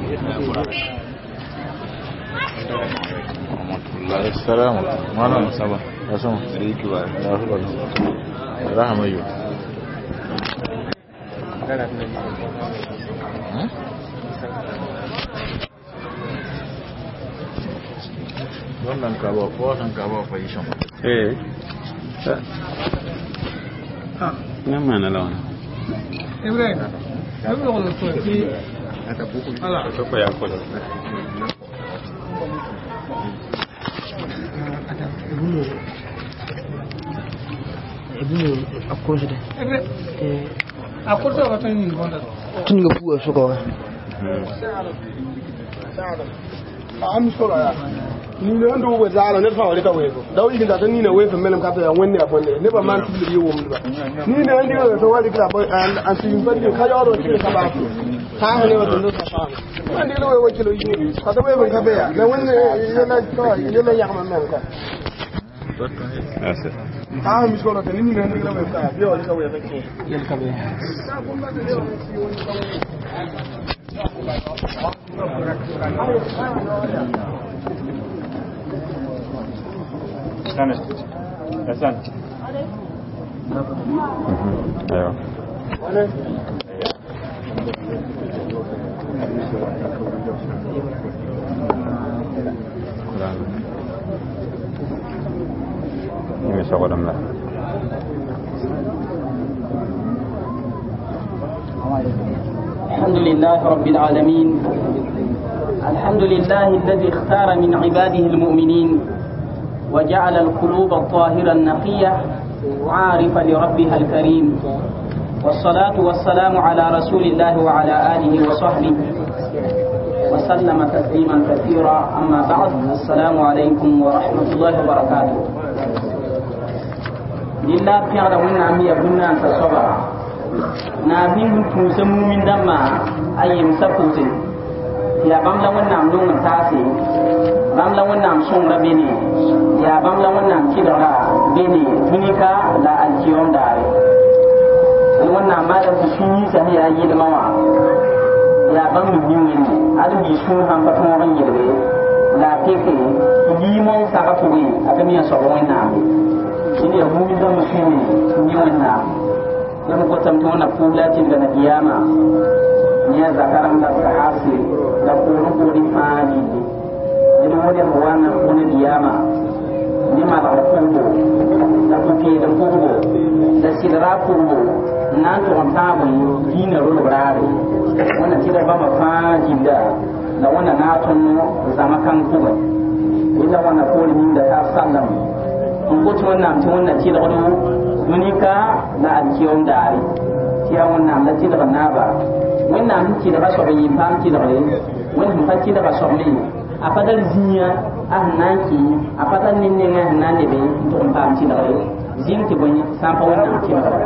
السلام عليكم. سبا اسمع ريكي بقى راح مايو wannan ka ba ko san ka ba fa yishon na mana lawan Ibrahim abu ko ko ki ata buku ala to ko ya ko ibnu akoje de akordo ka tan ni gonda tun ga fuwa so ko am sura ya ni ne ando we zala ne fa wale ka we daw yi da ni ne we fa melam ka ta wonni a fonne ne ba man tibli yi wom ba ni ne andi we to wali ka ba an sin ban ka yoro ki ka ba ta ha ne wa do ka fa andi le we wakilo yi ni ka da we ban ka be ya ne wonni yana to yana ya ma men ka ta mi sura ta ni ne andi le we ka be wali ka we ka ki yel ka be sana Hasan ayo Quran ini sokodam lah الحمد لله رب العالمين الحمد لله الذي اختار من عباده المؤمنين وجعل القلوب الطاهرة النقية عارفة لربها الكريم والصلاة والسلام على رسول الله وعلى آله وصحبه وسلم تسليما كثيرا أما بعد السلام عليكم ورحمة الله وبركاته لله فيعلم من عمي أبنى أنت صبر نابين تنسمو من دم أيام سبوتي يا باملا ونام نوم تاسي باملا ونام سون بني يا باملا ونام كيدرا بني تونيكا لا الكيوم داري ونام ما لم تسوني سهي أيد ماما يا بام بيوين أدم يسون هم بتوعين يلبي لا تيكي يمون ساقطوي أدمي أسوون نام ini ya mumi da musulmi ni wannan dan ko tamto na kulatin da na kiyama ni ya zakaran da sahasi da ko ni fani ni da wani wannan ko na kiyama ni ma da kungo da kuke da kungo da sidra kungo nan to tabu dina ro brare wannan tira ba ma faji da wannan na tunno zama kan kuma illa wannan ko ni da ta sallama ko to wannan to wannan ci da wani dunika na alkiyom dare ci wannan la ci da naba wannan ci da raso yin fam ci da wannan fa ci da raso ne a fadar zinya annaki a fadar ninne ne nan ne be to fam ci da zin ti bani san fa wannan ci da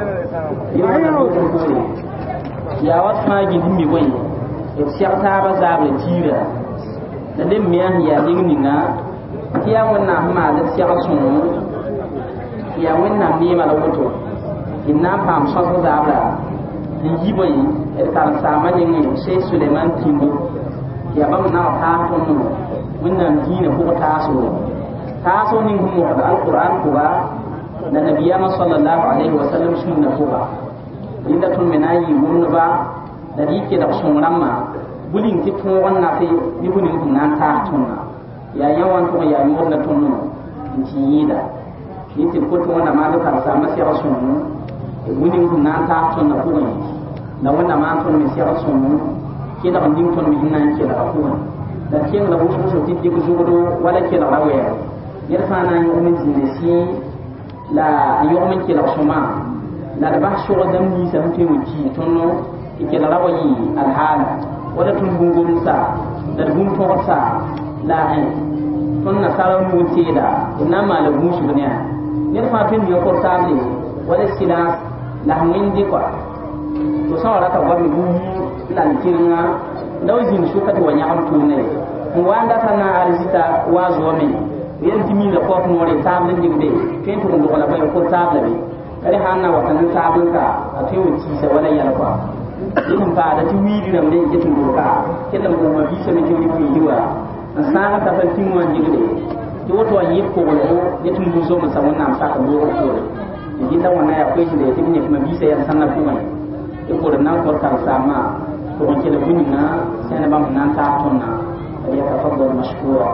ya wat ma gi mi wai e siyata ba za ba tira da dem miya ya dinni na kiya wannan ma da siya sunu ya wannan ne mala wato inna fam sabu zabra di yiboy e kan sama ne sai Suleiman Timbo ya bam na ta tunu wannan dina ko ta so ni mu da alquran ko ba da nabiyana sallallahu alaihi wasallam sunna ko ba inda tun menayi mun ba da yake da sunramma bulin ki tun wannan sai ni bunin nan ta tunna ya yawan to ya yi wannan tunnu ci yida yiti ko to wannan ma duka sa masi rasulu wuni nan ta tunna ko ne da wannan ma tun mi sai rasulu ke da bandin tun mi nan ke da ko da ke da wasu so ti ku zuwa wala ke da rawe yar fa nan yi mun ji si la yi mun ke da suma la da ba shi da mi sa mutai wuci tunno ke da rawayi alhala wala tun gungun sa da gun to sa la ai tun na sarar mutu da ina malamu shi ne ne fa tun yo ko table wala sila la min di kwa to sawara ta gwa mi la tinga dawjin su ka to wanya am tune mu wanda kana arzita wazo me yen timi da ko no re table din de ken to ko la ba ko table be kare hanna wa kan table ka a te wuci sai wala yana kwa yin fa da tiwiri da mai yitin doka kenan ko ma bisa ne tiwiri ku yiwa an sana ta fa tin wan jigde to wato yi ko ko yitin buzo mun sa wannan sa ka do ko yi da wannan ya ko shi da yitin ne kuma bisa yan sanna kuma ko da nan ko kan sama ko ke da kunna sai na ba mun nan ta tunna ya tafaddal mashkura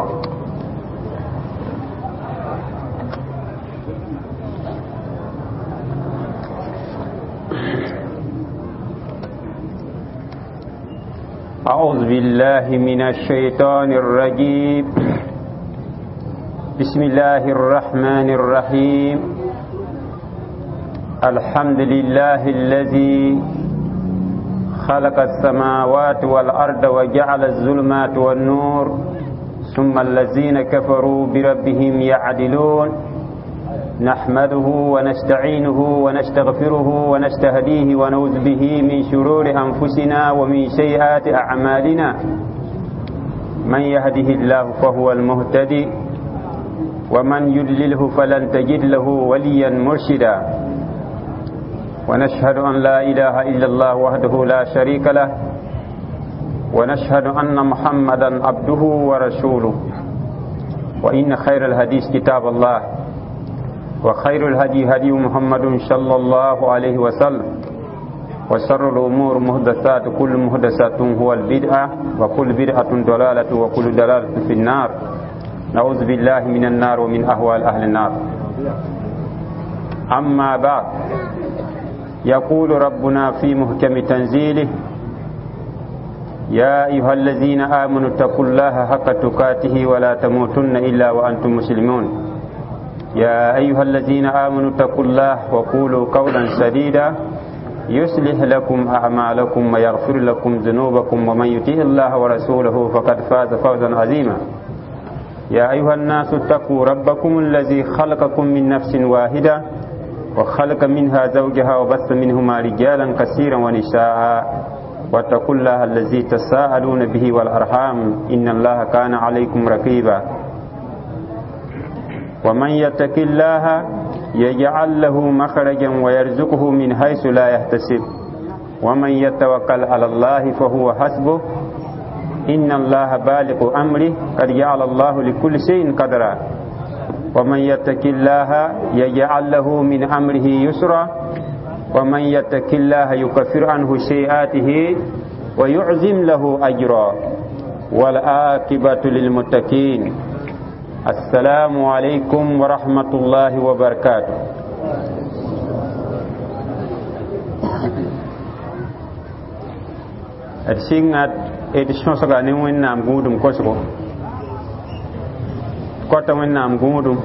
أعوذ بالله من الشيطان الرجيم بسم الله الرحمن الرحيم الحمد لله الذي خلق السماوات والأرض وجعل الظلمات والنور ثم الذين كفروا بربهم يعدلون نحمده ونستعينه ونستغفره ونستهديه ونعوذ به من شرور أنفسنا ومن سيئات أعمالنا من يهده الله فهو المهتدي ومن يضلله فلن تجد له وليا مرشدا ونشهد أن لا إله إلا الله وحده لا شريك له ونشهد أن محمدا عبده ورسوله وإن خير الحديث كتاب الله وخير الهدي هدي محمد صلى الله عليه وسلم وشر الأمور محدثات كل محدثات هو البدعة وكل بدعة ضلالة وكل ضلالة في النار نعوذ بالله من النار ومن أهوال أهل النار أما بعد يقول ربنا في محكم تنزيله يا أيها الذين آمنوا اتقوا الله حق تقاته ولا تموتن إلا وأنتم مسلمون يا أيها الذين آمنوا اتقوا الله وقولوا قولا سديدا يصلح لكم أعمالكم ويغفر لكم ذنوبكم ومن يطيع الله ورسوله فقد فاز فوزا عظيما يا أيها الناس اتقوا ربكم الذي خلقكم من نفس واحدة وخلق منها زوجها وبث منهما رجالا كثيرا ونساء واتقوا الله الذي تساءلون به والأرحام إن الله كان عليكم رقيبا ومن يتق الله يجعل له مخرجا ويرزقه من حيث لا يحتسب ومن يتوكل على الله فهو حسبه إن الله بالغ أمره قد جعل الله لكل شيء قدرا ومن يتق الله يجعل له من أمره يسرا ومن يتق الله يكفر عنه سيئاته ويعظم له أجرا والعاقبة للمتقين السلام عليكم ورحمة الله وبركاته السنة إدشون سغاني وين نام غودم كوسكو كوتا وين نام غودم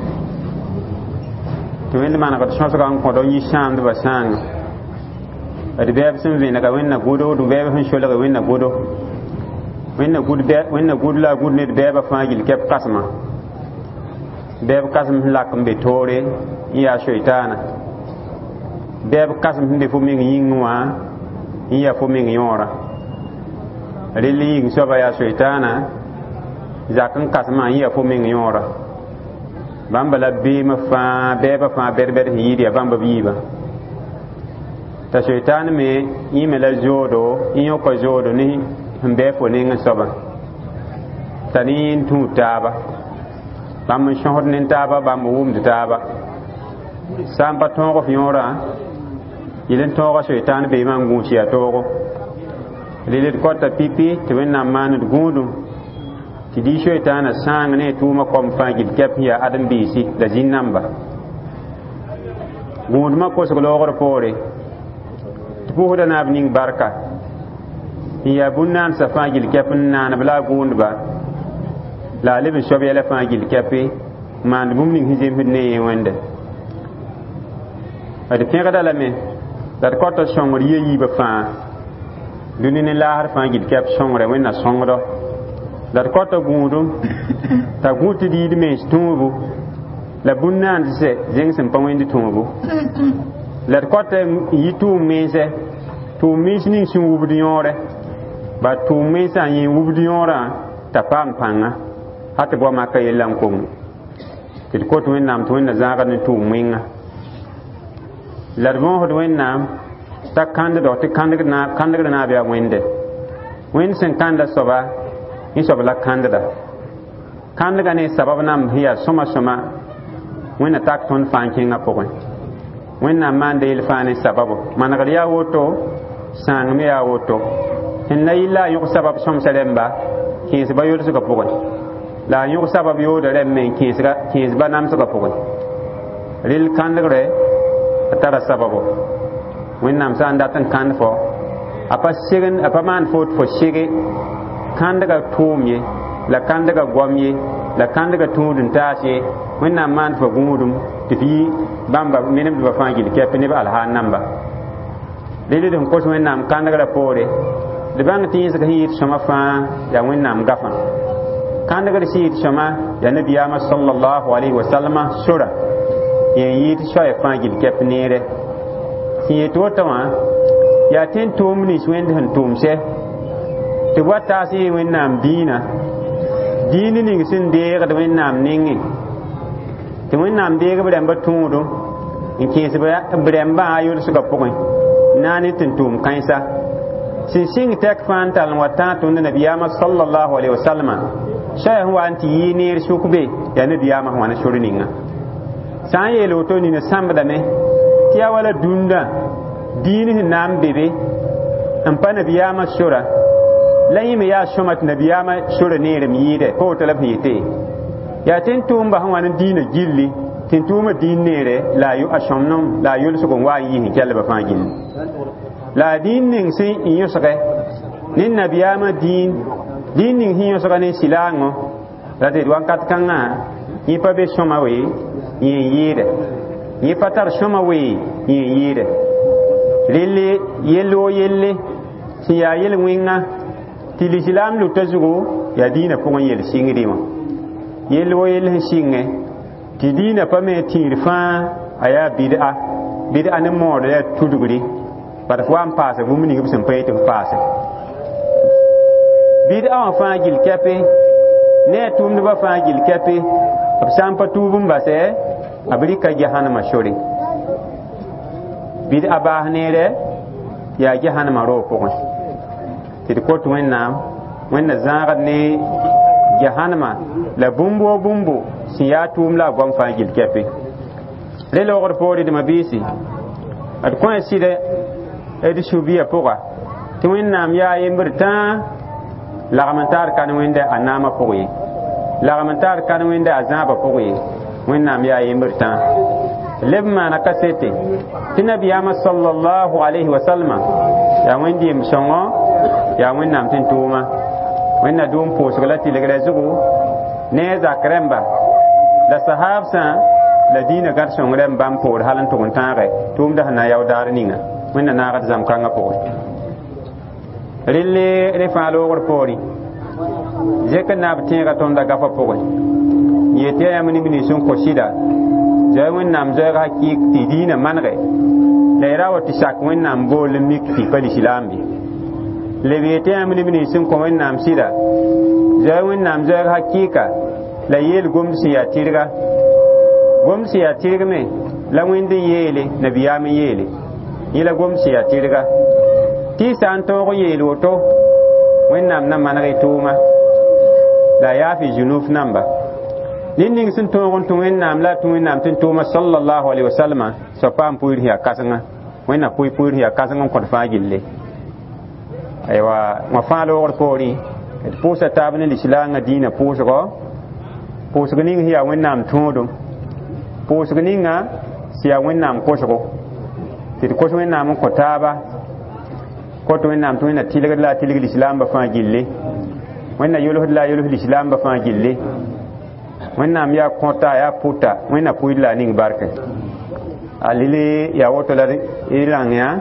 توين ما نقدر شون سغان كودو يشان دبسان أدبيب سنفين لك وين نغودو دبيب هنشول لك وين نغودو وين نغود لا غود ندبيب فانجل كيف قسمه bɛɛb kasem sẽn lak n be toore n yaa soɩtaana bɛɛb kasem sẽn de fo meng yĩng wã n yaa fo meng yõora rel yĩng soaba yaa soɩtaana zak n kasmã n yaa fo meng yõora bãmba la beemã fãa bɛɛbã fãa bɛd-bɛd sẽn yɩɩd yaa bãmba b yiibã t'a soɩtaan me yĩme la zoodo n yõka zoodo ne sẽn bɛɛ fo neng n soaba t'a ne yẽn tũud taaba bãmb n sõsd ne taaba bãmb wʋmd taaba sã n pa tõog f yõorã yɩl n tõoga soɩtãan beemã n gũus yaa toogo rel d kɔta pipi tɩ wẽnnaam maand gũudum tɩ dɩɩ soɩtãanã sãang ne tʋʋmã kom fãa gil kɛp sẽn yaa ãdem-biisi la zĩn-namba gũudmã kosg loogr poore tɩ pʋʋsda naab ning barka n yaa bũn-naansã fãa gil kɛp n naaneb la a gũudba la a leb n soab yɛla fãa gil kɛpe maand bũmb ning sẽn zemsd ne yẽ wẽnde d pẽgda lame la d kɔta sõngr yɩ yiibã fãa dũni ne laasd fãa gil kɛp sõngre wẽnna sõngdɔ la d kɔta gũudum t'a gũ tɩ diid mens tũubu la bũn-naandse zẽng sẽn pa wẽnd tũubu la d kɔta yɩ tʋʋm mensɛ tʋʋm mens ning sẽn wubd yõore ba tʋʋm mensã n yẽ wubd yõorã t'a paam pãnga hat bo ma ka yellan ko tɩ d kot wẽnnaam tɩ wẽnna zãagd ne tʋʋm wẽnga la d bõosd wẽnnaam ta kãnd do tɩ kãndgd na bɩa wẽnde wẽnd sẽn kãnda soaba yẽ soab la kãndda kãndga ne sabab nam sẽn yaa sõma-sõma wẽnna tak tõnd fãa n kẽngã pʋgẽ wẽnnaam maanda yel fãa ne sababo manegd yaa woto sãang me yaa woto sẽn na yɩlla a yõg sabab sõmsa rẽmba kẽesba yolsgã pʋgẽ la a yõg sabab yooda rẽmb me n kẽesba namsgã pʋgẽ rel kãndgre a tara sababo wẽnnaam sã n dat n kãnd fo a pa maan fo tɩ fo sɩge kãndga tʋʋm ye la kãndga goam ye la kãndga tũud n taas ye wẽnnaam maan tɩ fo gũudum tɩ f yɩ bãmba menemdbã fãa gill kɛp neb alhaan namba rel d sẽn kos wẽnnaam kãndgrã poore d bãng tɩ yẽsg sẽn yɩɩd sõma fãa yaa wẽnnaam gafã kãndgd sẽn yɩɩd sõma yaa nabiyaamã sallallahu alaihi wasalama sora yen yɩɩd soɛ fãa gill kɛp neere sẽn yet woto wã yaa tẽn tʋʋm nins wẽnd sẽn tʋʋmsɛ tɩ b wa taas yɩ wẽnnaam dĩinã dĩin ning sẽn deegd wẽnnaam nengẽ tɩ wẽnnaam deeg b rẽmba tũudum n kẽes b rẽmbã a yolsgã pʋgẽ na ne tɩ n tʋʋm kãensa sẽn sɩng tɛk fãa n tall n wa tãag tʋmd nabiyaamã sallallahu alaihi wasalama soɛ sẽn wa n tɩ yɩɩ neer sʋk be yaa nabiyaamã sẽn wa ne sor ninga sã n yeel woto nina sãmbdame tɩ yaa wala dũndã dĩin sẽn na n be be n pa nabiyaamã sora la yẽ me yaa sõma tɩ nabiyaamã sora neerem yɩɩdɛ pa woto la b sẽn yete yaa tɩ n tʋʋmba sẽn wa ne dĩinã gilli tɩ n tʋʋma dĩin neere la a sõmnem la a yolsg n wa n yɩ sẽn kɛllbã fãa gilli la a dĩin ning sẽn n yõsgɛ ne nabiyaamã dĩin ning sẽn yõsga ne sɩlaangõ la tɩ d wãnkat kãngã yẽ pa be sõma we yẽ n yɩɩdɛ yẽ pa tar sõma we yẽ n yɩɩdɛ relle yell wo yelle sẽn yaa yel wẽngã tɩ lislaam lʋta zugu yaa dĩinã pʋgẽ yel sɩngdẽ wã yell wo yell sẽn sɩngẽ tɩ dĩinã pa me tĩir fãa a yaa bɩd'a ne moodã yaa tudgre bara f wa n paasa bũmb ning b sẽn pa yetɩ f paase bɩd'a wã fãa gill kɛpe ne a tʋʋmdbã fãa gill kɛpe b sã n pa tuub n basɛ b rɩka jahannama sore bɩd'a baas neerɛ yaa jahannama roog pʋgẽ tɩ d kot wẽnnaam wẽnna zãagd ne jahannama la bũmbo bũmbo sẽn yaa tʋʋm la a goam fãa gill kɛpe rẽ loogd poore dɩma bɩɩse d kõ sɩdɛ d sũ-bɩa pʋga tɩ wẽnnaam yaa yembr tãa lagm n taad kan wẽnde a naamã pʋg ye lagm n taad kan wẽnde a zãabã pʋg ye wẽnnaam yaa yembr tãa leb maana kasete tɩ nabiyaamã sallallahu alaihi wasalama yaa wẽnd yem sõngo yaa wẽnnaam tɩ n tʋʋma wẽnna dʋʋm pʋʋsg la tɩlgrɛ zugu ne a zak rẽmba la sahaabsã la dĩinã gãd sõng rẽmb bãmb poor hal n tʋg n tãagɛ tʋʋmda sẽn na n yao daar ninga wẽnna naagd zãm-kãngã pʋgẽ relle rẽ fãa loogr poorẽ zẽk n naab tẽega tõnda gafã pʋgẽ yetɩ yaa yãmb ning nins n kõ sɩda zoɛ wẽnnaam zoɛɛg hakɩɩk tɩ dĩinã manegɛ la y ra wa tɩ sak wẽnnaam bool n mik tɩ pa lislaambe leb yetɩ yãmb ning nins n kõ wẽnnaam sɩda zoɛ wẽnnaam zoɛɛg hakɩɩka la yeel gomd sẽn yaa tɩrga gomd sẽn yaa tɩrgme la wẽnd n yeele nabiyaam n yeele yẽ la gomd sẽn yaa tɩrga tɩ y sã n tõog n yeel woto wẽnnaam na maneg y tʋʋma la a yaafɩ zunuf namba nin ning sẽn tõog n tũ wẽnnaam la a tũ wẽnnaam tɩ n tʋʋma sallallahu alaihi wasalama soab paam pʋɩɩr sẽn yaa kãsengã wẽnna pʋɩ pʋɩɩr sẽn yaa kãseng n kõt fãa gille aywa wã fãa loogr poorẽ d pʋʋsa taab ne lislaangã dĩinã pʋʋsgɔ pʋʋsg ning sẽn yaa wẽnnaam tũudum pʋʋsg ninga sẽn yaa wẽnnaam kosgo tɩ d kos wẽnnaam n kõ taaba kot wẽnnaam tɩ wẽnna tɩlgd la a tɩlg lislaambã fãa gille wẽnna yolsd la a yols lislaambã fãa gille wẽnnaam yaa kõta a yaa pʋta wẽnna pʋɩd la a ning barke a lele yaa woto la y rãng yã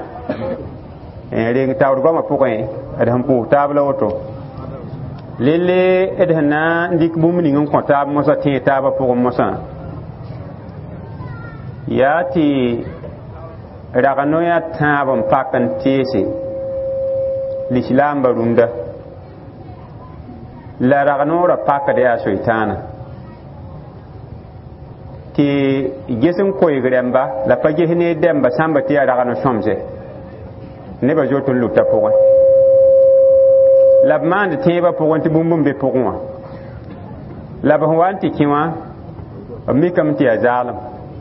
reng taood goamã pʋgẽ d sẽn pʋʋs taab la woto lele d sẽn na n dɩk bũmb ning n kõ taab mosã tẽeg taabã pʋgẽ mosã yaa tɩ ragno-yã tãab n pak n teese lislaambã rũndã la ragnoorã pakd yaa soɩtãana tɩ ges n koeeg rẽmba la pa ges ne dɛmba sãmba tɩ yaa ragno sõmse neba zoto lukta pʋgẽ la b maand tẽebã pʋgẽ tɩ bũmb n be pʋgẽ wã la b sẽn wa n tɩ kẽ wã b mikame tɩ yaa zaalem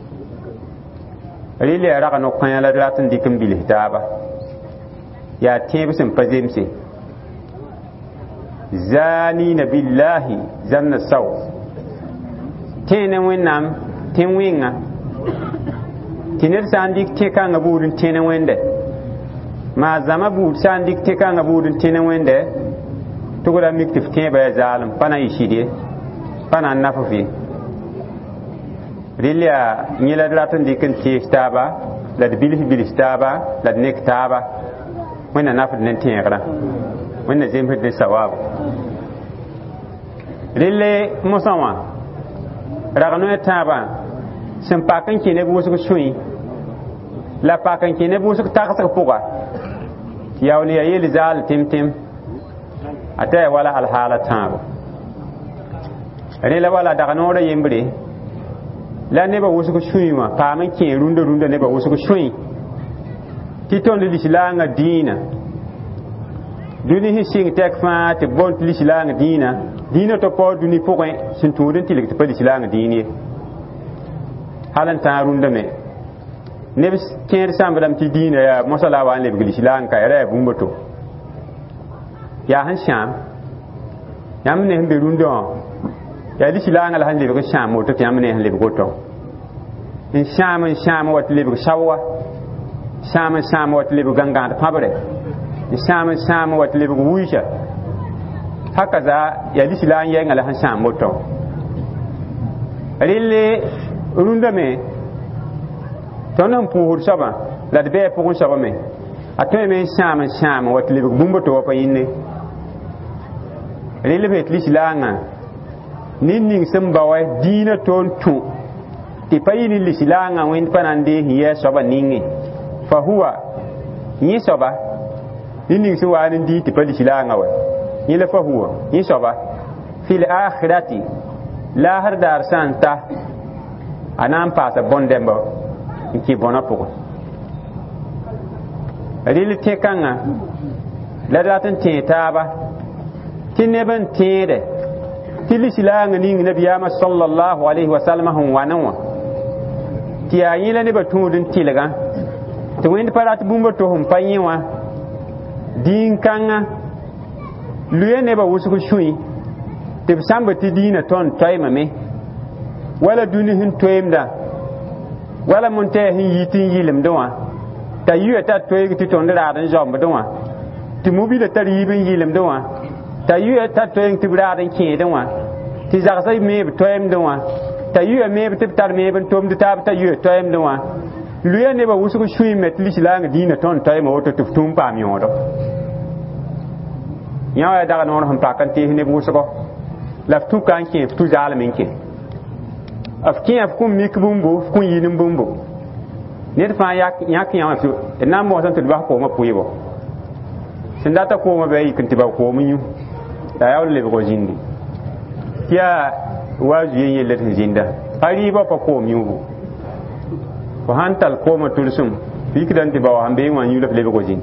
rɩl yaa rag no-kõ la d rat n dɩk n bilis taaba yaa tẽeb sẽn pa zemse zanina billahi zanna sao tẽ ne wẽnnaam tẽ wẽnga tɩ ned sã n dɩk tẽ-kãngã buud n tẽ ne wẽnde maa zãma buud sã n dɩk tẽ-kãngã buud n tẽ ne wẽnde tʋgda mik tɩ f tẽebã yaa zaalem pa na n yɩ sɩd ye pa na n naff ye rɩl yaa yẽ la d rat n dɩk n tees taaba la d bilis taaba la d nek taaba wẽnna nafd ne tẽegrã wẽnna zemsd ne sawaabo rɩl mosã wã rag noɛ tãabã sẽn pak n kẽ neb wʋsg sũi la pak n kẽ neb wʋsg tagsg pʋga yaool yaa yel zaal tɩm-tɩm a ta yaa wala alhaala tãabo rẽ la wala dag noorã yembre la nebã wʋsg sũi wã paam n kẽ rũndã nebã wʋsg sũi tɩ tõnd lislaangã dĩinã dũni sẽn sɩng tɛk fãa tɩ bõn tɩ lislaangã dĩinã tɩ pao dũni pʋgẽ sẽn tũud n tɩlg tɩ pa lislaangã dĩin ye hal n tãag rũndame neb kẽed sãmbdame tɩ dĩinã yaa mosã la a wa n lebg lislaang ka ra yaa bũmba to yaa sẽn sãam yãmb ne sẽn be rũndã wã yaa lislaangã la sẽn lebg n sãam woto tɩ yãmb ne sẽn lebg woto n sãam wa tɩ lebg saoa sãam wa tɩ lebg gãngãad pãbre sãam wa tɩ lebg wʋɩsa haka za yaa lislaang yɛngã la sẽn sãam woto rɩl rũndame tõnd sẽn pʋʋsd soabã la d bɩa pʋgẽ soabame a tõeme n sãam wa tɩ lebg bũmba to wa pa yĩnne rɩl b het lislaangã ned ning sẽn ba wa dĩinã tõnd tũ tɩ pa yɩ ne lislaangã wẽnd pa na n dees n yɛɛ soaba ninge fa huwa yẽ soaba ned ning sẽn waa n dɩɩ tɩ pa lislaangã wa yẽ la fa huwa yẽ soaba fil akhirati laasr daar sã n ta a na n paasa bõn-dɛmbã n kɩ bõna pʋgẽ rɩl tẽ-kãngã la d rat n tẽeg taaba tɩ neb n tẽede tɩ lislaangã ning nabiyaamã sallallahu alayhi wa sallam sẽn wa ne wã tɩ yaa yẽ la nebã tũud n tɩlgã tɩ wẽnd pa rat bũmba to sẽn pa yẽ wã dĩin-kãngã luya nebã wʋsg sũi tɩ b sãmba tɩ dĩinã tõnd toɛɛmame wala dũni sẽn toeemda wala mõn-tɛɛ sẽn yit n yɩlemdẽ wã t'a yɩa t'a toeeg tɩ tõnd raad n zɔmbdẽ wã tɩ mobila tar yiib n yɩlemdẽ wã t'a yɩa t'a toeeng tɩ b raad n kẽedẽ wã tɩ zagsã meeb toɛɛmdẽ wã t'a yɩa meeb tɩ b tar meeb n tʋmd taab t'a yɩa toɛɛmdẽ wã luya nebã wʋsg sũi me tɩ lislaangã dĩinã tõnd toɛɛmã woto tɩ f tũum paam yõodo yã wa dag noor sẽn pak n tees neb wʋsgɔ la f tũka n kẽ f tũ zaalem n kẽ f kẽ f kõn mik bũmbo f kõn yɩn n bũmbo ned fãa yãk yã wã d na n mogsã tɩ d bas koomã pʋɩbɔ sẽn data koomã bɩ a yik n tɩ ba koom yũ la a yaool lebg zĩndi tɩ yaa waazu yen yella d sẽn zĩnda a rɩɩbã pa koom yũubu fo sãn tall koomã tʋlsem yikda n tɩ ba wa sẽn bee wã yũ la f lebg zĩnd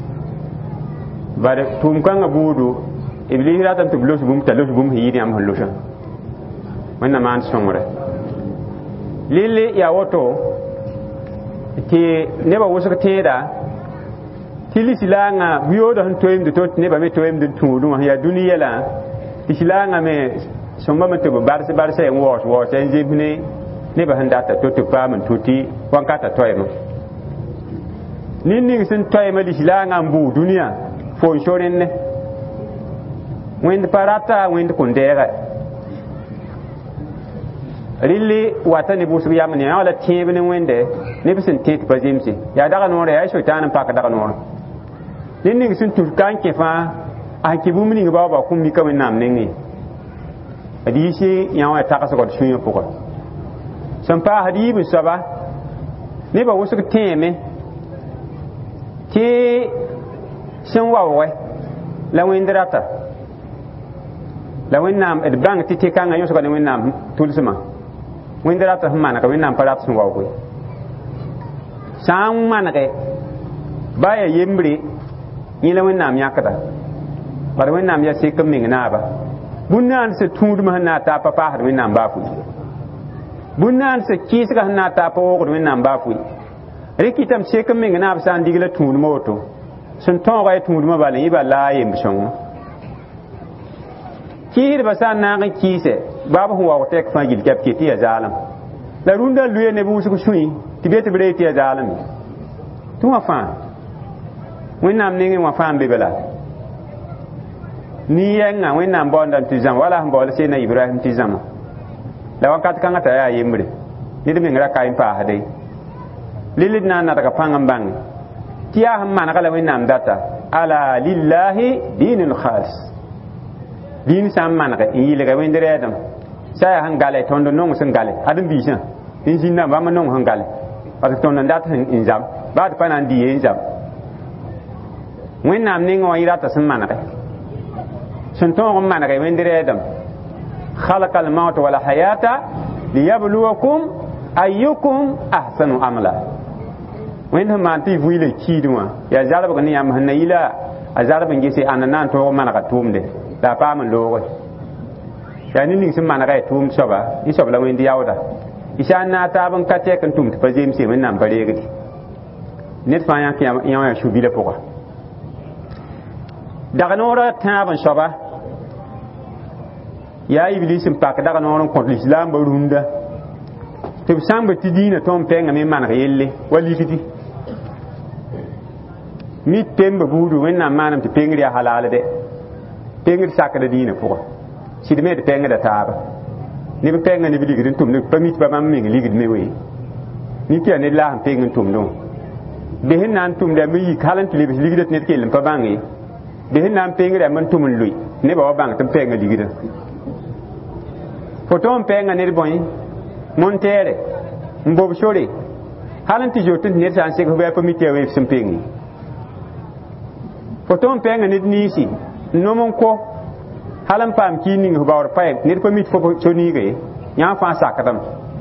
bare tʋʋm-kãngã buudu iblis ratame tɩ b los bũmb t'a los bũmb sẽn yɩɩd yãmb sẽn losã wẽnna maan sõngre lɩl yaa woto tɩ nebã wʋsg tẽeda tɩ lislaangã buyooda sẽn toeemd to tɩ nebã me toeemd n tũudẽ wã yaa dũni yɛlã lislaangã me sõmbame tɩ b barsɛ n waoos-waoosɛ n zems ne nebã sẽn data to tɩ b paam n tʋ tɩ wãnkata toɛɛmã ned ning sẽn toɛɛmã lislaangã n buug dũniyã fo n so rẽnne wẽnd pa rata wẽnd kõn dɛɛga rɩl wata neb wʋsg yam ne wala tẽeb ne wẽnde neb sẽn tẽ tɩ pa zemse yaa daga noorã yaa soɩtãan n pak daga noorã ned ning sẽn tus ka n kẽ fãa a sẽn kẽ bũmb ning baoobã kũm mika wẽnnaam nengẽ d yɩse yã wã tagsgd sũyã pʋgã sẽn paasd yiib n soaba nebã wʋsg tẽeme tɩ sẽn waoogɛ la wẽnd rata la wẽnnaam d bãng tɩ tẽ-kãngã yõsga ne wẽnnaam tʋlsmã wẽnd rata sẽn manega wẽnnaam pa rat sẽn waooge sã n manegɛ baya yembre yẽla wẽnnaam yãkda bara wẽnnaam yaa sek n meng naaba bũn-naan sẽn tũudmã sẽn na n taa pa paasd wẽnnaam baafʋɩ bũn-naan sẽn kɩɩsga sẽn na n taa pa woogd wẽnnaam baafʋɩ rɩkɩtame sek n meng naab sã n dig la tũudmã woto sẽn tõoga y tũudmã bala yẽ bala a yemb sõngo kɩɩsdbã sã n naag n kɩɩsɛ baab sẽn waoog tɛk fãa gil kɛp ke tɩ yaa zaalem la rũndã luya neb wʋsg sũi tɩ be tɩ b ree tɩ yaa zaalem tɩ wã fãa wẽnnaam nengẽ wã fãa n be bala ni-yɛngã wẽnnaam baoondame tɩ zãma wala sẽn baool seedna ibrahim tɩ zãma la wakat kãngã t'a yaa yembre ned meng ra ka n paasde lilid na n nadga pãng n bãnge tɩ yaa sẽn manega la wẽnnaam data ala lillahi dinul khalis diin sã n manege n yɩlga wẽnd rɛɛdem sa yaa sẽn gale tõnd nong sẽn gale ãdem-biisã n zĩnnã bãmb nong sẽn gale bas tõnd n dat n zam baa tɩ pa na n dɩ ye n zam wẽnnaam nengẽ wã yɩ rata sẽn manege sẽn tõog n manege wẽnd rɛɛdem خلق الموت والحياة ليبلوكم أيكم أحسن عملا وين هم أنتي فويل كيدوا يا زارب كني يا مهنا إلى أزارب نجسي أنا نان توه ما نقطوم ده لا بام لوه يعني نيجي ما نقطع توم شبا يشوف لو إندي أودا إشان ناتابن كتير كنتم تفجيم سي من نام بريغدي نتفاعل يا شو بيلا بوكا دغنورا تابن شبا yaa iblis n pak dag noor n kõt lislaam ba rũndã tɩ b sãn ba tɩ dĩinã tõnd pɛngame n maneg yelle wa ligdi mi pemba buudu wẽnnaam maanam tɩ pengr yaa halaalde pengr sakda dĩinã pʋgã sɩd me d pɛngda taaba neb pɛnga neb ligd n tʋmd pa mit pa bãmb meng ligd me wee nin tɩ yaa ned la sẽn peng n tʋmdẽ wã be sẽn na n tʋmda me yik hal n tɩ lebs ligda tɩ ned kell n pa bãnge be sẽn na n pengrame n tʋm n loe nebã wa bãng tɩ n pɛnga ligdã foton penga ned bõe montere n bob sore hal n tɩ zot tɩ ned sã n sek bɩ pa mi tɩ ya weef sẽn pengi foton penga ned niisi n nom n ko hal n paam kɩɩn ning f baoor pa ned pa mit fo so-niige yãa fãa sakdame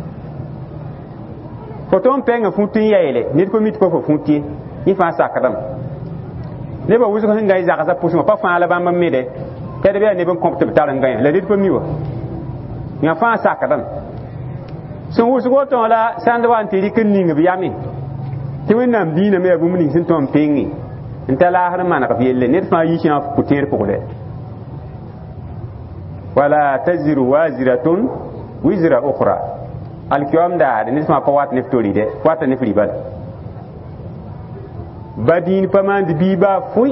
foton penga fũt n yɛɛle ned pa mit pa fo fũt ye yẽ fãa sakdame nebã wʋsg sẽn ga y zagsã pʋsẽ wã pa fãa la bãmb n mede tɛd bɩ yaa neb n kõp tɩ b tar n gãyã la ned pa mi wa yã fãa sakdame sẽn wʋsg woto la sãnd wa n tɩ rɩk n ning b yame tɩ wẽnnaam dĩinã me yaa bũmb ning sẽn tõnd penge n ta laasd n maneg b yelle ned fãa yi sẽn pʋ-tẽer pʋgdɛ wala taziru waziratun wizra ukhra alkiyaam daade ned fãa pa wat ne f torɩdɛ wata ne f ribal ba dĩin pa maand bii baa fʋɩ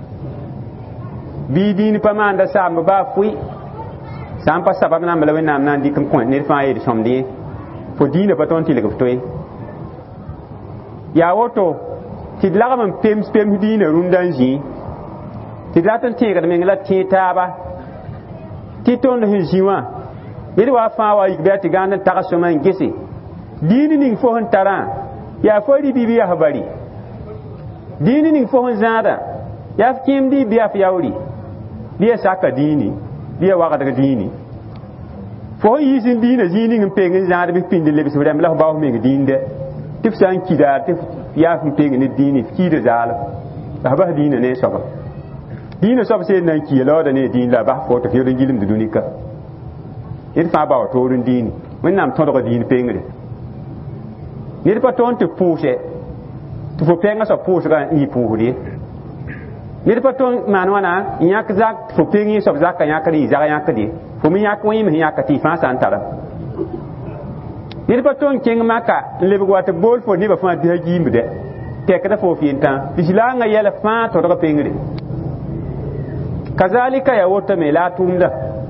bii dĩin pa maanda saamb baa fʋɩ sã n pa sabab namba la wẽnnaam na n dɩk n kõ ned fãa yeel sõmd ye fo dĩinã pa tõnd tɩlg f toe yaa woto tɩ d lagm n pems dĩinã rũndã n zĩ tɩ d rat n tẽegd meng la tẽ taaba tɩ tõnd sẽn zĩ wã ned wa fãa wa yik bɩ a tɩ gãand n tag sõma n gese dĩin ning fo sẽn tarã yaa fo rɩ bɩ yaa f bari dĩin ning fo sẽn zãada yaa f kẽem dɩ bɩ a f yaoori bɩ yaa saka dĩini bɩ yaa wagdg dĩini fo sẽn yiis n dĩinã zĩig ning n peng n zãad bɩ pĩnd lebs rɛm la f bao meng dĩindɛ tɩ f sã n kida tɩ f yaa f n peng ne dĩini f kiida zaalem la f bas dĩinã ne soaba dĩinã soab seel na n kia laooda ne dĩin la bas fo tɩ f yod n gilmd dũnika ned fãa bao toor n dĩini wẽnnaam tõdga dĩin pengre ned pa tõnd tɩ pʋʋsɛ tɩ fo pɛngã soab pʋʋsgã n yɩ pʋʋsd ye ned pa tõnd maan wãna n yãk zak tɩ fo peng yẽ soab zakã yãkd yɩ zag yãkd ye fo me yãk wẽeme sẽn yãka tɩ y fãa sã n tara ned pa tõnd kẽng maka n lebg wa tɩ bool fo nebã fãa dɩsa giimbdɛ tɛkda fo fɩɩntã lislaangã yɛl fãa tõdg pengre kazalika ya wotame la a tʋʋmda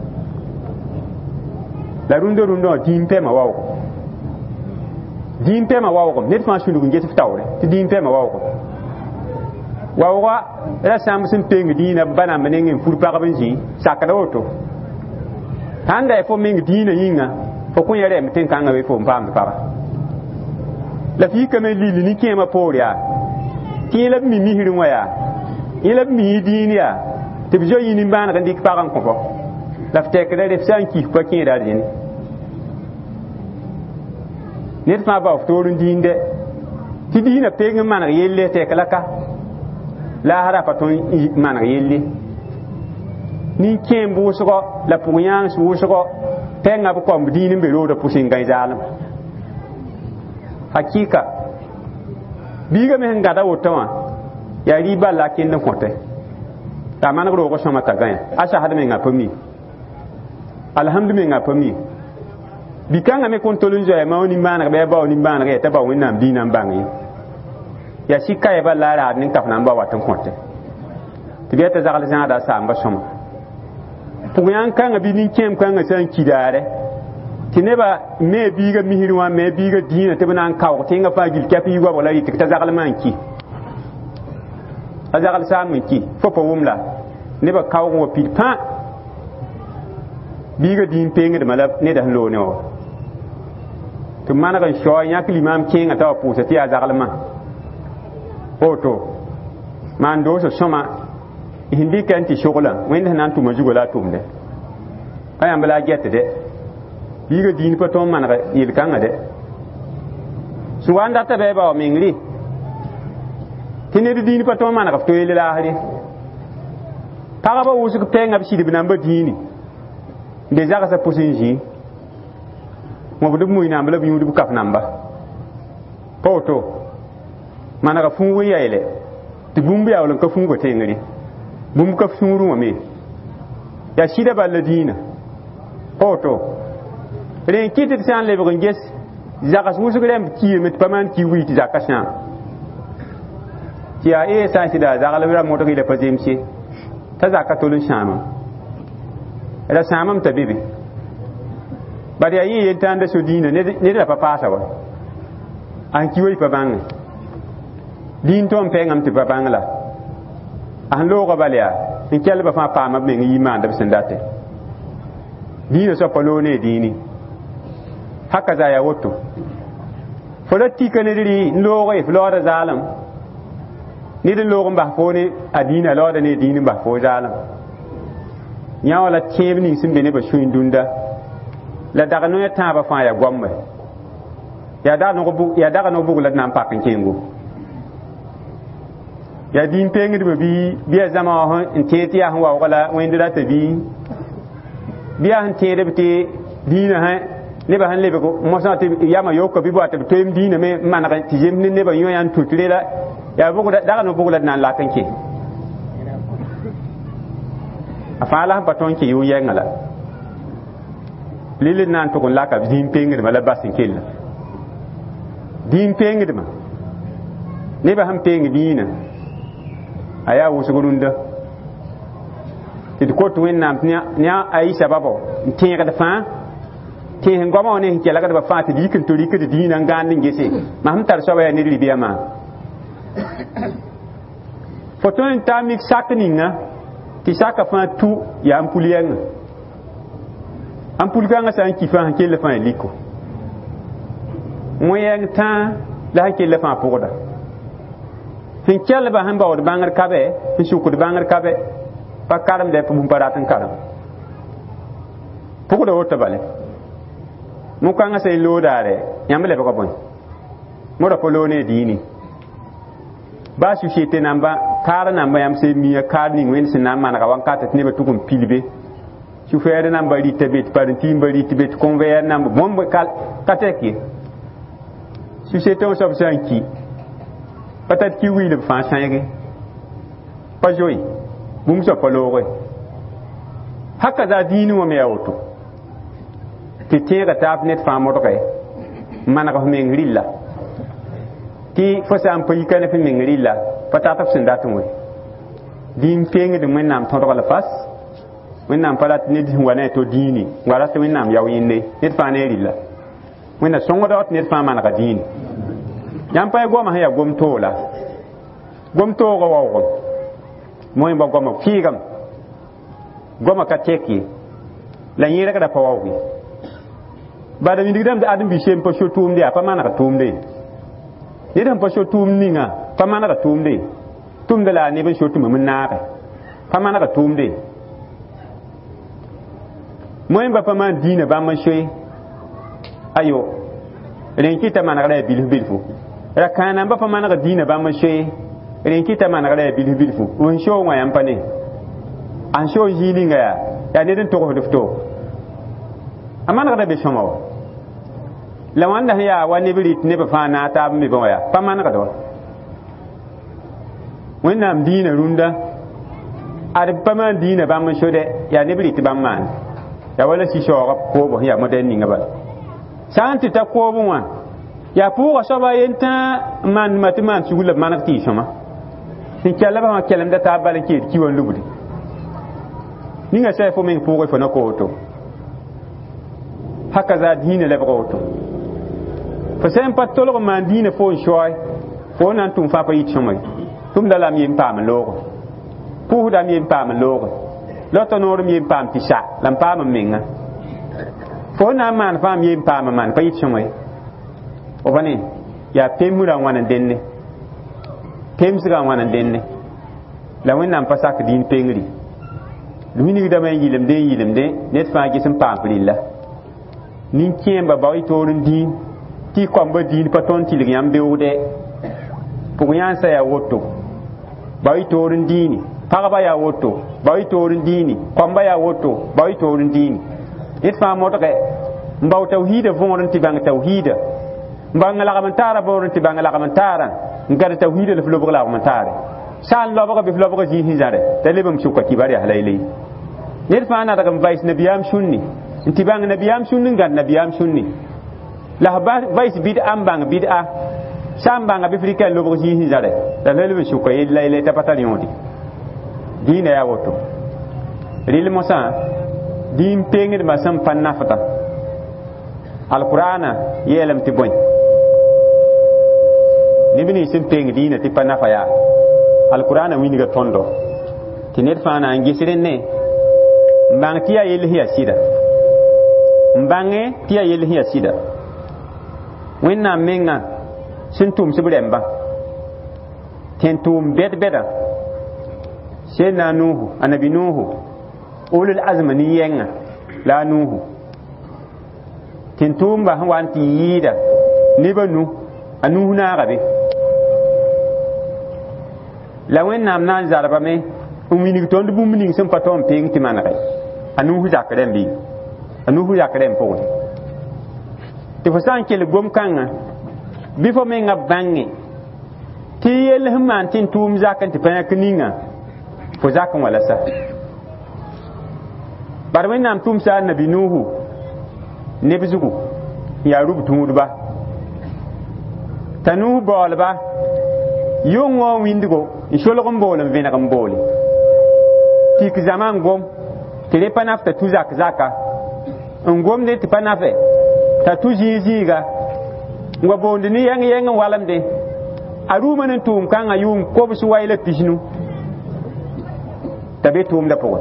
la rũndã wã dĩin pɛmã waoogo dĩin pɛmã waoogem ned fãa sũnug n ges f taoore tɩ dĩin pɛmã waoogem waooga ra sãmb sẽn peng dĩinã ba namba neng n fur pagb n zĩ sakda woto sãn da fo meng dĩinã yĩnga fo kõ yã rɛm tẽn-kãngã we fo n paamd paga la fiikame lili nin-kẽemã poor yaa tɩ yẽ la b mi misr wã yaa yẽ la b mii dĩin yaa tɩ b zoa yĩ nimbãaneg n dɩk pag n kõ fo la f tɛkda ref sã n kis pa kẽeda arzẽne ned fãa bao f toor n dĩindɛ tɩ dĩinã peng n maneg yelle tɛk la ka la hara paton man yelle ni kem busgo la puyan busgo tenga bu kom dinin be roda pusin gai zalam hakika biga me ngada wotawa ya riba la kin den kote ta man ro ko shoma tagaya asha hada me ngapami alhamdulillah ngapami bikanga me kontolun joye ma oni mana be ba oni mana ga ta ba wonna dinan bangi ya shika ya ba la ra nin kafna ba watan kote tibe ta zagal zan da sa amba shoma puyan kanga bi nin kem kanga san kidare tineba me biga mihirwa me biga dina te bana kaw tinga fa gil kapi wa wala yiti ta zagal manki azagal saminki fopo wumla neba kaw wo pitpa biga din penge de mala ne da lo ne o to mana kan sho nya klimam kinga ta pusa ti azagal ma oto man do so soma hindi kan ti shogola wenda nan tu majugola tumde ayam bala gette de biga din pa ton man ga yil kanga de suwanda ta be ba o mingri tine di din pa ton man ga to yele la hali taga ba wusu ko penga bi sidi binamba dini de zaga sa pusinji mo bu mu ina mbala bi yudu kaf namba poto man ga fun wi yele ti bumbi awlan ka fun go tengri bum ka fun ru me ya shida baladina poto ren kiti san le bu nges zaga wusu ko dem ki met paman ki wi ti zaka shan ti a e sa sida zaga la mo to ki le pazimsi ta zaka tolun shama ela samam tabibi bari ayi yentanda so dina ne da papa sa wa an kiwi pa bang din tom pengam ti pa bang la an lo ga balia in kel ba fa pa ma me ngi man da sendate dina so palo ne dini haka za ya woto folati kan diri lo ga flora zalam ni de lo ba fo ne adina lo da ne dini ba fo zalam nya wala kebni simbe ne ba shuin dunda la daga no ta ba fa ya gombe ya daga no bu la nan pakin kengo ya din pengi bi zama ho inteti ya wa wala wendira ta bi an tere bite dina ha ne ba han lebe ko mo sa te ya ma yoko bi ba ta to im dina me man ga ti jem ne ba yo yan tutire la ya bu daga no bu la nan la kan ke afala baton ke yu yengala lili nan to kon la ka din pengi ma la basin kella din pengi ma ne ba han pengi dina aya wo sugurunda ti ko to wen nam nya aisha babo tin ga da fa ti hen goma ne ke la ga da fa ti dikin to rik di dina ngandin gese ma ham tar so ba ne ri biya ma foton ta mik sakninga ti saka fa tu ya ampuliyang ampulganga san ki fa ke le fa liko moyen ta la ke le fa pogoda fin kelle ba han ba wad bangar kabe fin shukud bangar kabe pa karam de pum paratan karam pogoda wota bale mo kanga sai lo dare nyamle ba ko bon mo da polo ne dini ba su shete namba kara namba yam sai miya karni wen sin nan man ga wan kata ne ba tukun pilbe su fere namba ri tebet paranti mbari tibet conveyer namba bombe kal kateki su shete on sab sanki patat ki wi le fa sangi pa joy bum so palo haka za dini wa me auto ti tega tap net fa mo to kay man ga me ngrilla ti fo sam pa yikane fi me ngrilla patata sin datun we din pengi de men nam to la fas men nam palat ne di wana to dini ngara to men nam yaw yinde net fa ne rilla men na songo dot net fa man ga dini yam pa goma ha ya gom to go wo moy ba goma kigam goma ka teki la yira ka da pa wo ba da mi digam da adam bi shem pa shotum dia pa man ga tumde ni dan pa shotum ninga pa man ga tumde tumde la ni ba shotum mun na ka pa man ga tumde moy ba pa man dina ba ma shoy ayo ren kita man ga bil fu ra kana ba pa man ga dina ba ma shoy ren kita man gare bilfu on show wa yam pane an show jilinga ya ne den to ko defto amana gare be shomo la wanda ya wani birit ne ba fa na ta mi ba ya pa man ga do wẽnnaam dĩinã rũndã ad pa maan dĩinã bãmb n sode yaa neb rɩt bãmb maan yaa wala si-saoogã koobg yaa modɛl ninga bala sã n tɩ ta koobẽ wã yaa pʋʋga soaba yentã n maandmã tɩ maan sugl la b maneg tɩ y sõma sẽn kɛlla bã wã kɛlemda taab bal n keed ki wa n lubde ninga sɛ fo meng pʋʋgẽ fo na ko woto haka za dĩinã lebga woto fo sẽn pa tolg n maan dĩinã fo n soaɛ fo na n tʋm fãa pa yit sõma tʋmda la m yen paam n looge pʋʋsda m yen paam n looge lota noor m yen paam tɩ sa la m paam n menga fo na n maan fãa m yen paam n maan pa yit sõma ye b ne yaa pemsrã n wãn n dẽnne pemsgã n wãn n dẽnne la wẽnnaam pa sak dĩin pengri winigdame n yɩlemde ned fãa ges n paam p rɩlla nin-kẽemba bao y toor n dĩin tɩ y kõmba dĩin pa tõnd tɩlg yãmb beoogdɛ pʋg yãnsa yaa woto bao y toor n dĩini pagba yaa woto bao y toor n dĩini kõmba yaa woto bao y toor n dĩini ned fãa modge n bao tawhiidã võor n tɩ bãng tawhiidã n bãng lagm n taarã võor n tɩ bãng lagm n taarã n gad tawhiidã la f lobg lagm n taare sã n lobga bɩ f lobga zĩig sẽn zãre t'a leb m sʋka kibar yaa la y ned fãa nadg n vais nabiyaam sũnni n tɩ bãng nabiyaam sũnni n gãd nabiyaam sũnni la f vais bɩd-a n bãng bɩd-a sã n bãnga bɩ f rɩka n lobg zĩig sẽn zãre la leb n sʋka yella t'a pa tar yõode dĩinã yaa woto rɩl mosã dĩin pengdmã sẽn pa nafda alqur'ana yeelame tɩ bõe neb nins sẽn peng dĩinã tɩ pa nafa yaa alqur'ana winga tõndo tɩ ned fãa na n ges rẽnne n bãng tɩ yaa yell sẽn yaa sɩda n bãnge tɩ yaa yell sẽn yaa sɩda wẽnnaam menga sẽn tʋʋmsb rẽmba tẽn tʋʋm bɛd-bɛda seydna a nuuhu anabi nuuhu ulul azma nin-yɛngã la a nuuhu tẽn tʋʋmba sẽn wa n tɩ yɩɩda neb a nu a nuus naaga be la wẽnnaam na n zarbame n winig tõnd bũmb ning sẽn pa tõnd peng tɩ manege a nuus zak rẽmb a nuus zak rẽmb pʋgẽ tɩ fo sã n kell gom-kãngã bɩ fo menga bãnge tɩ yell sẽn maan tɩ n tʋʋm zak n tɩ pa yãk ninga fo zak n wala sa bar wẽnnaam tʋʋmsa a nabi nuuhu neb zugu n yaa rub tũudba t'a nuus baoolba yʋngã wĩndgo n solg n bool n vẽneg n boole tɩk zãma n gom tɩ rẽ pa naf t'a tu zaka n gomde tɩ pa nafe t'a tu zĩig-zĩiga n wa boond ne yɛng-yɛng n walemde a rũmã n tʋʋm kãngã yʋʋm kobs way la pisnu t'a be tʋʋmda pʋgẽ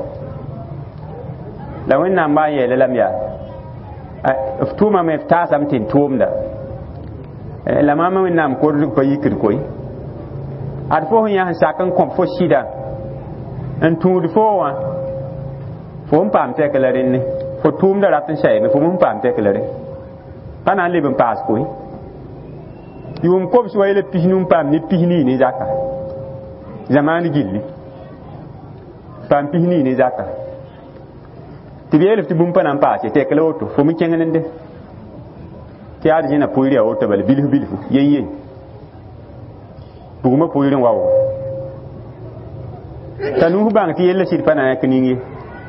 la wẽnnaam baa n yeele lame yaa f tʋʋmame f taasame tɩ n tʋʋmda la maama wẽnnaam kordg pa yikd koy ad fo sẽn yã sẽn sak n kõb fo sɩda n tũud foo wã fo n paam tɛk la rẽnne fo tʋʋmda rat n sɛɛme fo m paam tɛk la rẽ pa na n leb n paas koy yʋʋm kobs wa yela pisnu n paam ne pisnii ne zaka zãmaan gilli paam pisnii ne zaka tɩ b yeelf tɩ bũmb pa na n paase tɛk la woto fo me kẽngdende tɩ yaa d zẽna poɩr yaa woto bala bilfu yen bugumã poɩr n waoogo t'a nuus bãng tɩ yella sɩd pa na n yãk ning ye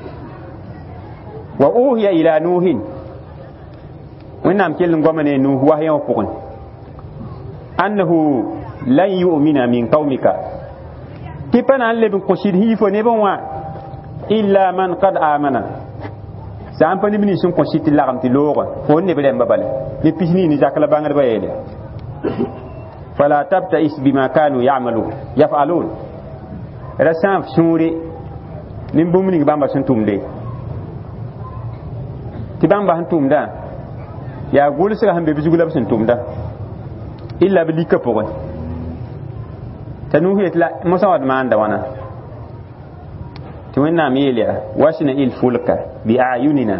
wa uhiya ila nuuhin wẽnnaam kell n goama ne nuus wasyã wã pʋgẽ annahu lan yu'mina min qaumika tɩ pa na n leb n kõ sɩd sẽn yi fo neb n wã illa man qad amana sã n pa neb nins sẽn kõ sɩd tɩ lagem tɩ loogã fo n neb rẽmba bale ne pis nii ne zak la bãngdbã yeele fala tabtais bima kanu yaf'alun ra sã n f sũure ne bũmb ning bãmba sẽn tʋmde tɩ bãmba sẽn tʋmdã yaa gʋlsga sẽn be b zug la b sẽn tʋmda illa b lika pʋgẽ t'a nuus yet la mosã wa d maanda wãna tɩ wẽnnaam yeel yaa wasna il fulka bi ayunina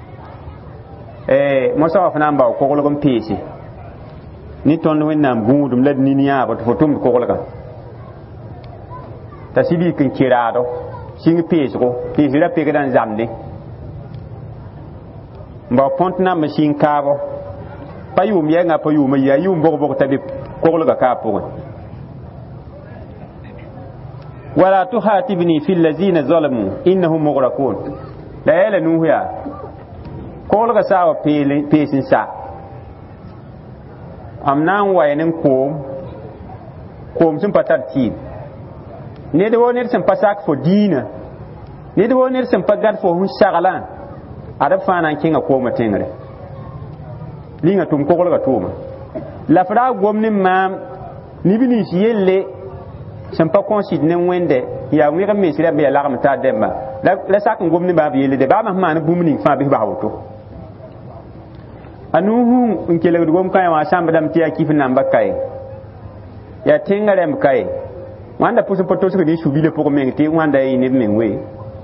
mosã wa f na n bao koglg n peese ne tõnd wẽnnaam gũudum la d nin yãabo tɩ fo tʋmd koglgã t'a sibi kin kirado sing pesgo pesira pegadan zamde ba pontna machine kabo payum yenga payum ya yum bog tabi kogolga ka pogo wala tuhatibni fil ladina zalamu innahum mughraqun la yala nuhya kogolga sawa pesin sa amnan wayenin kom sun patar ti ne de woner sun pasak fo dina ne de woner sun pagat fo hun shagalan ada fana kinga ko matengre linga tum ko ga tuma la fra gomni mam ni bini yelle sun pa konsid ne wende ya wi ga mesira be la ga ta demba la sak gomni ba bi yelle de ba ma na bumni fa bi ba hoto anuhu nkele gom kan wa shamba dam tiya kifin nan bakai ya tengare mkai wanda puso poto so ni shubile poko mengti wanda yi ne mengwe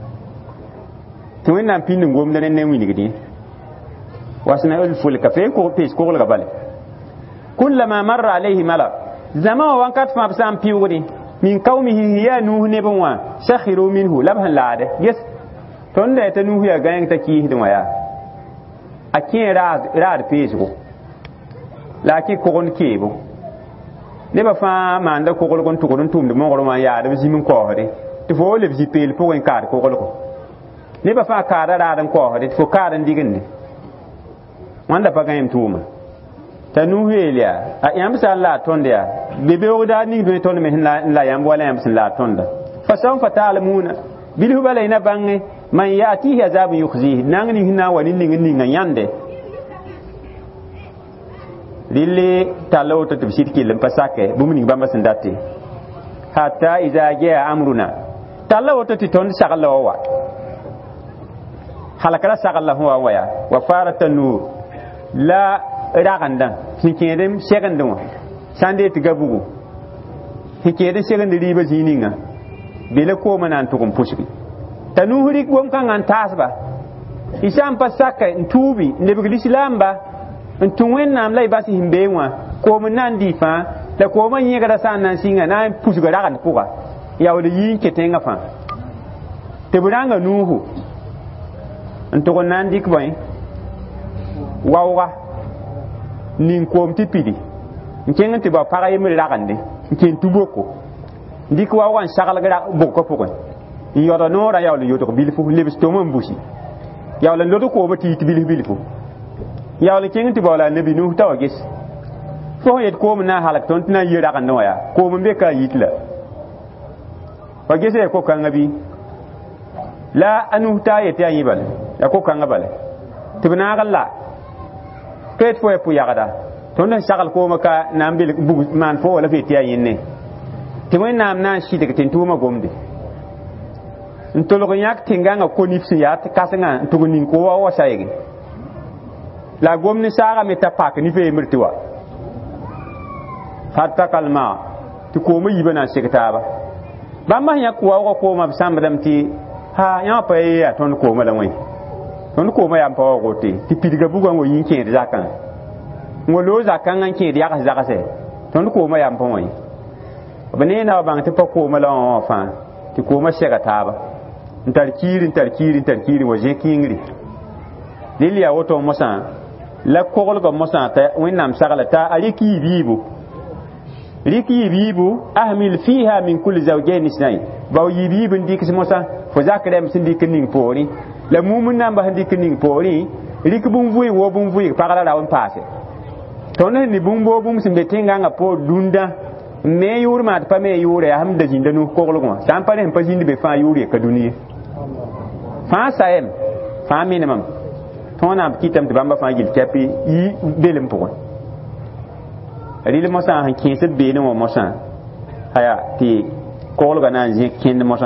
to wena pin ngom da ne wini gidi wasna ul ful kafe ko pes ko ga bale kullama marra alayhi mala zama wa kat fa sam piwudi min qaumihi ya nuhu ne banwa sakhiru minhu labhan laade yes ton da ta nuhu ya gayan ta ki hidin waya akin raad pes ko laki ko gon kebo ne ba fa manda ko gon to gon tum de mo gon ya da zimin ko hore to fo le zi pel po en kar ko ko ne ba fa kara radan ko hore fo karan digin ne wanda fa gayem tuma tanu helia a yam sala tondia bebe oda ni do ton me la yam wala yam sala tonda fa sam fa ta'lamuna bil hubalayna bange man yatihi azabun yukhzihi nangni hina wani ni nganyande lille talaw to tibsit kilim pasake bumni bamba sindati hatta iza jaa amruna talaw to titon sagalawa halakara sagallahu wa ya wa faratanu la raganda hikedem segandon sande tigabugo hikede segande riba zininga bele ko manan to kom pushbi tanuhuri gom kan an tasba isam pasaka ntubi nebigli silamba ntun nam lay basi himbewa ko mun nan difa la ko man yega da san nan singa na pusu gara kan puga ya wala yin ketenga fa te buranga nuhu nto nan dik boy wawa nin kom tipidi nkenga te ba para yemi ragande nken tuboko dik wawa sagal gara bokko pugo yodo no ra yawle yodo bilfu lebis to mon bushi yawle lodo ko ba ti bilfu ya wala king ti bola nabi nuh tawagis fo yet ko na halak ton na yira kan no ya ko mun be ka yitla fa gese ko kan abi la anu ta yet ya yibal ya ko kan abale tibna galla ket fo pu ya gada ton na shagal ko maka na mbil man fo wala fe tiya yinne timen nam na shi daga tintuma gombe ntolo yak tinganga ko nipsi ya kasanga tugunin ko wa sayegi la gomni saga meta pak ni fe mirtiwa hatta kalma ti ko mu yibana sekta ba ma ya kuwa ko ma sambadam ti ha ya pa ya ton ko ma la moy ton ko ma ya pa ko ti pidiga buga ngo yin ke zakan ngolo zakan an ke ya ka zaka se ton ko ma ya pa moy bane na ba ngati pa ko ma la fa ti ko ma sekta ba ntarkiri waje kingri lilia woto mosa la kogolga mosa ta winnam sagala ta aliki bibu ahmil fiha min kulli zawjayn isnayn baw yibibu ndik mosa fo zakrem sindik ning pori la mumun namba handik ning pori rik bum vui pagala rawon passe ton ni bum bo bum simbe tinga nga po dunda me yur mat pa me yure hamda jindanu kogolgo sampane pa jindi be fa yure ka duniya fa saem fa minimum tona kitam de bamba fa gil kapi yi belem pour ril mosa han kinse be no mosa haya ti kol gana je kin mosa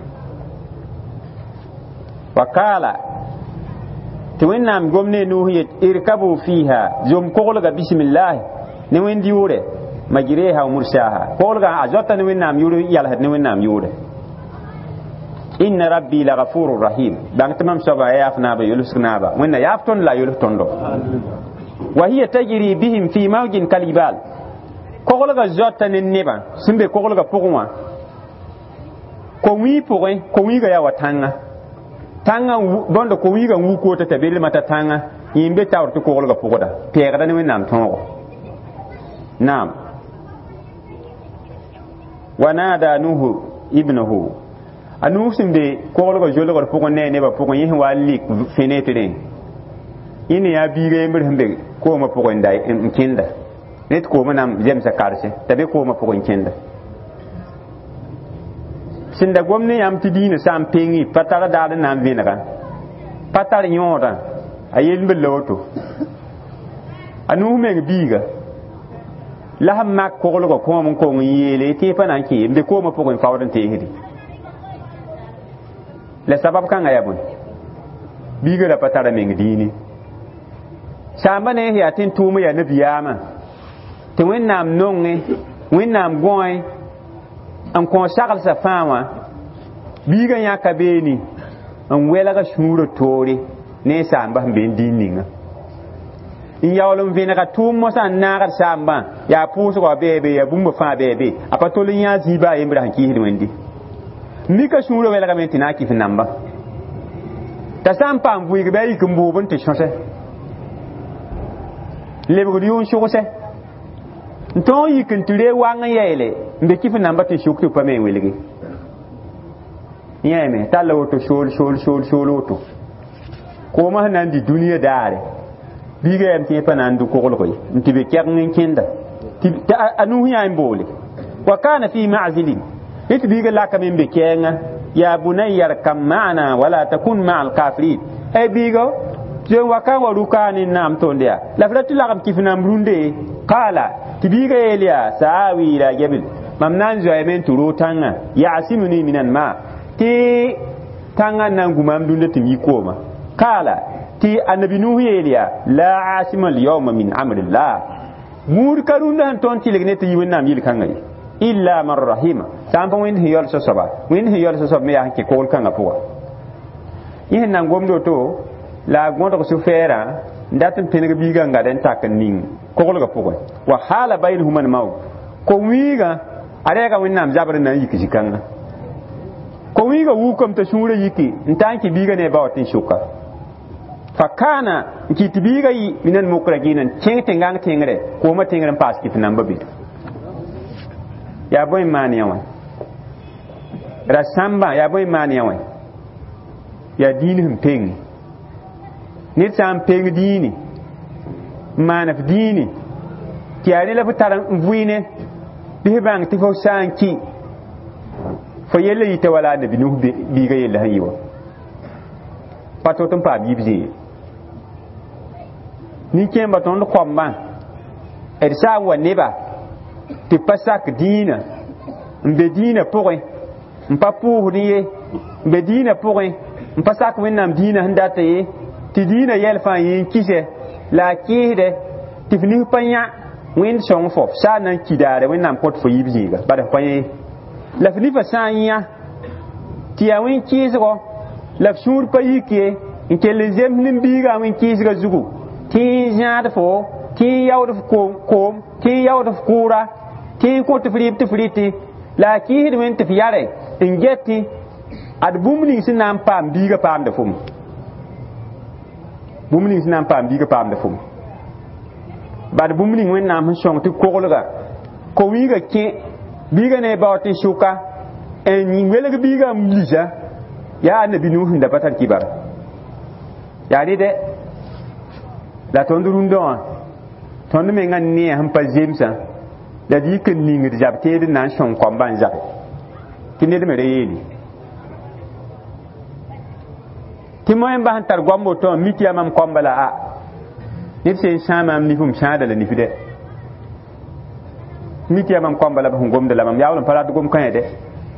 wakala to wennam gomne no yet irkabu fiha zum kol ga bismillah ne wendi yure magireha mursaha kol ga azota ne wennam yure yalla ne wennam yure إن ربي لغفور رحيم بانك تمام سبا يافنا بيلسكنا با وإن يافتون لا يلفتون دو وهي تجري بهم في موج كالجبال كوغلغا زوتا ننبا سنبي كوغلغا بوغوا ko wi pore ko wi ga ya watanga tanga bondo ko wi ga wu ko ta bele mata tanga yimbe tawr to ko ga pogoda pegda ne wẽnnaam tõogo naam wa nada nuhu ibnuhu anu simbe ko ga jolo ga pogo ne ba pogo yin wa lik fenetre ini ya biige yember hembe ko ma pogo ndai kinda net ko manam jemsa karse tabe ko ma pogo kinda sinda gomne yam ti dina sam pengi patara dada nam vinaka patar nyora ayel beloto anu me biga la hamma ko lo ko mon ko yele ti panan ki mbe ko ma pogo fawdan te hidi le sabab kan ayabun biga la patara me dini samba ne ya tin tumu ya nabiyama te wennam nonge wennam goy an ko sakal sa fama biga ya kabeni an wela ga shuro tori ne samba be dininga in yawlum vina ka tumo san na ga samba ya puso ko bebe ya bumba fa bebe apatolin ya ziba yimra hanki hidwendi mika shuro wela ga mentina ki finamba ta sampa mvuyi ga bayi kumbubun te shose lebgo di on shose nton yikin tire wanga yele mbe kifi namba te shuktu pa me weligi yeme talla woto shol woto ko ma nan di duniya dare biga yam te pa nan du ko koy ntibe kyarnin kinda ta anu ya imbole wa kana fi ma'zilin it biga la kam mbe kenga ya bunayya kam ma'ana wala takun ma'al kafirin ay biga je waka warukani nam tondia la fratu la kam kifina mrunde qala tibiga elia saawi ila jabil mamnan zo amen turo tanga ya asimuni minan ma ti tanga nangu mamdunde timi koma qala ti annabi nuhu elia la asima al yawma min amrillah mur karunda ton tilegne ti wonnam yil kangai illa man rahima sampa wen hiyol so soba wen hiyol so soba me yanke kol kanga puwa yin nan gomdo to la gondo ko sufera ndatin penega biga ngaden takning kokol ga pokon wa hala bainahuma al-maut ko wiga arega winnam jabare nan yiki jikanga ko wiga wukom ta shure yiki ntanki biga ne bawatin shuka fakana kiti biga yi minan mukragina cengte ngang tengre ko ma tengre pas kiti namba bi ya boy mani yawan rasamba ya boy mani yawan ya dinhum peng nit sam peng dini manaf dini ti ari la futaran vuine bi bang ti fo sanki fo yelle yita wala de binu bi ga yelle hayiwa patotum pa bibji ni kemba ton ko komba er sa wa neba ti pasak dina mbe dina pourri mpa pourri mbe dina pourri mpa sak wennam dina handata ye ti dina yel fa yin kise la kide ti fini panya win song fo sa nan kidare wennam pot fo yibziga bada panye la fini fa sanya ti ya win kisgo la sur payike intelligent nim biga win kisga zugu ti jaade fo ti yawde ko ti yawde kura ti ko te friti la kihid men te fiare ingeti ad bumni sinam pam biga pam de fum bumni sinam pam biga pam de fum bad bumni wen nam song ti kolga ko wiga ke biga ne bawti shuka en welega biga mlija ya nabi nuhu da patar kibar ya de la tondurundo tondu me ngan ne han pa jemsa da di ken ningi de jabte de nan shon komban ja kinne de mere yeli timoyen ba han tar gombo to miti amam kombala a nit sen shama am ni fum shada la ni fide miti amam kombala ba gomda la mam yawlan pala gom kan de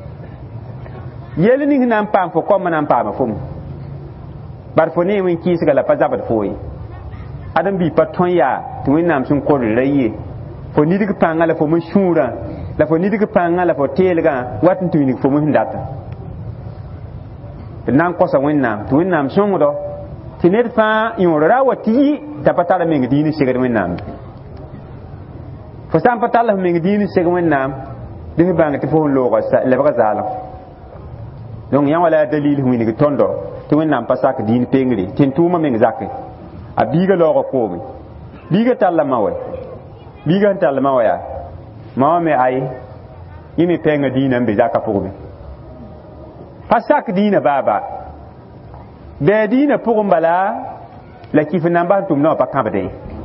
yeli ni nan pam fo kom nan pam fum bar fo ne win kisi la pa zabat foyi adam bi paton ya to win nam sun ko rayi fo nidig panga la fo mo shura la fo nidig panga la fo telga watin tu ni fo mo hindata nan ko sa wennam tu wennam songo tinet fa yora wati ta patala me ngidini sigad wennam fo sam patala me ngidini sigad wennam de banga ti fo lo ga sa le ba zala donc yã wala dalil wĩneg tõndo tɩ wẽnnaam pa sak dĩin pengre tɩ n tʋʋma meng zake a biiga laoogã koome biiga talla ma wɛ biiga sẽn tall ma wa yaa ma wã me ay yẽ me pɛɛngã dĩinã n be zakã pʋgẽ pa sak dĩinã baaba bɩa dĩinã pʋgẽ bala la kɩf n na n bas n tʋmdã wã pa kãbde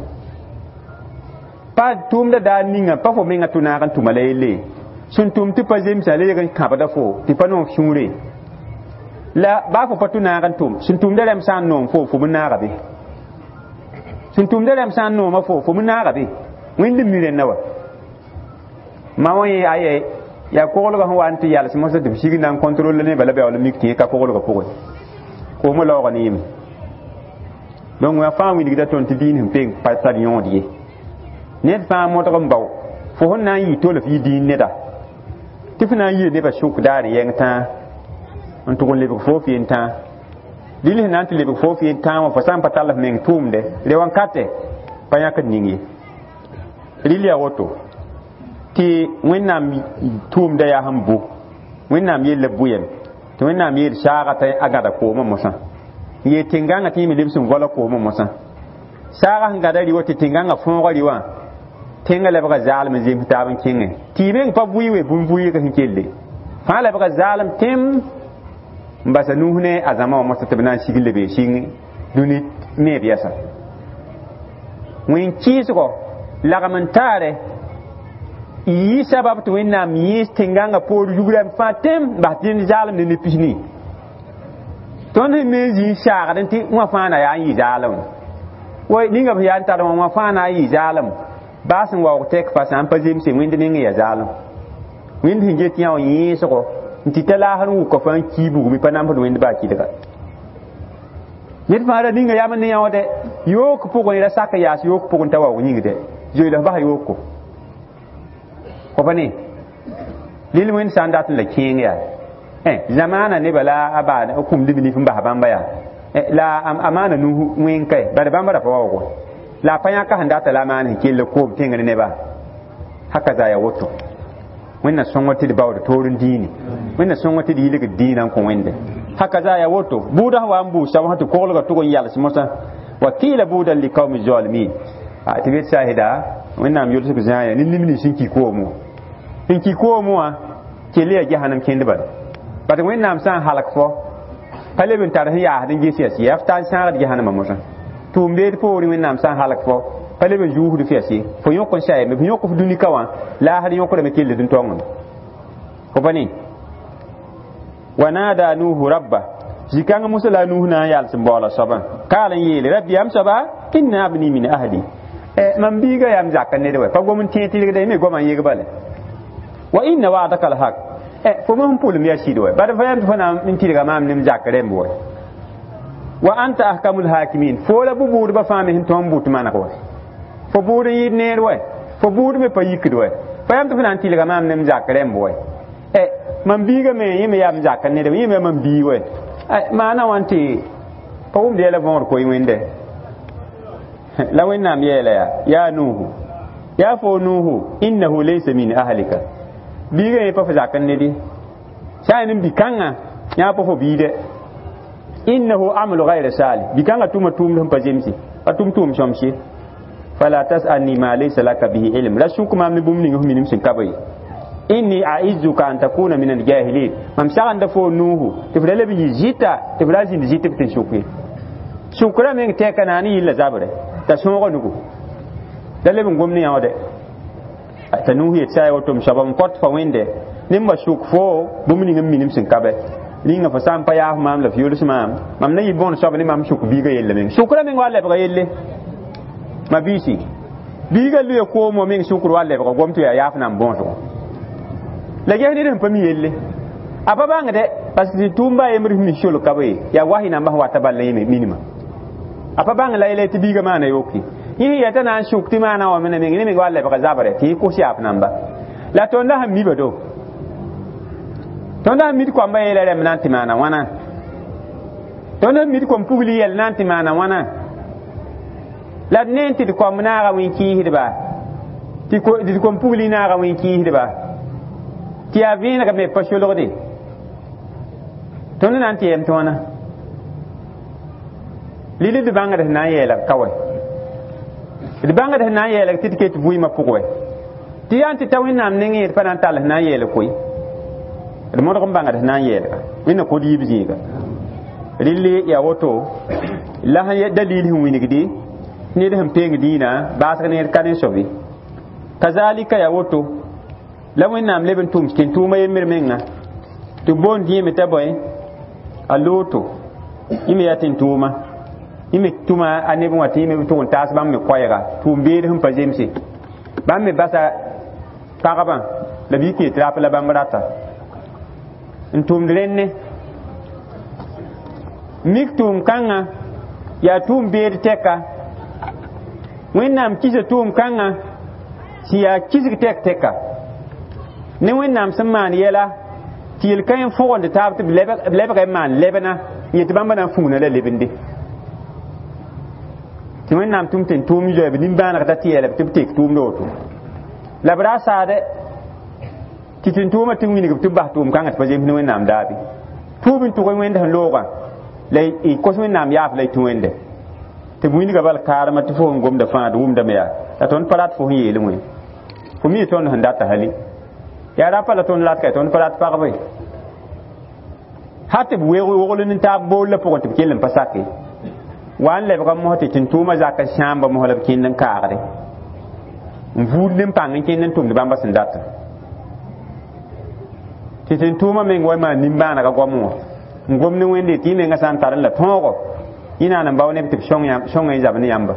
pa tʋʋmda daa ninga pa fo menga tʋ-naag n tʋma la yelle sẽn tʋm tɩ pa zemsã leeg n kãbda fo tɩ pa noog sũure la baa fo pa tʋ-naag n tʋm sẽn tʋmda rãmb sã n noom fo fo bõn naaga be sẽn tʋmda rãmb sã n noomã fo bõn naaga be wẽnd mi rẽnna wa ma wã yẽ aye yaa koglga sẽn wa n tɩ yals mosã tɩ b sig na n contrôle nebã la bɛool mik tɩ ka koglga pʋgẽ koomã laoogã ne yeme donc wã fãa wilgda tõnd tɩ dĩin sẽn peng pa tar yõod ye ned fãa modg n bao fo sẽn na n yɩ tolf yɩ dĩin neda tɩ f na n yɩɩ nebã sʋk daar yɛng tãa n tʋg n lebg foof yen tãa dɩl sẽn na n tɩ lebg foof yen tãa wã fo sã n pa tall f meng tʋʋmde re wãn kate pa yãk d ning ye rɩl yaa woto tɩ wẽnnaam tʋʋmda yaa sẽn bu wẽnnaam yella bʋyem tɩ wẽnnaam yeel saaga t'a a gãda koomã mosã n yee tẽngãngã tɩ yẽ me lebs n gola koomã mosã saaga sẽn gãda rɩ wa tɩ tẽngãngã fõoga rɩ wã tẽngã lebga zaalem n zems taab n kẽngẽ tɩ y meng pa vʋɩ we bũn-vʋɩɩg sẽn kelle fãa lebga zaalem tẽm n basa nuus ne a zãma wã mosã tɩ b na n sig lebe sɩng dũni meeb yɛsa wẽn-kɩɩsgɔ lagm n taare yi sabab tɩ wẽnnaam yẽes tẽngãngã poor yugrame fãa tẽm bas dẽnd zaalem ne ne pisni tõnd sẽn me n zĩig saagd tɩ wã fãa na yaa n yɩ zaalem wa ninga b yaa n tar wã fãa na n yɩ zaalem baa sẽn waoog tɛk pa sã n pa zemse wẽnd ning n ya zaalem wẽnd sẽn get yã wã yẽesgɔ n tɩ ta laasr n wʋka fãa n kii bugme pa nambd wẽnd baa kɩdga ned fãa ra ninga yam ne yãwdɛ yook pʋgẽ ra sak n yaas yook pʋgẽ t'a waoog yĩngdɛ zoeela f bas yooko fo pa ne lil wẽnd sã n dat n la kẽeng yaa zamaana nebã la a baa kũm lib nif n bas bãmba yaa la a maana nuus wẽng kae bara bãmba ra pa waoogo la a pa yãka sẽn data la a maan sẽn kell koom tẽngr nebã haka za ya woto wẽnna sõngo tɩ d baood toor n dĩini wẽnna sõngo tɩ d yɩlgd dĩinã n kõ wẽnde haka za ya woto buudã sẽn wa n buus sab tɩ koglga tʋg n yals mosã wa kɩɩla buudan likaumi zalimin tɩ bet saasda wẽnnaam yolsg zãa ya ne limni sẽn ki koomo n ki koomo wã kell yaa jahanam kẽndba bat wẽnnaam sã n halk fo pa leb n tar sẽn yaasd n ges yas yaa f tar n sãagd jahanamã mosã tʋʋm beed poorẽ wẽnnaam sã n halk fo pa leb n yuusd f yas ye fo yõk n saɛɛme f yõk f dũnika wã laasd yõkrame kelled n tõngem fo pa ne wa naada nuuhu rabba zĩ-kãngã mosã la a nuus na n yals n baoola soabã kaal n yeele rabbi yam soaba inna abni min ahli mam biiga yam zaka ned wa pa gom n tẽ tɩlgda me goma n yeg bale wa inna wa'daka alhaq fo mam pʋlem yaa sɩd wa bad fa yam tɩ fo na n tɩlga maam nem zak rẽmb wa wa anta ahkamul hakimin fo la bu-buudbã fãa me sẽn tõnd bʋt maneg wa fo buud n yɩɩd neer wa fo buud me pa yikd wa fa yam tɩ fo na n tɩlga maam nem zak rẽmb wa mam biiga me yẽ me yam zaka ned yẽ me mam bii wa maana wã tɩ pa wʋmd yɛla võor koy wẽnde la wẽnnaam yɛɛla yaa nuuhu yaa fo nuuhu innahu laysa min ahlika biiga yẽ pa fo zak n ned ye sã n bi-kãngã yã pa fo biidɛ innahu amalu gayra salih bi-kãngã tʋma tʋʋmd sẽn pa zemse pa tʋm tʋʋm sõms ye fala tasalni ma laysa laka bihi ilm ra sũk maam ne bũmb ning f minim sẽn ka ba ye inni aizuka an takuna min aljahilin mam saganda fo nuuhu tɩ f ra leb yɩ zɩta tɩ f ra zĩnd zɩt b tɩ sʋk ye sʋkrã meng tɛka na ne yɩlla zabre t'a sõoga nugu da leb n gom ne yãwdɛ t'a nuus yet saa woto m soaba m kõt fa wẽnde nemba sʋk fo bũmb ning n minim sẽn ka bɛ rĩngã fo sã n pa yaaf maam la f yols maam mam na yɩ bõn soab ne mam sʋk biiga yella meng sʋkrã meng wa lebga yelle ma biisi biiga lʋya koom wã meng sʋkr wa lebga gom tɩ yaa yaaf nan bõosgo la ges ned sẽn pa mi yelle a pa bãngdɛ parce que tʋʋmba yembr sẽn mi sol ka ye yaa wasy namba sẽn wata balla yẽ minima a pa bãng la yɛla tɩ biiga maana yoke yẽ yɛta na n sʋk tɩ maana wã mene meng ne meng wa lebga zabre tɩ yẽ kos yaaf namba la tõnda sẽn miba do tõnda sẽn mid koamba yeela rẽmb na n tɩ maana wãna tõnda sẽn mid kom pugli yɛl na n tɩ maana wãna la d ne n tɩ d kom naaga wẽn-kɩɩsdba tɩ d kom pugli naaga wẽn-kɩɩsdba tɩ yaa vẽenega me pa solgde tõnd na n tɩ yɛm tõna lili d bãngd sẽn na n yɛɛlg ka wɛ d bãngd sẽn na n yɛɛlg tɩ d ket vɩɩmã pʋgẽ tɩ yaa n tɩ ta wẽnnaam nengẽ yet pa na n tall sẽn na n yɛɛl koe d modg n bãngd sẽn na n yɛɛlga wẽnna kod yiib zĩiga rɩlle yaa woto la sẽn dalil sẽn wingde ned sẽn peng dĩinã baasg need ka ne sobe kazalika yaa woto la wẽnnaam leb n tʋʋm tɩ tʋʋma yembr menga tɩ boon dĩime t'a bõe a looto yẽ me yaa tɩ tʋʋma yẽ me tʋma a neb wã tɩ yẽ me tʋg n taas bãmb me koɛɛga tʋʋm beed sẽn pa zemse bãmb me basa pagba la bɩ kee tɩ rap la bãmb rata n tʋʋmd rẽnne mik tʋʋm kãngã yaa tʋʋm beed tɛka wẽnnaam kisa tʋʋm kãngã sẽn yaa kisg tɛk-tɛka ne wẽnnaam sẽn maan yɛla tɩ yel ka yẽ fʋgend taab tɩ b lebga n maan lebna n yetɩ bãmba na n fũuna la lebende tɩ wẽnnaam tʋm tɩ n tʋʋm yoɛɛb nimbãaneg t'a tɩ yɛlb tɩ b tek tʋʋmda woto la b raa saadɛ tɩ tɩ n tʋʋmã tɩ wingb tɩ b bas tʋʋm kãngã tɩ pa zems ne wẽnnaam daabe tʋʋb n tʋg wẽnd sẽn loogã la y kos wẽnnaam yaaf la y tũ wẽnde tɩ b wĩndga bal kaarmã tɩ fo sẽn gomda fãa d wʋmdame yaa la tõnd pa rat fo sẽn yeel wẽ fo mi tõnd sẽn data hali yaa rapa la tõnd latka tõnd pa rat pagbe ha tɩ b wogl n taab bool la pʋgẽ tɩ b kell n pa sake wa n lebga mos tɩ tɩn tʋʋmã zakã sãamba mos la b kẽnd n kaagde n vuud n pãng n kẽnd n tʋmd bãmba sẽn data tɩ tɩn tʋʋmã meng wa maan nimbãanega goam wã n gom ne wẽnde tɩ y menga sã n tar n la tõogo yẽ naan n bao neb tɩ b sõng n zab ne yãmba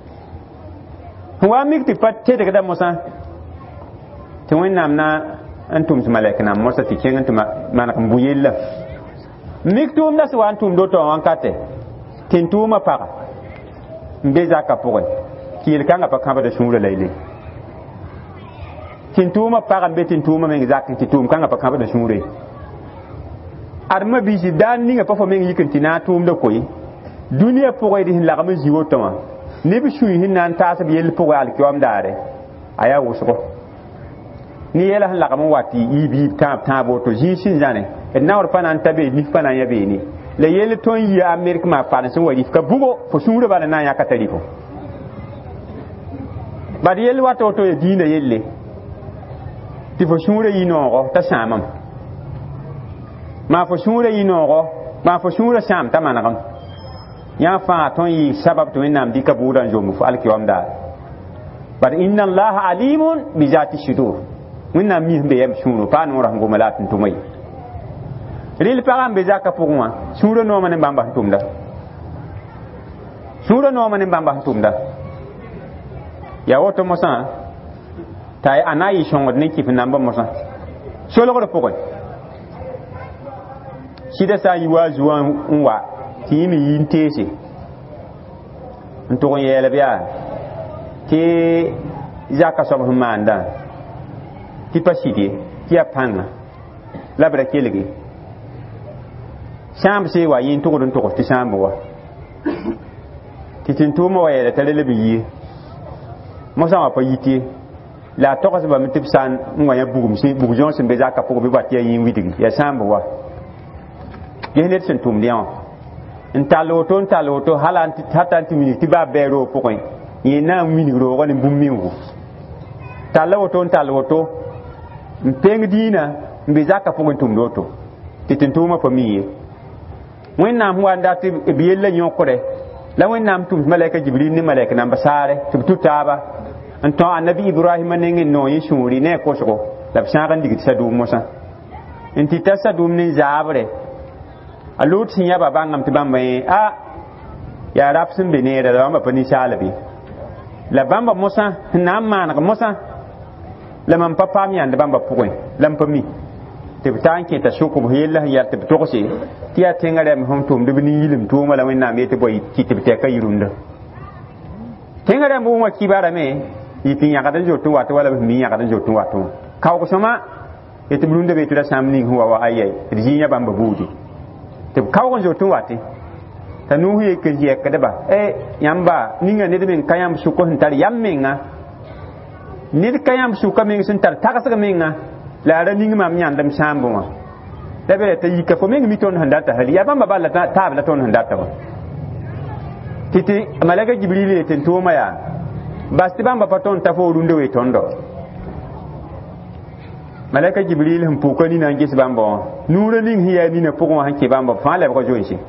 wa mik tɩ pa tedgda mosã tɩ wẽnnaam na n tʋm tɩ malɛk nam mosa tɩ kẽng tɩ maneg n bʋ yella mik tʋʋmda sẽn wa n tʋmd woto wã n kate tɩ n tʋʋmã paga n be zakã pʋgẽ tɩ yel-kãngã pa kãbda sũurã la ile tɩ n tʋʋmã paga n be tɩ n tʋʋmã meng zak tɩ tʋʋm-kãngã pa kãbda sũure admã biisi daan ninga pa fo meng yik n tɩ na n tʋʋmda koe dũniyã pʋgẽ d sẽn lagm n zi woto wã neb sũi sẽn na n taas b yell pʋgẽ alkiom daare a yaa wʋsgo ne yɛla sẽn lagm n wat yiib tãab woto zĩig sẽn zãne d naoor pa na n ta be nif pa na n ya beene la yell tõnd yi amerik maa paden sẽn wa rifka bugo fo sũurã bala na n yãka t'a rifo bad yell wat woto ya diinã yelle tɩ fo sũurã yi noogo t'a sãamam maa fo sũurã yi noogo maa fo sũurã sãam t'a manegem yã fãa tõnd yɩ sabab tɩ wẽnnaam dɩka buudã n zomb fo alkiom daar bad inna allaha alimun bi zati sudur wẽnnaam mis n be yɛm sũurõ paa noorã sẽn goma la a tɩ n tʋma ye rel pagã n be zakã pʋgẽ wã sũurã noomã ne bãmba sẽn tʋmda sũurã noomã ne bãmba sẽn tʋmda yaa woto mosã t'a a na n yɩ sõngd ne kɩf nambã mosã solgd pʋgẽ sɩda sã n yi waa zuwã n wa tɩ yẽ me yi n teese n tʋg n yɛɛlb yaa tɩ zakã soab sẽn maandã tɩ pa sɩd ye tɩ yaa pãnga la b ra kelge sãamb see wa yẽ tʋgd n tʋgs tɩ sãamb wa tɩ tɩn tʋʋmã wa yɛɛla t'a relb yie mosã wã pa yit ye la a togsbame tɩ b sã n wa yã bug-zõog sẽn be zakã pʋgẽ bɩ bat tɩ yaa yẽ widgi yaa sãamb wa ges ned sẽn tʋmd yã wã n tall woto hata n tɩ minig tɩ baa bɛɛ roog pʋgẽ yẽ na n minig roogã ne bũmb mingo talla woto n tall woto n peng dĩinã n be zakã pʋgẽ tʋmd woto tɩ tɩn tʋʋmã pa mi ye wẽnnaam wa n dat b yella yõkre la wẽnnaam tʋm tɩ malɛka jibril ne malɛk namba saare tɩ b tʋ taaba n tõ annabi ibrahima neng n noog yẽ sũuri ne a kosgo la b sãag n digd sadʋʋm mosã n tɩ ta sadʋʋm ne zaabre a loot sẽn yãba bãngame tɩ bãmba yẽ yaa rap sẽn be neera la bãmba pa ninsaalb ye la bãmba mosã sẽn na n maaneg mosã la mam pa paam yãnd bãmba pʋgẽ la m pa mi tɩ b taa n kẽta sʋkb yella sẽn yal tɩ b togse tɩ yaa tẽngã rɛm sẽn tʋmd b nin-yilm tʋʋmã la wẽnnaam yetɩ bõe kɩ tɩ b tɛka yɩrũndã tẽngã rɛm wẽ wã kibarame yɩ tɩ yãgd n zot n wat wala b sẽn mi yãgd n zot n wat wã kaoog-sõma yetɩ b rũndã be tɩ ra sãmb ning sẽn wa wa ayɛy d zĩig yã bãmba buudi tɩ b kaoog n zot n wate t'a nuus yek n yɛkdba yãmba ninga ned meng ka yãmb sʋka sẽn tar yam menga ned ka yãmb sʋka meng sẽn tar tagsg menga la a ra ning mam yãndem sãamb wã la bere ta yika fo meng mi ton handata hali ya bamba balla ta bla ton handata wa titi malaika jibril ten to maya basti bamba paton ta fo runde we tondo malaika jibril hum pu ko ni nan gis bamba nura ning hiya ni na pugo hanke bamba fa la ko jonshi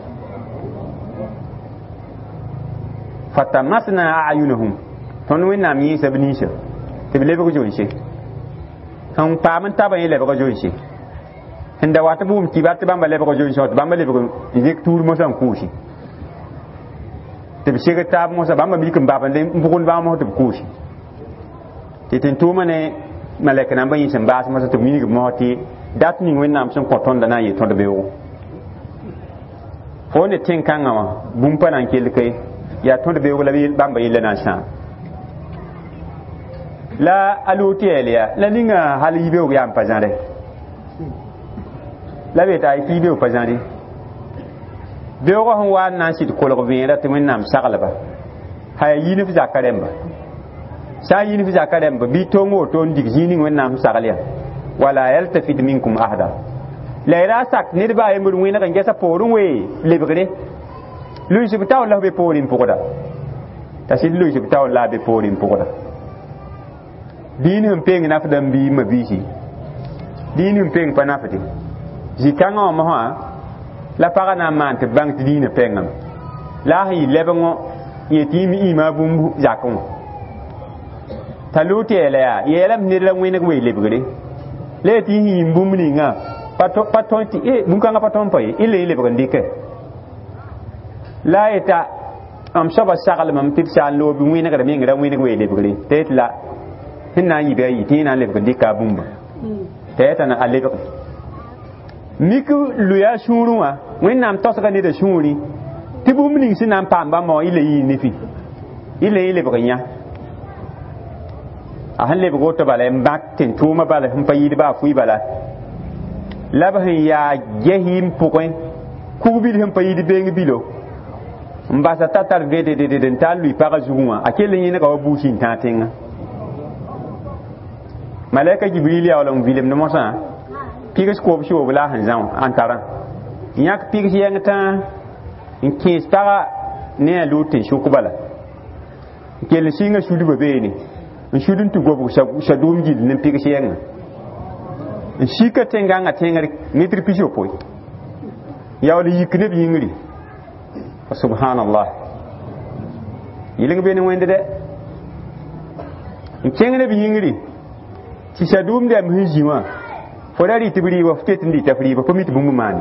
fatamasna a'yunuhum ton wen nam yi sabni shi tibile ko jonshi kan pa man ta ban ile ko jonshi inda wata bum kibati bamba le ko jonshi bamba le ko yek tour mo san kushi tib shega tab mo sa bamba mi kan baba le bugun ba mo tib kushi titin tuma ne malaka nan ban yin ba sa tib mi mo ti dat ni wen nam sun koton da na yi to da bewo fo ne tin kan ma bum pa nan kel kai ya to da bewo la bi bamba yi le na sha la alutiya la ninga hali bewo ya pa jare la beta yi bewo pa jare bewo ko hon wa nan sit ko lo bi ra te men nam sagalba hay yini fi zakaremba sa yini fi zakaremba bi to ngo to ndig yini men nam sagalya wala yaltafit minkum ahada la ira sak ni ba e murwi na kan gesa porun we lebgre lu shi bitaw la be porin pokoda tasil lu shi bitaw la be porin pokoda din hum peng na fadam bi mabisi din hum peng pa na fati zikanga ma ha la paga na man te bang ti dina pengam la hi lebango yeti mi ima bumbu jakon taluti ele ya yelam ni la ngwene gwe lebgre le ti hi mbumni nga paton ti e bunka nga paton pa ile lebgandike la eta am shaba sagal mam tit shan lo bi ngwene ga mi ngra ngwene gwe lebgre tetla hinna yi be yi tina lebgandika bumba teta na alebgre miku luya shuruwa wen nam tosaka ne da shuri tibum ning sinan pamba mo ile yi nifi ile boganya a halle bogo to bala mbak tin tuma bala hum payi ba fui bala laba ya jehim pokoin kubil hum payi bengi bilo mbasa tatar vede de den talu para zuwa akele yin ka wabushi tatinga malaika jibril ya wala vilem no mosa pigs ko bisho bula hanzan antara yak pigs yangta in kista ne lutin shukubala kel singa shudu babeni in shudun tu gobu shadum gil ne pigs yanga in shika tenganga tengar mitri pisho poi yawli yikne bi yingri subhanallah yiling beni wende de in kengene bi yingri ci shadum de mhijiwa forari tibri wa ftet ndi tafri ba pamit bumbu mani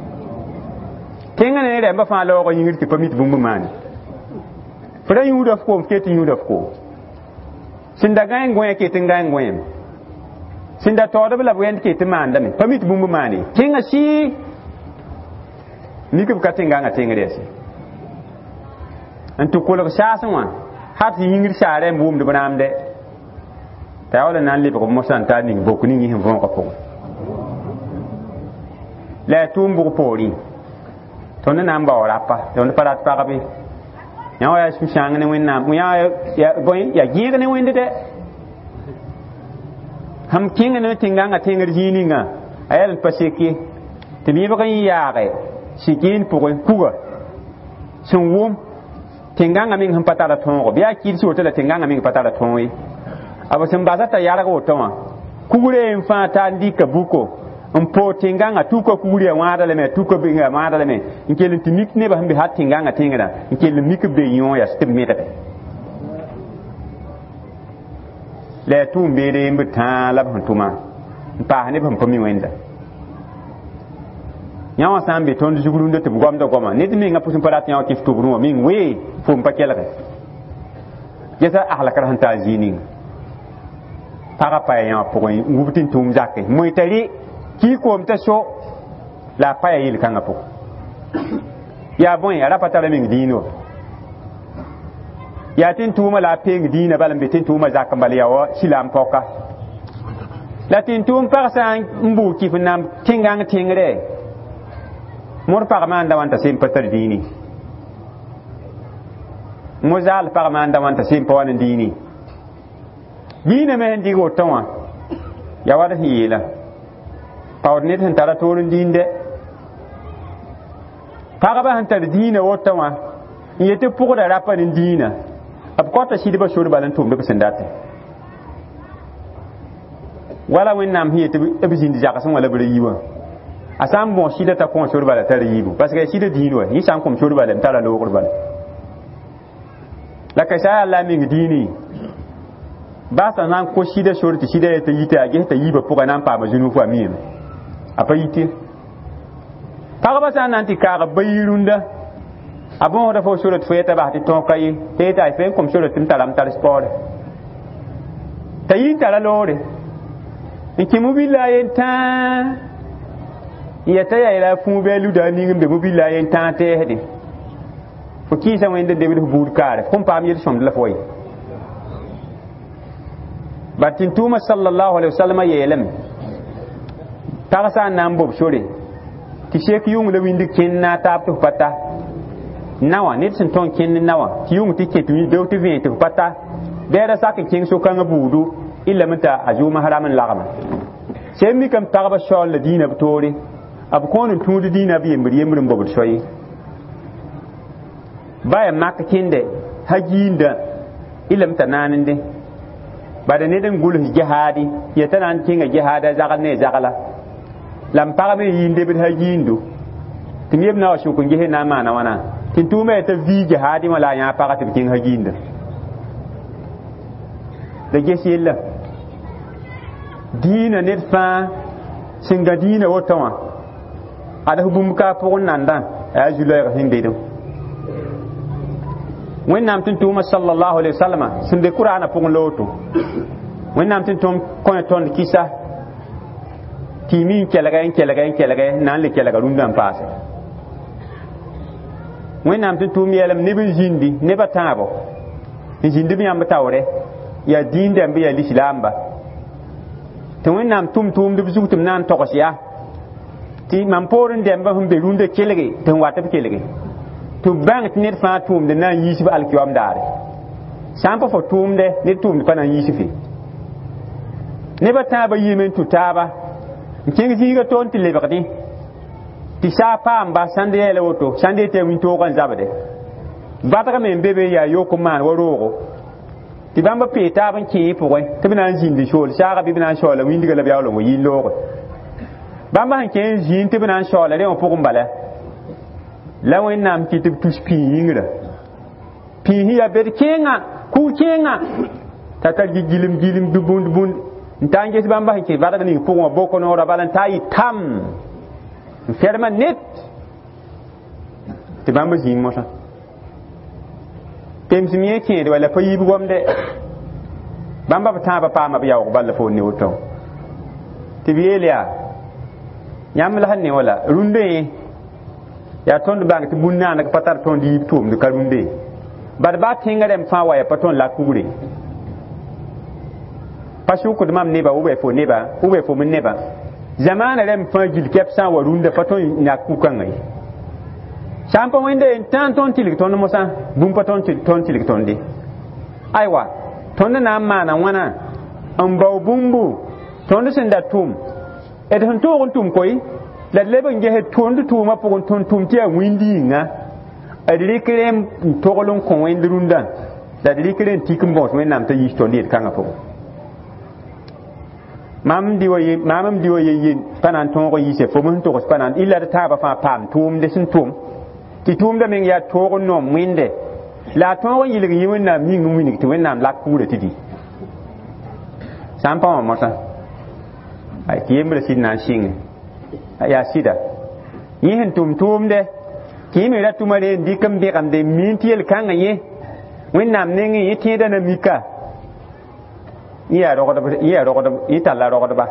kenga ne remba fa lo ko yingir ti pamit bumbu mani fora yuda ko ftet yuda ko sinda gaen goye ke tinga ngoyem sinda todo bla bwen ke timanda me pamit bumbu mani kenga si ni ko ka tinga nga tinga resi antu ko lo shasan wa hat yingir share mbum de banamde tawala nan le ko mo santa ni bokuni ni hin von ko la tumbu pori to ne nan ba ora pa to ne parat pa kabi nya wa su shang ne wen na mu ya boy ya gi ne wen de ham king ne tinga nga tinga jini nga ayal pasiki te bi ba kan ya ga sikin pour kuga sun wum tinga nga min ham patara tongo biya ki so to la tinga nga min patara tonwi aba sun ba za ta yara go to ma kugure en fa ta ndika buko mpo tinganga tuko kuria wada le me tuko binga wada le me inkelin timik ne ba hambi hat tinganga tingira inkelin mik be yon ya stim meta le tumbe de mbata la bantuma pa ne bam pomi wenda nyawa sambe ton jugulu ndo te bugam do goma ne dimi nga pusin parat nyawa kif tubru min we fum pa kela gesa ahla kar hanta jini para pa ya pokoy ngubutin tum jakke moy tari ki ko mta so la pa yil kanga po ya bon ya rapata la min dino ya tin tuma la peng dina balam betin tuma zakam bal yawo silam poka la tin tum par sa mbu ki funam tingang tingre mor par manda wanta sim patar dini mozal par manda wanta sim pawan dini dina me ndi go tawa ya wada hiyela pawd ned sẽn tara toor n dĩinde pagba sẽn tar dĩinã woto wã n yetɩ pʋgda rapa ne dĩinã b kota sɩdbã sor bala n tʋmd b sẽn datẽ wala wẽnnaam sẽn yetɩ b zĩnd zagsẽ wã la b ra yi wã a sã n bõos sɩda t'a kõ sor bala tara yiibu parce que sɩda dĩin wa yẽ sã n kõm sor bala n tara loogr bala la ka sa la ming dĩini ba sa nan ko sɩda sor tɩ sɩda yetɩ yita a ges t'a yiibã pʋgã na n paama zũnu fa miime a pa yitɩ pagba sã n na n tɩ kaag bayi rũndã a bõosda fo sor tɩ fo yeta bas tɩ tõoka ye t'a yeta a fẽ n kõm sor tɩ m tara m tar spɔɔre t'a yi n tara loore n kẽ mobila a yen tãa n yeta yaa yela fũu bɩ a luda a ning n be mobila a yen tãa tɛɛsde fo kɩɩsã wẽnda debd f buud kaare fo n paam yel-sõmd la fo ye bar tɩ tʋʋma sallallahu alaihi wasallam yeelame tag sã n na n bob sore tɩ sek yʋng la wĩnd kẽnd na a taab tɩ f pa ta nawa ned sẽn tõnd kẽnd nawa tɩ yʋng tɩ kẽ tɩ beoog tɩ vẽ tɩ f pa ta bɛɛda sak n kẽng so-kãngã buudu ilame t'a a zʋʋma haram n lagma sẽn mikame pagba saool la dĩinã b toore b kõon n tũud dĩinã b yembr n bobd soye ba ya mak kẽnde ha giindã ilame t'a naanende bada ned n gʋls gehaadi yeta na n kẽnga gehaada zagl ne zagla la m pagb n yɩɩn debd ha giindu tɩ m yeb na wa sʋk n ges na n maana wãna tɩ n tʋʋma yeta vɩɩ gehaadẽ wã la a yãa pagã tɩ b kẽng ha giindã la ges yella dĩinã ned fãa sẽn ga dĩinã woto wã ad f bũmb kaa pʋgẽ nandã a yaa zu-loɛɛg sẽn bedem wẽnnaam tɩ tʋʋma sallallahu alaihi wasallam sẽn be qur'ana pʋgẽ la woto wẽnnaam tɩ tʋm kõ tõnd kɩsa tɩ y mi n kelgɛ na n le kelga rũndã n paase wẽnnaam tɩ tʋʋm yɛlem neb n zĩndi nebã tãabo n zĩnd b yãmb taoorɛ yaa dĩin dãmb yaa lislaamba tɩ wẽnnaam tʋm-tʋʋmd b zug tɩ m na n togs yaa tɩ mam poor n dẽmbã sẽn be rũndã kelge tɩ n wat b kelge tɩ b bãng tɩ ned fãa tʋʋmde na n yiisb alkiyaam daare sã n pa fo tʋʋmdɛ ned tʋʋmd pa na n yiis fe nebã tãabã yɩɩme n tʋ taaba n kẽng zĩiga toon tɩ lebgdẽ tɩ saa paamba sãnd yɛɛla woto sãnd yetɩ a wĩntoogã n zabdɛ badgame n be be yaa yok n maan wa roogo tɩ bãmba pee taab n kẽ pʋgẽ tɩ b na n zĩnd sool saaga bɩ b na n saoola wĩndga la b yaool n wa yɩɩn looge bãmba sẽn kẽ n zĩin tɩ b na n saoola rẽ wã pʋgẽ bala la wẽnnaam kɩ tɩ b tus pĩig yĩngrã pĩisẽ yaa bed kẽengã kug kẽengã t'a tar gilem bũnd n ta n ges bãmba sẽn kẽ badg ning pʋgẽ wã boko noora bala n taa yɩ tam n fɛrma net tɩ bãmba zĩig mosã pemsem yẽ kẽede wala pa yiib gomdɛ bãmba b tãabã paama b yaoog balla fo ne woto tɩ b yeel yaa yãmb la sẽn ne wala rũndã yẽ yaa tõnd bãng tɩ bũmb naaneg pa tar tõnd yiib tʋʋmd ka rũnde bad baa tẽngã rẽm fãa wa ya pa tõnd la kugre pa sʋkd mam neba wʋbɛ fo neba wʋbɛ fo m neba zamaana rẽm fãa gil kɛp sã n wa rũndã pa tõnd nak kug-kãngã ye sã n pa wẽnda yen tãn tõnd tɩlg tõnd mosã bũmb pa tõnd tɩlg tõnde aywa tõnd na n maana wãna n bao bũmbu tõnd sẽn da tʋm d sẽn toog n tʋm koy la d leb n ges tõnd tʋʋmã pʋgẽ tõnd tʋm tɩ yaa wĩnd yĩnga d rɩk rẽ n togl n kõ wẽnd rũndã la d rɩk rẽ n tik n bõos wẽnnaam t'a yiis tõnd yel-kãngã pʋgẽ maam m di wa ye pa na n tõog n yiise fo m sẽn togs pa na illa d taabã fãa paam tʋʋmde sẽn tʋm tɩ tʋʋmdã meng yaa toog n nom wẽnde la a tõog n yɩlg yẽ wẽnnaam yĩng n wĩnig tɩ wẽnnaam lak kugrã tɩ di sã n pa wã mosã tɩ yembrã sɩd na n sɩngẽ yaa sɩda yẽ sẽn tʋm tʋʋmdɛ tɩ yẽ me ra tʋma ree n dɩk n bẽgemde n miin tɩ yel-kãngã yẽ wẽnnaam nengẽ yẽ tẽedã na mika yẽ talla rogdba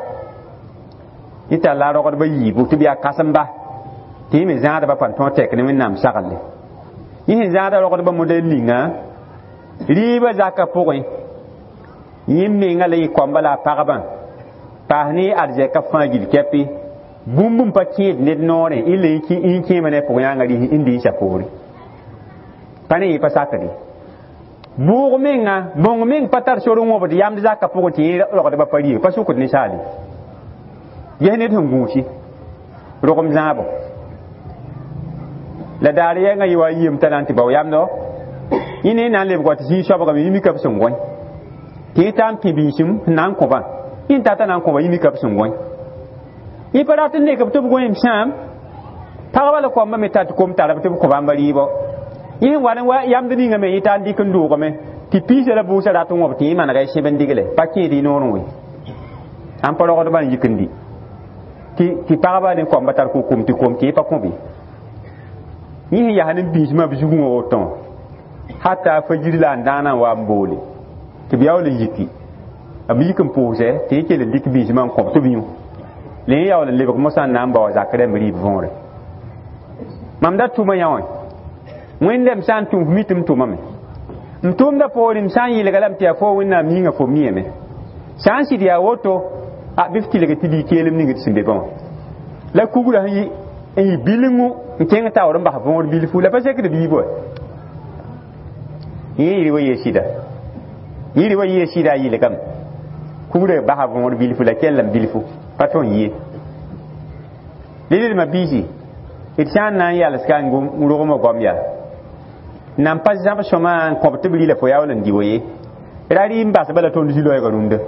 yiibu tɩ b yaa kãsemba tɩ yẽ me zãadba pa tõog tɛk ne wẽnnaam sagle yẽ sẽn zãada rogdba modɛl ninga rɩɩbã zakã pʋgẽ yẽ menga la yɩ kɔmba la a pagbã paas ne arzɛka fãa gil kɛpɩ bũmb n pa kẽed ned noorẽ illa yẽ kẽema ne pʋgẽ yãnga n dɩ n sapoore pa ne yẽ pa sakre buug menga bõng meng pa tar sor n wõbd yamd zakã pʋgẽ tɩ yẽ rogdbã pa rɩɩg pa sʋkd ninsaale gene ton gushi rogom zabo la dariya nga yiwa yim talanti baw yam no ine nan le bgot ji shoba ga yimi kap sungwan ti tam pi bishim nan ko ba in tata nan ko ba yimi kap sungwan yi paratin ne kap to bu goyim sham tawa la ko ma metat ko mtara to ko ba mbari bo yi wan wa yam dini nga me itan di kan du ko me ti pi se la bu sa ratun wa ti man ga sheben digele pakki di non wi am paro ko ban yikindi ti paraba ne ko mbatar ko kum ti kom ki pa ko bi ni ya hanin bi ma bi jugu o ton hatta fajiri la ndana wa mbole ti biyaw le yiki abi kan pose ti ke le dik bi ma ko to biyu le ya wala le ko mo san namba wa zakare mri bonre mam da tuma yawo wendem san tum mitum tumame mtum da porim san yi le galam ti afo winna minga fo mieme san si dia woto a bifti le ti kelem ni ngi simbe bon la kugura yi e bilingu nkenga ta woron ba ha bon bilifu la pa sekre bi boy yi wa yesida yi wa yesida yi le kam kugura ba ha bon bilifu la kellam bilifu paton yi lele ma bisi it san nan yalla ska ngum rogo gomya nan pa jamba shoma ko tibili la fo yawlan diwoye rari mbasa bala ton dilo e garunde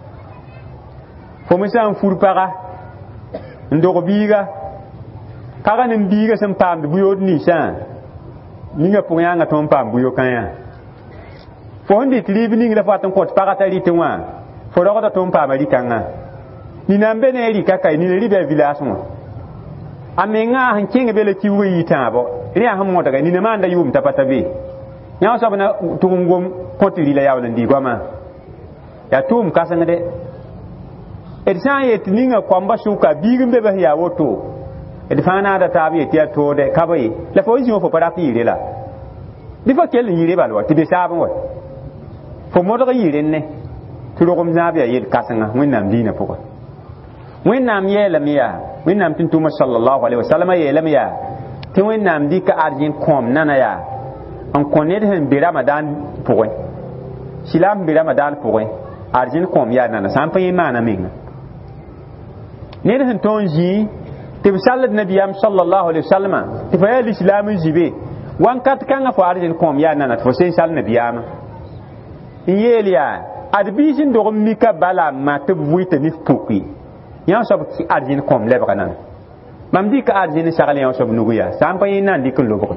fo misan furpaga ndogo biga kaga nim biga sem pam bu yod ni san ninga po yanga ton pam bu yo kanya fo ndi tribi ni la fatan ko paga tari tenwa fo rogo da ton pam ali kanga ni nambe ne ri kaka ni ri be village mo amenga han kinga bele kiwo yita bo ri ha mo daga ni na anda yum tapata be nya so bana tungum kotiri la yawlan di goma ya tum kasanga de edsan yet ninga kwamba shuka bigin bebe ya woto edfana da tabi tiya to de kabai la fo jimo fo para fi la di fa kel yire balwa ti be sabon wa fo mo daga yire ne turo kom zabi yel kasanga wennam dina poko wennam yela miya wennam tintuma sallallahu alaihi wasallam yela miya ti wennam di ka arjin kom nana ya an konet hen bi ramadan poko silam bi ramadan poko arjin kom ya nana sampa imana minga ned sẽn tõnd zĩ tɩ b salld nabiyam sallallahu alaihi wasallam tɩ fa yaa lislaam n zibe wãnkat kãngã fo arjin kõom yaa nana tɩ fo sẽn sall nabiyaamã n yeel yaa ad biis n dog n mika bala n ma tɩ b vɩɩta nif puki yã soab arjin kõom lebga nana mam dɩka arjin sagl yã soab nugu yaa sã n pa yẽ nan dɩk n lobge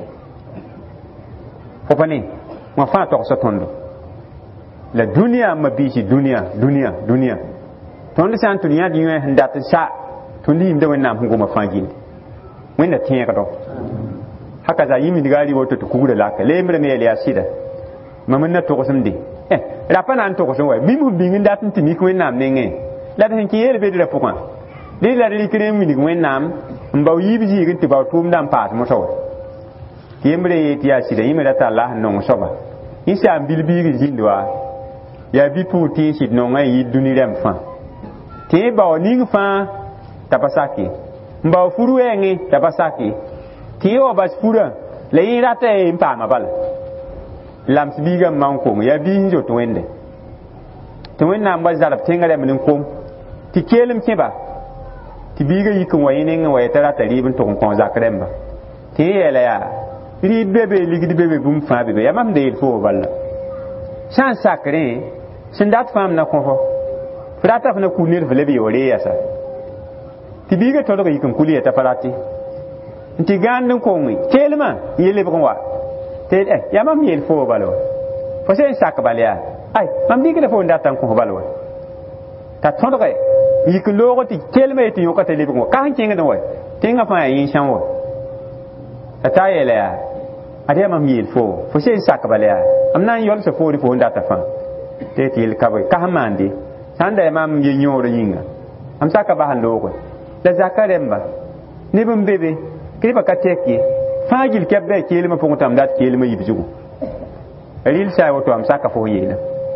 fo pa ne wã fãa togsa tõndo la dũniyã ma biisi dũniyã tõnd sã n tʋm yã dɩ n dat n sa tõnd yĩmda wẽnnaam sẽn goma fãa gilli wẽnna tẽegdo haka za yĩmidga rɩ woto tɩ kugra laka leembre me yɛl yaa sɩda mam n na togsmde ra pa na n togs wa bĩmb sẽn bĩng n dat n tɩ mik wẽnnaam nengẽ la d sẽn kẽ yeel bedrã pʋgã dɩ la d rɩkr n wilg wẽnnaam n bao yiib zɩɩg n tɩ bao tʋʋmda n paas mosã wa tɩ yembre yee tɩ yaa sɩda yĩme ra tar la sẽn nong soaba yẽ sã n bil-biig zĩnd wa yaa bi-pʋʋg tɩ sɩd nongã n yɩ dũni rɛm fãa tɩ bao ning fãa t'a pa sake n bao fur wɛɛngẽ t'a pa sake tɩ yẽ wa bas furã la yẽ rata n paama bala lams biigã n maan kong yaa biis n zot wẽnde tɩ wẽnnaam gba zarb tẽngã rɛmd n kom tɩ keelem kẽba tɩ biigã yik n wa yẽ neng n wa yɛta rata rɩɩb n tʋg n kõ zak rẽmba tɩ yẽ yɛla yaa rɩɩb bebe ligd bebe bũmb fãa bebe yaa mam da yel fo balla sã n sakrẽ sẽn dat fãam na kõ fo f rata f na kul ned f leb yeo ree yasa tɩ biigã tõdg yik n kul yɛta pa rate n tɩ gãand n kongẽ keelmã n ye lebg n wa tɩ yaa mam yel fo bala wa fo sẽn sak bal yaa ay mam dɩkda fo n data n kõs bal wa t'a tõdge yik n loog tɩ keelmã ye tɩ yõka t'a lebg n wa ka sẽn kẽngd wa tẽngã fãa yaa yẽ-sãn wa t'a taa yɛla yaa ad yaa mam yel fo sẽn sak bal yaa m na n yolsa foore fo n data fãa tɩ tɩ yel kabe ka sẽn maande sãn da mam ye yõor yĩnga m saka bas n looge la zaka rẽmba neb n bebe kɩdba ka tɛk ye fãa gil kɛp bɩ a keelmã pʋgẽ tɩ m dat keelmã yib zugu rɩl saa woto m saka fo yeela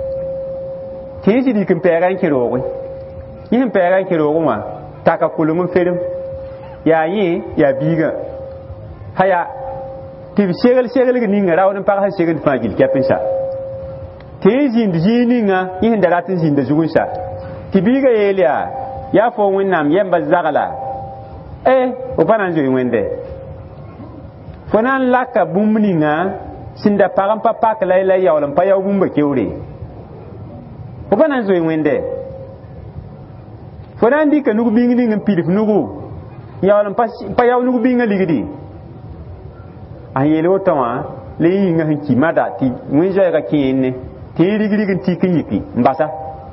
tɩ yẽ sɩd yik n pɛɛga n kẽ roogẽ yẽ sẽn pɛɛga n kẽ roogẽ wã taka kulum n ferem yaa yẽ yaa biigã haya tɩ b seglg ninga raood n pag sẽn segd fãa gil kɛp n sa tɩ yẽ zĩnd zĩig ninga yẽ sẽn da rat n zĩnda zug n sa tɩ biigã yeel yaa ya fo wẽnnaam yɛmba zagla o pa na n zoe wẽnde fo na n laka bũmb ninga sẽn da pag n pa pak la la yaool n pa yao bũmba keoore fo pa na n zoe wẽnde fo na n dɩka nug-bĩng ning n pidf nugu yaool n pa yao nug-bĩngã ligdi a yeel woto wã la y yĩngã sẽn ki mada tɩ wẽn-zoɛɛgã kẽenne tɩ y rig-rig n tik n yiki n basa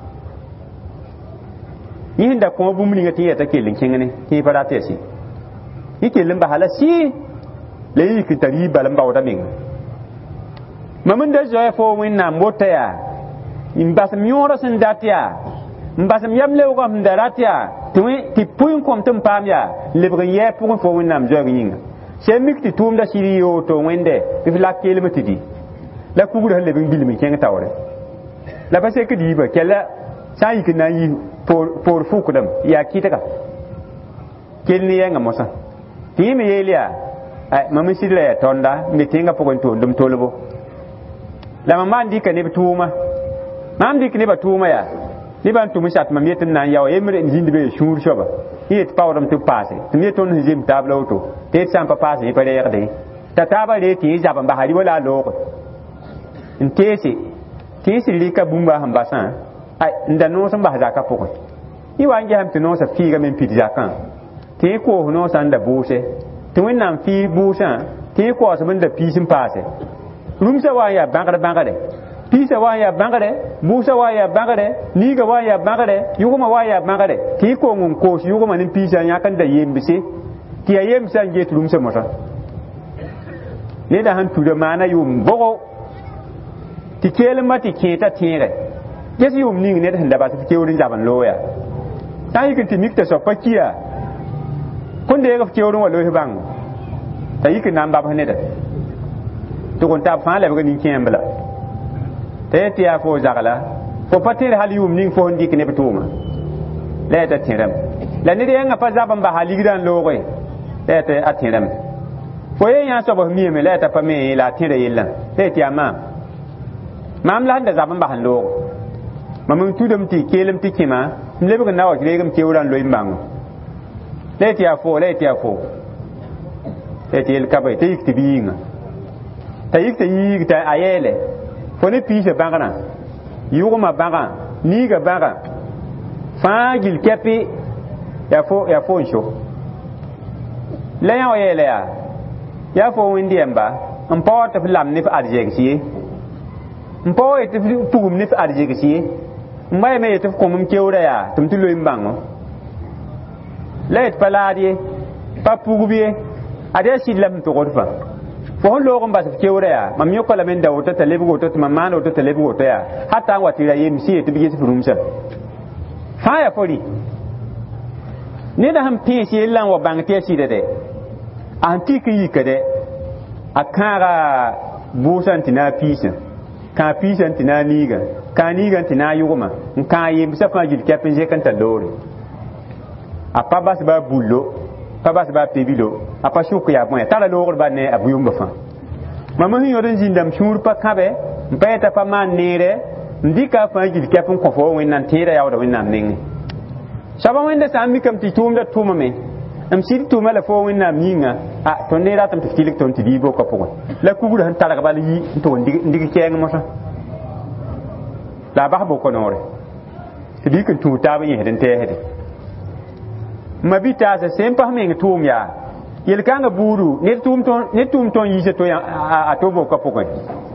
yẽ sẽn da kõ bũmb ninga tɩ yɛta kell n kẽngene tɩ y pa rat yɛse y kell n basa la sɩ la y yik n tar yɩ bal n baooda menga mam n da zoɛ fo wẽnnaam wota yaa n basem yõorã sẽn dat yaa n basem yam leoogã sẽn da rat yaa tɩ pʋɩ n kõm tɩ n paam yaa lebg n yɛɛ pʋgẽ fo wẽnnaam zoɛɛg yĩnga sẽn mik tɩ tʋʋmda sɩd yɩ woto wẽnde tɩ f la keelme tɩ di la kugrã sẽn leb n bilm n kẽng taoore la pa sekd yiiba kɛla sã n yik n na n yi poor fʋkdame yaa kɩtga kell ne yɛngã mosã tɩ yẽ me yeel yaa mam n sɩd la yaa tõnda n be tẽngã pʋgẽ tʋʋmdem tolbo la mam maan dɩka neb tʋʋma mam dɩk nebã tʋʋma yaa nebã n tʋm n sat mam yet n na n yao yembr n zĩnd be sũur soaba yẽ yet paoodem tɩ b paase tɩ m yet tõnd sẽn zem taab la woto tɩ yet sã n pa paase yẽ pa reegde t'a taabã ree tɩ yẽ zab n basa rɩ wala a looge n teese tɩ yẽ sɩd rɩka bũmba sẽn basã n da noos n bas zakã pʋgẽ yẽ wa n gesame tɩ noosã fɩɩgame n pid zakã tɩ yẽ koos noosã n da bʋʋse tɩ wẽnnaam fɩɩg bʋʋsã tɩ yẽ koosb n da piis n paase rũmsã wa n yaa bãgd-bãgde piisã wa n yaa bãgde bʋʋsã wa n yaa bãgde niigã wa n yaa bãgde yʋgmã wa n yaa bãgde tɩ yẽ kong n koos yʋgmã ne piisã yãk n da yembse tɩ yaa yembsã n get rũmsã mosã neda sẽn tura maana yʋʋm bogo tɩ keelembã tɩ kẽeta tẽege ges yʋʋm ning ned sẽn da bas f keoor n zab n looya sã n yik n tɩ mik t'a soab pa kia kõn deeg f keoor n wa loos bãngo t'a yik n na n babs neda tʋg n tab fãa lebg nin-kẽembla t'a yet tɩ yaa fo zagla fo pa tẽed hal yʋʋm ning fo sẽn dɩk neb tʋʋma la yɛta tẽrame la ned yɛngã pa zab n basa ligdã n looge la yɛta a tẽrame fo ye yã soab f miame la yɛta pa me la a tẽra yellã la yet yaa maam la sẽn da zab n bas n looge mam n tudem tɩ keelem tɩ kẽma m lebg n na wa reegem keoorã n loe n bãngo la yet yaa fo la yet yaa fo la yet yel kabe t'a yik tɩ b yĩnga t'a yik t'a yiig t'a a yɛɛle fo ne piisã bãgrã yʋgmã bãgã niigã bãgã fãa gil kɛpɩ yaa fo n so la yã wa yɛɛla yaa fo wẽnd yɛmba n pa wa tɩ f lam ne f ad-zegs ye n pa wa yetɩ f pugum ne f ad-zegs ye n ba yame yetɩ f kõm m keoorã yaa tɩ m tɩ loe n bãngo la yet pa laad ye pa pugb ye ad yaa sɩd la m tʋgd fã fo sẽn loog n bas f keoorã yaa mam yõka lame n da woto t'a lebg woto tɩ mam maan woto t'a lebg woto yaa hata n wa tɩ ra yem sɩ yetɩ b ges f rũmsã fãa yaa fo rɩ neda sẽn pẽes yella n wa bãng tɩ yaa sɩdade a sẽn tɩk n yikade a kãaga bʋʋsã n tɩ na a piisã kãa piisã n tɩ na a niigã kãa niigã n tɩ na a yʋgmã n kãa yembsã fãa gil kɛp n zẽk n tar loore a pa basba a bullo pa basba a pebilo a pa sʋk yaa bõe tara loogdba ne a buyʋmba fãa mam sẽn yõd n zĩndame sũur pa kãbe n pa yɛta pa maan neere n dɩka a fãa gil kɛp n kõ fo wẽnnaam tẽeda yaooda wẽnnaam nengẽ soaba wẽnda sã n mikame tɩ tʋʋmda tʋmame m sɩd tʋʋma la fo wẽnnaam yĩnga tõnd ne ratame tɩ f tɩlg tõnd tɩ bii boka pʋgẽ la kugrã sẽn targ bal yi n tʋg n dig kɛɛng mosã la a bas boka noore tɩ dɩk n tũud taab yẽsd n tɛɛsde ma bɩ taasa sẽn pa meng tʋʋm yaa yel-kãngã buudu ned tʋʋm tõnd yiisã a to boka pʋgẽ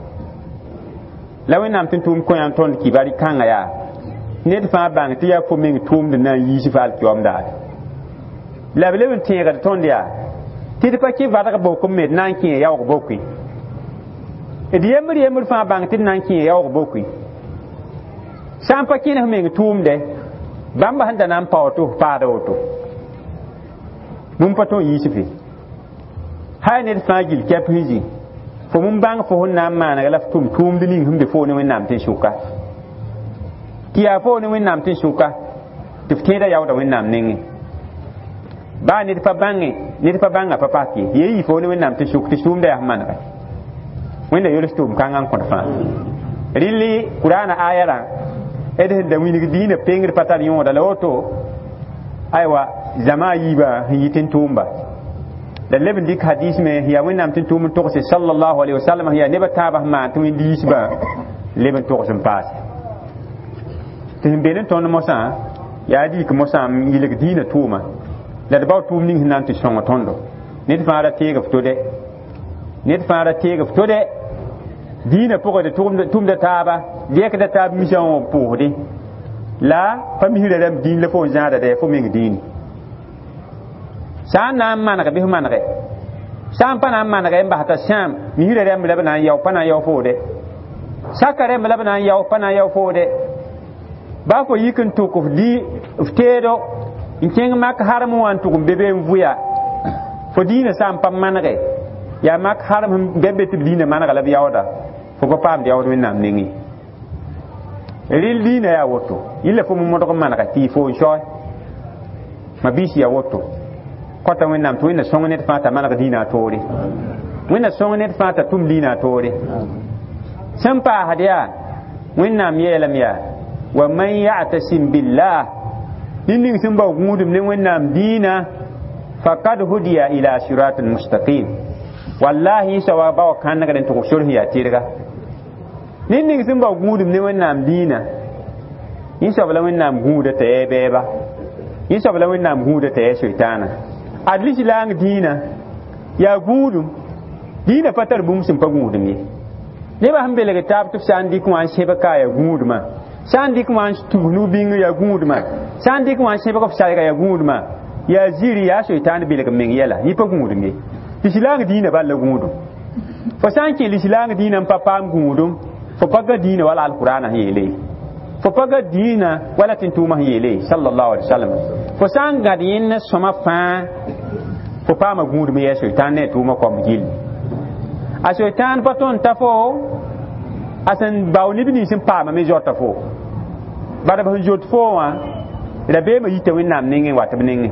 la wẽnnaam tɩ tʋʋm kõ-yãmb tõnd kibari kãngã yaa ned fãa bãng tɩ yaa fo meng tʋʋmd na n yiis faal kɩoom daare la b leb n tẽegd tõnd yaa tɩ d pa kɩ vadg bok n me d na n kẽ yaoog boke d yembr fãa bãng tɩ d na n kẽ yaoog boke sã n pa kẽnes meng tʋʋmdɛ bãmba sẽn da na n pao tɩ f paada woto bũmb pa tõnd yiis fe ha ned fãa gil kɛp sẽn zĩ fo mun bãng fo sẽn na n maanega la f tʋm tʋʋmd ning sẽn be foo ne wẽnnaam tɩ sʋka tɩ yaa foo ne wẽnnaam tɩ sʋka tɩ f tẽeda yaooda wẽnnaam nengẽ baa ned pa bãngã pa pak ye yɩ fo ne wẽnnaam tɩ sʋk tɩ sʋʋmda yaa manega wẽnda yols tʋʋm kãngã n kõt fãa rɩlɩ qur'ana aya rã d sẽn da wĩneg dĩinã pengd pa tar yõoda la woto aywa zama yiba yitin tumba da lebin dik hadis me ya wẽnnaam tɩ tʋʋm n togse sallallahu alaihi wasallam ya nebã taabã maan tɩ wẽn diisbã leb n togs n paase tɩ sẽn been n tõnd mosã yaa dɩɩk mosã n yɩlg diinã tʋʋma la d bao tʋʋm ning sẽn na n tɩ sõng tõndo ned fãa ra teeg f to-dɛ ned fãa ra teeg f to-dɛ diinã pʋgd tʋmda taaba dɛkda taab misã wã pʋʋsde la pa misrã rãmb diin la fo n zãada dɛ fo meng diini sã n na n maneg bɩ f manege sã n pa na n manege n basda sãam misrã rãmb la b na n yao pa na n yao foodɛ saka rãmb la b na n yao pa na n yao foodɛ ba fo yik n tʋk f teedo n kẽng mak harem wã n tʋg n be be n vʋya fo diinã sã n pa manege yaa mak harem sẽn bɛ be tɩ b diinã manega la b yaooda fo pa paamd yaood wẽnnaam nengẽ rel diinã yaa woto yɩla fo modg n manega tɩ y fo n soɛ ma biis yaa woto kota wẽnnaam tɩ wẽnna sõng ned fãa t'a maneg diinã a toore wẽnna sõng ned fãa t'a tʋm diinã a toore sẽn paasd yaa wẽnnaam yeelame yaa wa man ya'tasim billah ning sẽn bao gũudum ne wẽnnaam diinã fakad hudiya ila siratin mustaqim wallahi yĩsa wa bao kãnegd n tʋg sors yaa tɩrga ning sẽn bao gũudum ne wẽnnaam diinã yĩsoab la wẽnnaam gũuda t'a yaa bɛɛba yĩsoab la wẽnnaam gũuda t'a yaa soɩtaana ad lislaang diinã yaa gũudum diinã pa tar bũmb sẽn pa gũudum ye nebã sẽn belg taab tɩ f sã n dɩk wã n sẽbka yaa gũudmã sã n dɩk wã n tũs nu-bĩng yaa gũudmã sã n dɩk wã n sẽbg f sarga yaa gũudmã yaa ziri yaa soɩtaan belg meng yɛla yɩ pa gũudum ye lislaang diinã balla gũudum fo sã n kẽ lislaang diinã n pa paam gũudum fo pa ga diinã wala alqur'ana sẽn yeele fo pa ga diinã wala tɩ n tʋʋmã sẽn yeele sallallahu alaihi wasallam fo sã n gãd yẽnd sõma fãa fo paama gũudum yaa soɩtaan ne a tʋʋmã kom gill a soɩtaan pa tõnd ta fo a sẽn bao neb nins sẽn paama me zɔta fo bad b sẽn zot fo wã ra beemã yita wẽnnaam nengẽ wat b nengẽ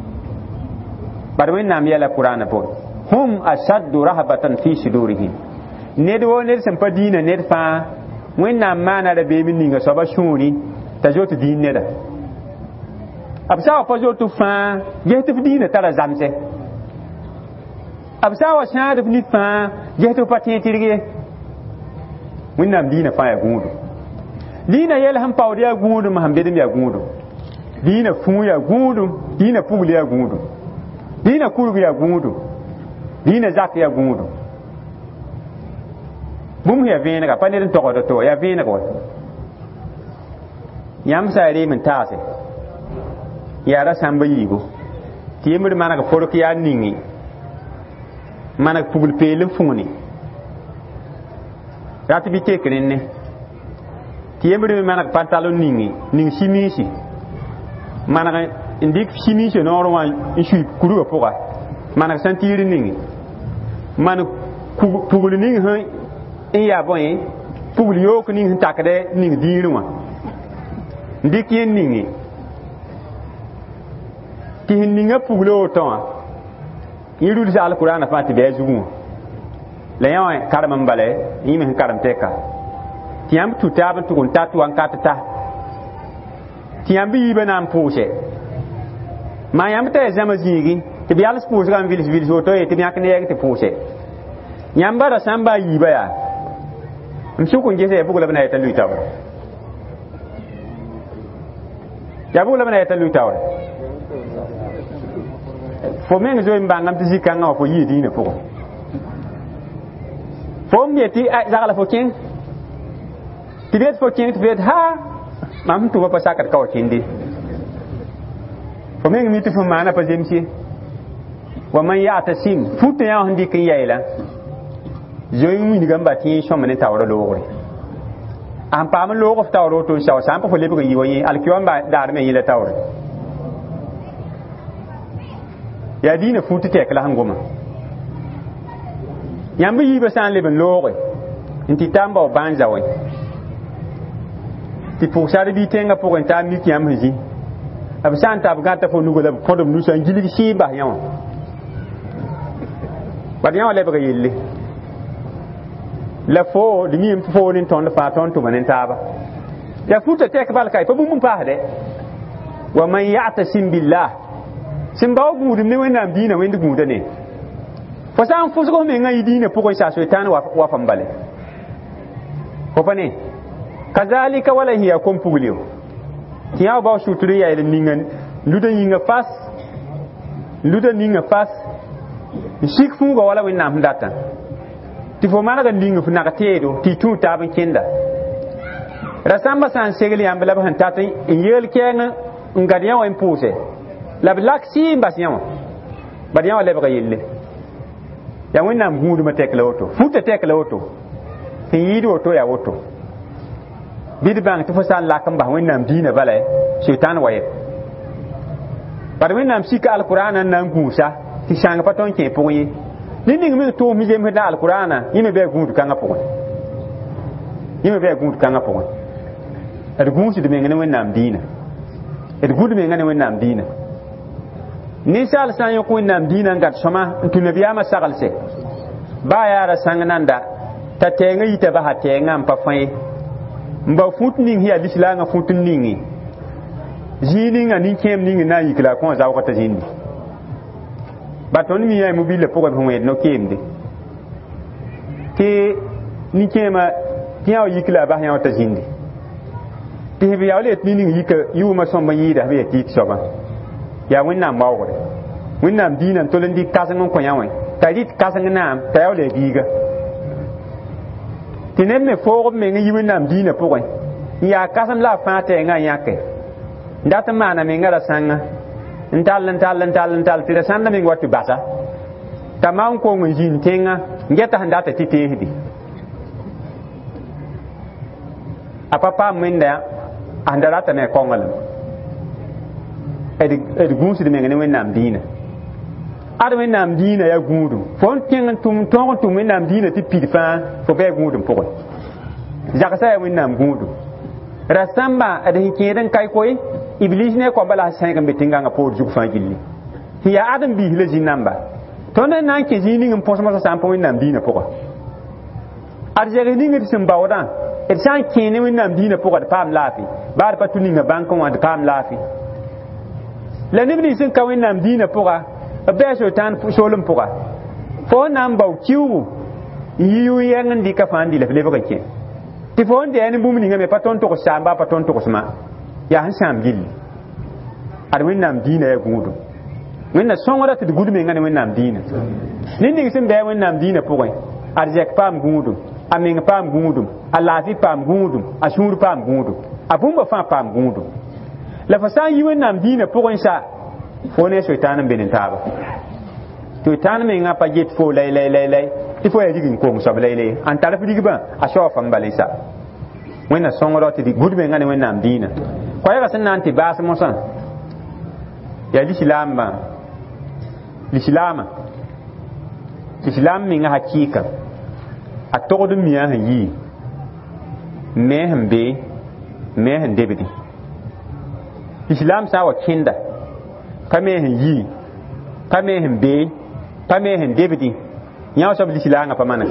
bad wẽnnaam yɛla qur'ana pʋgẽ hum ashaddu rahbatan fi sudurihim ned wo ned sẽn pa diinã ned fãa wẽnnaam maana ra beem ninga soaba sũuri t'a zot diin neda b sã wa pa zot fãa ges tɩ f diinã tara zamsɛ b sã wa sãad f nid fãa ges tɩ f pa tẽ tɩrg ye wẽnnaam diinã fãa yaa gũudum diinã yɛl sẽn paood yaa gũudum sẽn bedem yaa gũudum diinã fũu yaa gũudum diinã pugl yaa gũudum diinã kurg yaa gũudum diinã zak yaa gũudum bũmb yaa vẽenega pa ned n togsda to yaa vẽeneg wa yãmb sã reem n taase yaa ra sãmba yiibu tɩ yembr maneg fork yaa ningi maneg pugl peel n fũuni rat bɩ tek rẽnne tɩ yembr me maneg pantalon ningi ning simiisi maneg n dɩk simiisi noor wã n sui kurgã pʋga maneg sãn-tiir ningi maneg pugl ning sẽn n yaa bõe pugl yook ning sẽn takdɛ ning diir wã n dɩk yẽ ningi tɩ sẽn ninga pugla woto wã yẽ rulsa alqur'ana fãa tɩ bɩ a zugẽ wã la yã wã karem n bala yẽ me sẽn karem tɛka tɩ yãmb tu taab n tʋg n tat wa n kat ta tɩ yãmb yiibã na n pʋʋsɛ maa yãmb t'a ya zãma zĩigi tɩ b yals pʋʋsga n vils woto ye tɩ b yãk ne yɛg tɩ pʋʋsɛ yãmb bara sã n baa yiibã yaa m sʋk n gesa ya bʋg la b na yɛta lʋy taoore yaa bʋg la b na yɛta lʋy taoore fo meng zoe n bãngame tɩ zĩ-kãngã wã fo yɩɩ diinã pʋgẽ fo m ye tɩ zagla fo kẽng tɩ bet fo kẽng tɩ bet ha mam sẽn tʋma pa sakd ka wa kẽnde fo meng mi tɩ fo maana pa zemse wa man ya'tasim fut yã sẽn dɩk n yɛɛla zoe wĩnga n ba tɩ sõm ne taoora loogre a sẽn paam n loog f taoor woto n sao sã n pa fo lebg n yɩ wa yẽ alkiwa n daarme yẽ la taoore yaa diinã fut tɛk la sẽn goma yãmb yiibã sã n leb n looge n tɩ ta n bao bãnza wẽ tɩ pʋgsar bɩ tẽngã pʋgẽ t'a mik yãmb sẽn zĩ b sã n tab gãta fo nuga la b kõdb nusa n gilg sɩɩ bas yã wã bad yã wã lebg yelle la fo d miyem tɩ foo ne tõnd fãa tõnd tʋma ne taaba yaa futa tɛk balka pa bũmb n paasdɛ wa man ya'tasim billah sin ba gudum ne wẽnnaam dĩinã wẽnd gũuda ne fo sã n fʋsg me ngã y dĩinã pʋgẽ sa soɩtãan wa fãm bale fo pa ne kazalika wala hiya kom puglio tɩ yã bao sʋtr n yaɛl ninga luda ninga fas n sik fũuga wala wẽnnaam sẽn datã tɩ fo maneg n ning f nag teedo tɩ y tũu taab n kẽnda ra sãmba sã n segl yãmb la b sẽn tat n yeel kɛɛng n gad yã wã n pʋʋse la b lak sɩ n bas yã wã bad yã wã lebga yelle yaa wẽnnaam gũudmã tɛk la woto futa tɛk la woto n yɩɩd woto yaa woto bɩd bãng tɩ fo sã n lak n bas wẽnnaam dĩinã bala soɩtãan wa ye bad wẽnnaam sika alkʋraanã n na n gũusa tɩ sãng pa tõnd kẽ pʋgẽ ye ne ning me tʋʋm zemsda alkʋraanã yẽ me bɩ a gũud kãngã pʋgẽ d gũusd meng ne wẽnnaam dĩinã d gũd menga ne wẽnnaam dĩinã ninsaal sã n yõk wẽnnaam dĩinã n gat sõma n tũ nabiyaamã saglse baa yaara sãng nanda t'a tɛɛngã yita basa tɛɛngã n pa fã ye n ba fũt ning yaa lislaangã fũt n ninge zĩig ninga nin-kẽem ning na n yik la a kõ zaoogã t'a zĩndi ba tõnd mi yã mobile pʋgẽ b sẽn wẽed no-keemde tɩ nin-kẽemã tɩ yã wa yik la a bas yã wa t'a zĩndi tɩ b yaa let ning yika yʋʋmã sõmb n yɩɩda b yaa tɩɩk soaba yaa wẽnnaam waoogre wẽnnaam dĩinã n tol n dɩk kãseng n kõ yã wẽ t'a rɩt kãseng naam t'a yaa la biiga tɩ ned me foog b meng n yi wẽnnaam dĩinã pʋgẽ n yaa kãsem la a fãa tɛɛngã n yãke n dat n maana menga ra sãnga n tall tɩ ra sãnda meng wa tɩ basa t'a maa n kong n zĩnd tẽngã n gɛta sẽn data tɩ teesde a pa paam wẽnda a sẽn da ratame a kõnglem d gũusd meng ne wẽnnaam dĩinã ad wẽnnaam dĩinã yaa gũudum fo n kẽng n tõog n tʋm wẽnnaam dĩinã tɩ pid fãa fo bɩ a gũudum pʋgẽ zagsã yaa wẽnnaam gũudum ra sãmba d sẽn kẽed n kae koe iblis ne kõmba la sẽn be tẽngãngã poor zug fãa gilli tɩ yaa ad n biis la zĩ-namba tõnd n na n kẽ zĩig ning n põsmsã sã n pa wẽnnaam dĩinã pʋga ad zegs ning d sẽn baoodã d sã n kẽ ne wẽnnaam dĩinã pʋga d paam laafɩ baa d pa tʋ ninga bãnk wã d paam laafɩ la neb nins sẽn ka wẽnnaam dĩinã pʋga b bɩ a soɩtãan soolem pʋga fo n na n bao kiugu n yi yʋʋ yɛng n dɩka fãa n dɩ la f lebg n kẽ tɩ fo n dɛɛ ne bũmb ninga me pa tõnd togs saamba pa tõnd togsma yaa sẽn sãam gilli ad wẽnnaam dĩinã yaa gũudum wẽnna sõngda tɩ d gud menga ne wẽnnaam dĩinã ne ning sẽn bɩ a wẽnnaam dĩinã pʋgẽ ad zɛk paam gũudum a meng paam gũudum a laafɩ paam gũudum a sũur paam gũudum a bũmba fãa paam gũudum la fa sã n yi wẽnnaam dĩinã pʋgẽ sa fo ne soɩtãan n be ne taaba soɩtãan mengã pa get fo lay tɩ fo yaa rig n kong soab layle n tar f rigbã a sao fãmb bale sa wẽnna sõngda tɩ gud menga ne wẽnnaam dĩinã koɛɛgã sẽn na n tɩ baas mosã yaa lislaam menga hakɩɩka a togd n miyã sẽn yɩɩ me sẽn be me sẽn debde lislaam sã n wa kẽnda pa me sẽn yɩɩ pa me sẽn be pa me sẽn debde yã soab lislaangã pa manega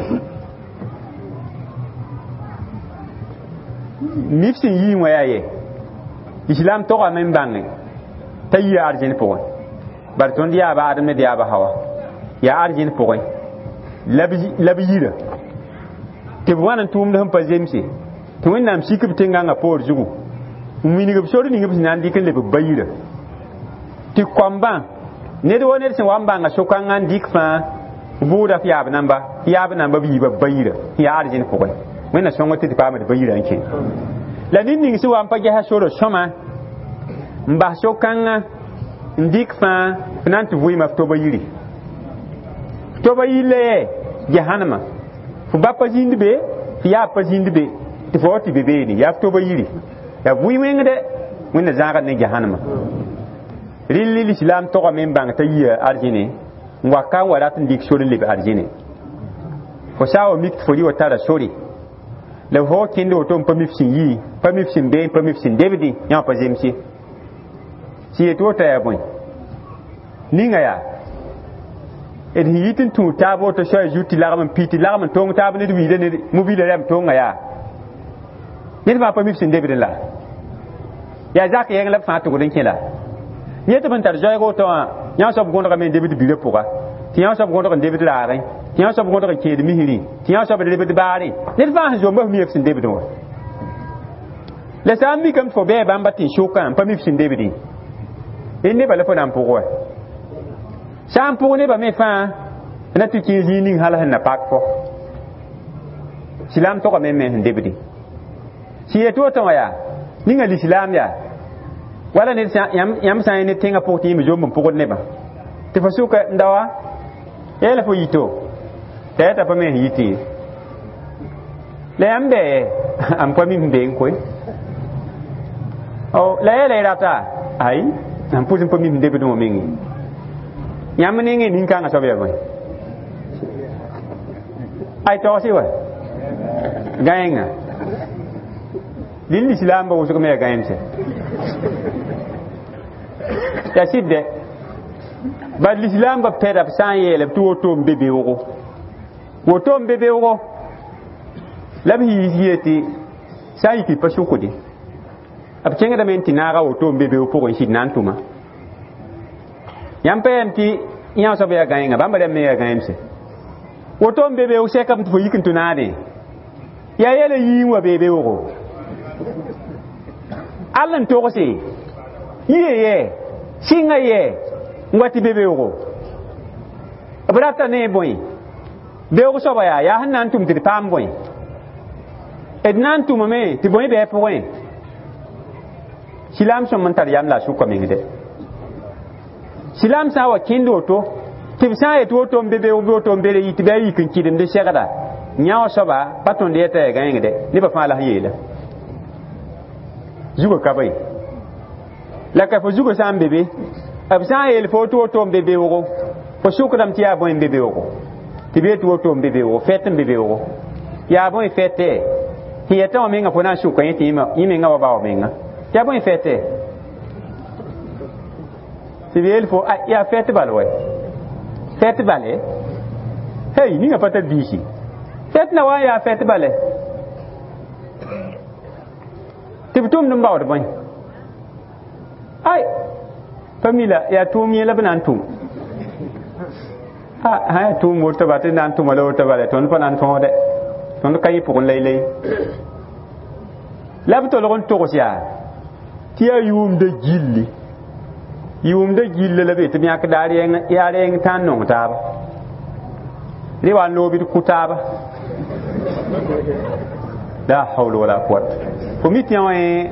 nif sẽn yɩɩ wã yaa ye lislaam togame n bãnge t'a yi arzẽn pʋgẽ bar tõnd yaaba adem d yaaba hawa yaa arzẽn pʋgẽ la b yira tɩ b wãn n tʋʋmd sẽn pa zemse tɩ wẽnnaam sik b tẽngãngã poor zugu n wing b sor ning b sẽn na n dɩk n leb b ba yira tɩ kõmbã ned wa ned sẽn wa n bãnga so-kãngã n dɩk fãa bʋʋda f yaab namba b yiiba b ba yira n yaa arzẽn pʋgẽ wẽnna sõng tɩ d paamd ba yirã n kẽ la ned ning sẽn wa n pa gɛsa soro sõma n bas so-kãngã n dɩk fãa f na n tɩ vɩɩma f toba yiri f toba yir la yɛ gɛsãnema f ba pa zĩnd be f yaab pa zĩnd be tɩ fo wa tɩ be beene yaa f toba yiri yaa vɩɩ wẽngdɛ wẽnna zãagd ne gɛsãnema rɩl lislaam togame n bãng t'a yia arzẽne n waka n wa rat n dɩk sor n leb arzẽne fo saa wa mik tɩ fo rɩ wa tara sore la fo kẽnd woto n pa mif sẽn yɩ pa mif sẽn be pa mif sẽn debdẽ yã pa zemse tɩ yet wota yaa bõe ninga yaa d sẽn yit n tũud taab woto soa zu tɩ lagm n pi tɩ lagm n tong taab ned wiida ned mobila rɛm tonga yaa ned fãa pa mif sẽn debdẽ la ya zak yeng la fa to godin kila yete ban tar joy go to ya sob gondo ga men debit bile puga ti ya sob gondo ga debit laare ti ya sob gondo ga kede mihiri ti ya sob debit baari net fa zo ba mi efsin debit wo le sami kam fo be bamba ti shukan pa mi efsin debit inni bala fo nan pugo sam pugo ne ba me fa na tu ki zini hala na pak fo silam to ko men men debit si eto to ya ninga l'islam ya wala ne yam sa ne tenga poti mi jom pugo ne ba te fa suka ndawa ele fo yito te ta pa me yiti le ambe am pa mi mbe ko o le rata ai am putin pa mi mbe be do mengi yam ne ngi nin kanga so be ko ai to si wa gaenga lil islam ba usuka me gaense ya sidde ba l'islam ba peda san yele to to mbebe woto mbebe wo labi yiti sai ki pa shukudi ab kenga da menti naga woto mbebe wo ko shi nan tuma yampe mti nya so be gaenga ba mbale me gaense woto mbebe wo sekam to yikin tunade ya yele yiwa bebe wo allan to ko se ye singa ye ngwati bebe wo abrata ne boy bewo so baya ya hanan tum ti pam boy ednan tum me ti boy be point silam so man tar yam la su ko mi de silam sa wa kindo to ti sa e to bebe wo to bebe yi ti be yi kin kidin de shegada nyawo so ba paton de ta ga ngide ni ba fa la yela zugo kabay la ka fo zugo sam bebe absan el foto to bebe wo fo shukram ti abo en bebe wo ti be to bebe wo fetem bebe wo ya bo en fete ti eta o menga pona shuka yiti ima imenga wa ba o menga ya bo en fete ti be el fo ya fete balwe fete bale hey ni nga pata bishi fete na wa ya fete bale ti bitum dum ba o boy ai famila ya tumi la banan tum ha tum mo to batin nan tum lo to bale ton panan to de ton kay pour lay lab to lo to ko sia ti ayum de gilli la be to mi ak daari ya re tan no ta ba ri wa no bi ku ta ba la hawla wala quwwata ko mi tian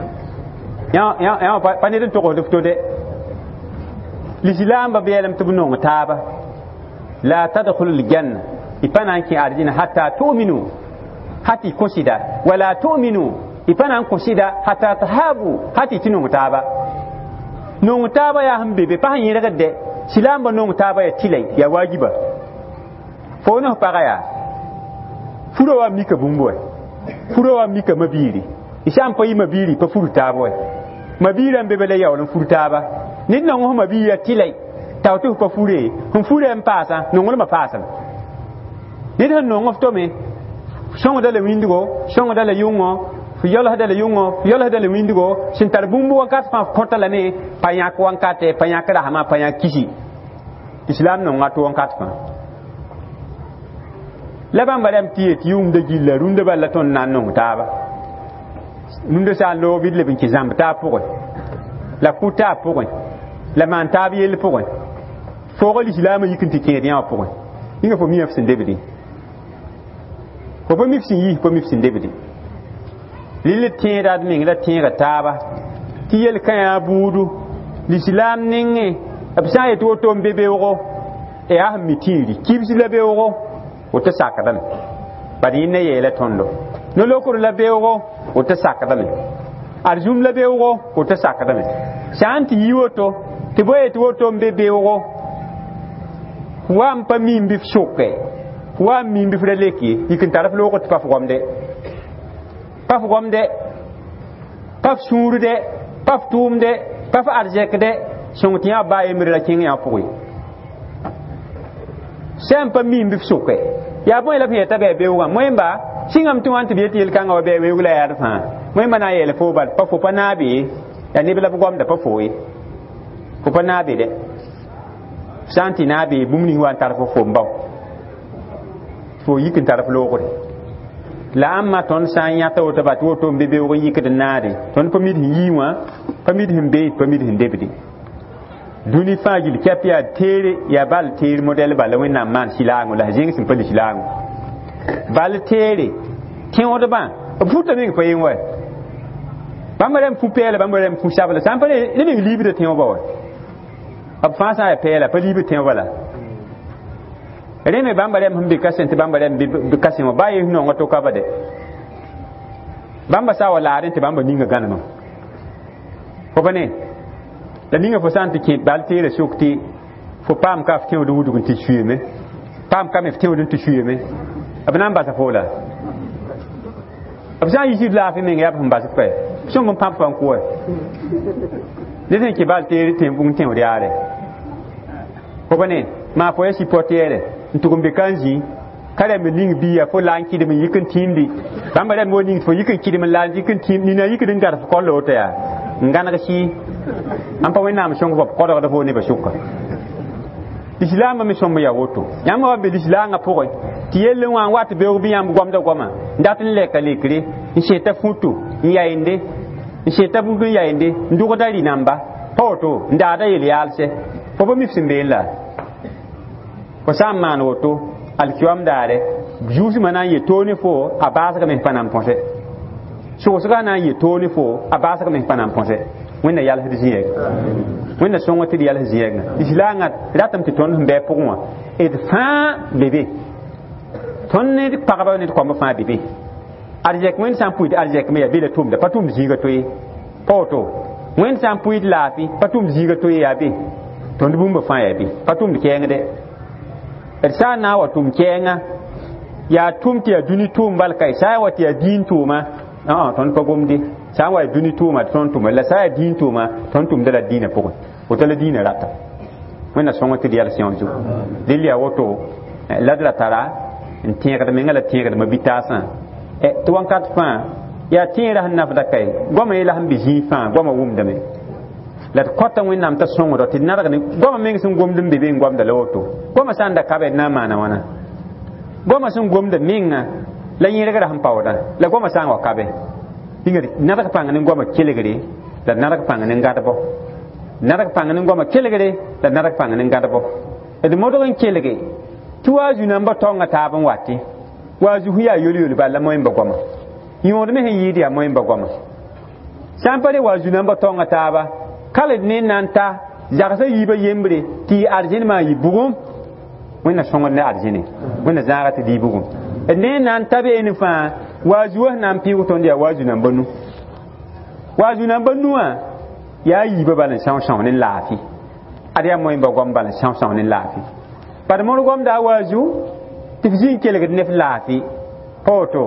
ya pa ne to ko to de l'islam ba belam tubnu taba la tadkhulul janna ipana ki arjina hatta tu'minu hati kusida wala tu'minu ipana kusida hatta tahabu hati tinu taba no taba ya hambe be pa yira gadde islam ba no taba ya tilai ya wajiba fo no pagaya furo wa mika bumbo furo wa mika mabiri isham pa yi mabiri pa furu taba mabiri ambe bele ya wala furu taba nin na ngoma biya tilai tawtu ko fure hum fure en pasa no ngoma pasa nin han no ngofto me songo dale windigo songo dale yungo fu yola dale windigo sin tar bumbu wakat fa kota la ne panya ko wankate panya kada hama panya kisi islam no ngato wankat fa laban badam tiet yum de gilla runde balla ton nan no taba nunde sa lo bidle bin kizam ta pour la kuta pour la man tabi yel pour fo l'islam yikin ti kenya pour inga fo mi af sin debidi fo mi fsin debidi lille tiira min la tiira taba ti yel kan budu l'islam ninge absa e to bebe wo e ah mitiri kibsi la be wo o ta sakadan bari ne yele tondo no lokor la be wo o ta sakadan arjum la be wo o ta sakadan shanti yiwoto ti boye to bebe wo wam pa mimbi shoke wam mimbi freleki yikin taraf loko ti paf gomde paf suurde paf tumde paf arjekde sontiya baye mirla kinga pui sem pa mimbi shoke ya boye la fieta be wa moyemba singam tu anti bieti el kanga be wula ya fa moyemba na yele fo bal pa fo pa nabi ya ne bela gom da pa foye ko pa na be de santi na be bumni wan tar fo mbaw fo yikin tar fo lokore la amma ton san ya to ba to be be wo yikde naade ton pamid yiwa pamid himbe pamid hindebidi duni fajil kapia tere ya bal tere model bala wena man silango la jing sim pali silango bal tere tin odo ba futa mi ko yinwa bambarem fu pele bambarem fu shabala sampale ne mi libre tin obo ab fasa ya pele pa libre tin wala reme bambarem humbi kasente bambarem bi kasimo baye no ngoto kabade bamba sa wala rente bamba ninga ganano ko bane la ninga fo santi ki baltere sukti fo pam ka fti wudu wudu ti chueme pam ka me fti wudu ti chueme abna mbasa fola abja yi la fi me ngap mbasa fe shongo pam pam ko dede ki baltere te bung te wuriare ko bane ma fo yesi potere ntugum be kanji kala me ning biya fo lanki de me yikin timdi bamba dem woni fo yikin kidi me lanki yikin tim ni na yikin ngar ko lo to ya ngana ga shi an pa wena am shongo ko da fo ne ba shukka islam me shomba ya woto yamba wa be islam nga pokoi ti yelle wa wat be obi yam gwam da gwama ndatin le kale kire nsheta futu yainde nsheta bugu yainde ndugo dali namba poto ndada yele yalse fo bo mifsimbe la ko samman woto alkiwam dare juusi mana ye toni fo abasa ka me panam ponse so so kana ye toni fo abasa ka me panam ponse wẽnna yal sẽd zĩɛg wẽnna sõng tɩ d yal zĩɛgã islaangã ratame tɩ tõnd sẽn bɩ pʋgẽ wã d fãa bebe tõnd ne d pagba ne d kõmb fãa bebe arzɛk wẽnd sã n pʋɩd arzɛk me yaa bela tʋmda pa tʋmd zĩiga toe pa woto wẽnd sã n pʋɩd laafɩ pa tʋmd zĩiga toe yaa be tõnd bũmba fãa yaa be pa tʋmd kɛɛngdɛ d sã n na n wa tʋm kɛɛngã yaa tʋm tɩ yaa dũni tʋʋm balka sã n wa tɩ yaa diin tʋʋma tõnd pa gomde sã n wa dũni tʋʋma tõnd tʋma la sã n yaa diin tʋʋma tõnd tʋmda la diinã pʋgẽ woto la diinã rata wẽnna sõng tɩ d yɛl sẽn zu dẽl yaa woto la d ra tara n tẽegd menga la tẽegdmã bi-taasã tɩ wãnkat fãa yaa tẽerã sẽn nafda kae goama yeela sẽn bɩ zĩig fãa goama wʋmdame la d kõta wẽnnaam t'a sõngdo tɩ d nadg ne goama meng sẽn gomd n be be n goamda la woto goama sã n da kabe d na n maana wãna goama sẽn gomda menga la yẽrgrã sẽn paooda la goama sã n wa kabe nadg pãng ne goama kelgre la nadg pãng ne gãdbɔ nadg pãng ne goama kelgre la nadg pãng ne gãdbɔ d modg n kelge tɩ waazu namba tõnga taab n watɩ waazu sẽn yaa yol-yol bala moẽmba goama yõodme sẽn yɩɩd yaa moẽmba goama sã n pa re waazu namba tõnga taaba kala d ne n na n ta zagsã yiibã yembre tɩ yɩ arzẽn maa yɩ bugum wẽnna sõngd ne arzẽne wẽnna zãaga tɩ dɩɩ bugum d ne n na n ta beene fãa waazu wã sẽn na n pɩʋg tõnd yaa waazu namba nu waazu namba nuwã yaa yiibã bala n são-são ne laafɩ ad yaa moẽmba goam bala n são-são ne laafɩ bad mõr gomda a waazu tɩ f zĩig kelgd ne f laafɩ pa woto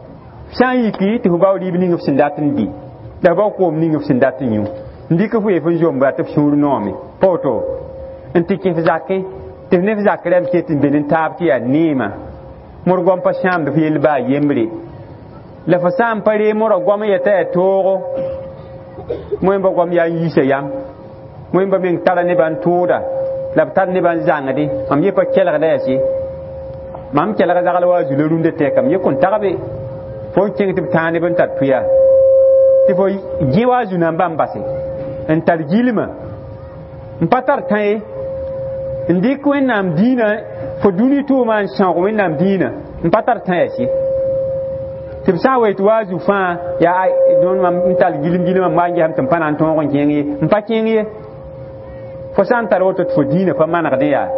sã n yiki tɩ f bao rɩɩb ning f sẽn dat n dɩ la f bao koom ning f sẽn dat n yũ n dɩk f weef n zomba tɩ f sũur noome pa woto n tɩ kẽ f zakẽ tɩ f ne f zak rɛm ket n be n taab tɩ yaa neemã mor goam pa sãamd f yell baa yembre la fa sã n pa ree morã goam yɛta yaa toogo moẽmba goam yaa n yiisa yam moẽmba meng tara nebã n tʋʋda la b tar nebã n zãngde mam ye pa kelgda yaa se mam kelg zagl waazu la rũndã tɛka m ye kõn tagbe fo n kẽng tɩ b tãag neb n tar pʋya tɩ fo gẽ waazu nambã n base n tar gilmã n pa tar tã ye n dɩk wẽnnaam dĩinã fo dũni tʋʋmã n sãog wẽnnaam dĩinã n pa tar tã yaa se tɩ b sã n wa tɩ waazu fãa yaa n tar gilmã maa gesame tɩ n pa na n tõog n kẽng ye n pa kẽng ye fo sã n tar woto tɩ fo dĩinã pa manegdẽ yaa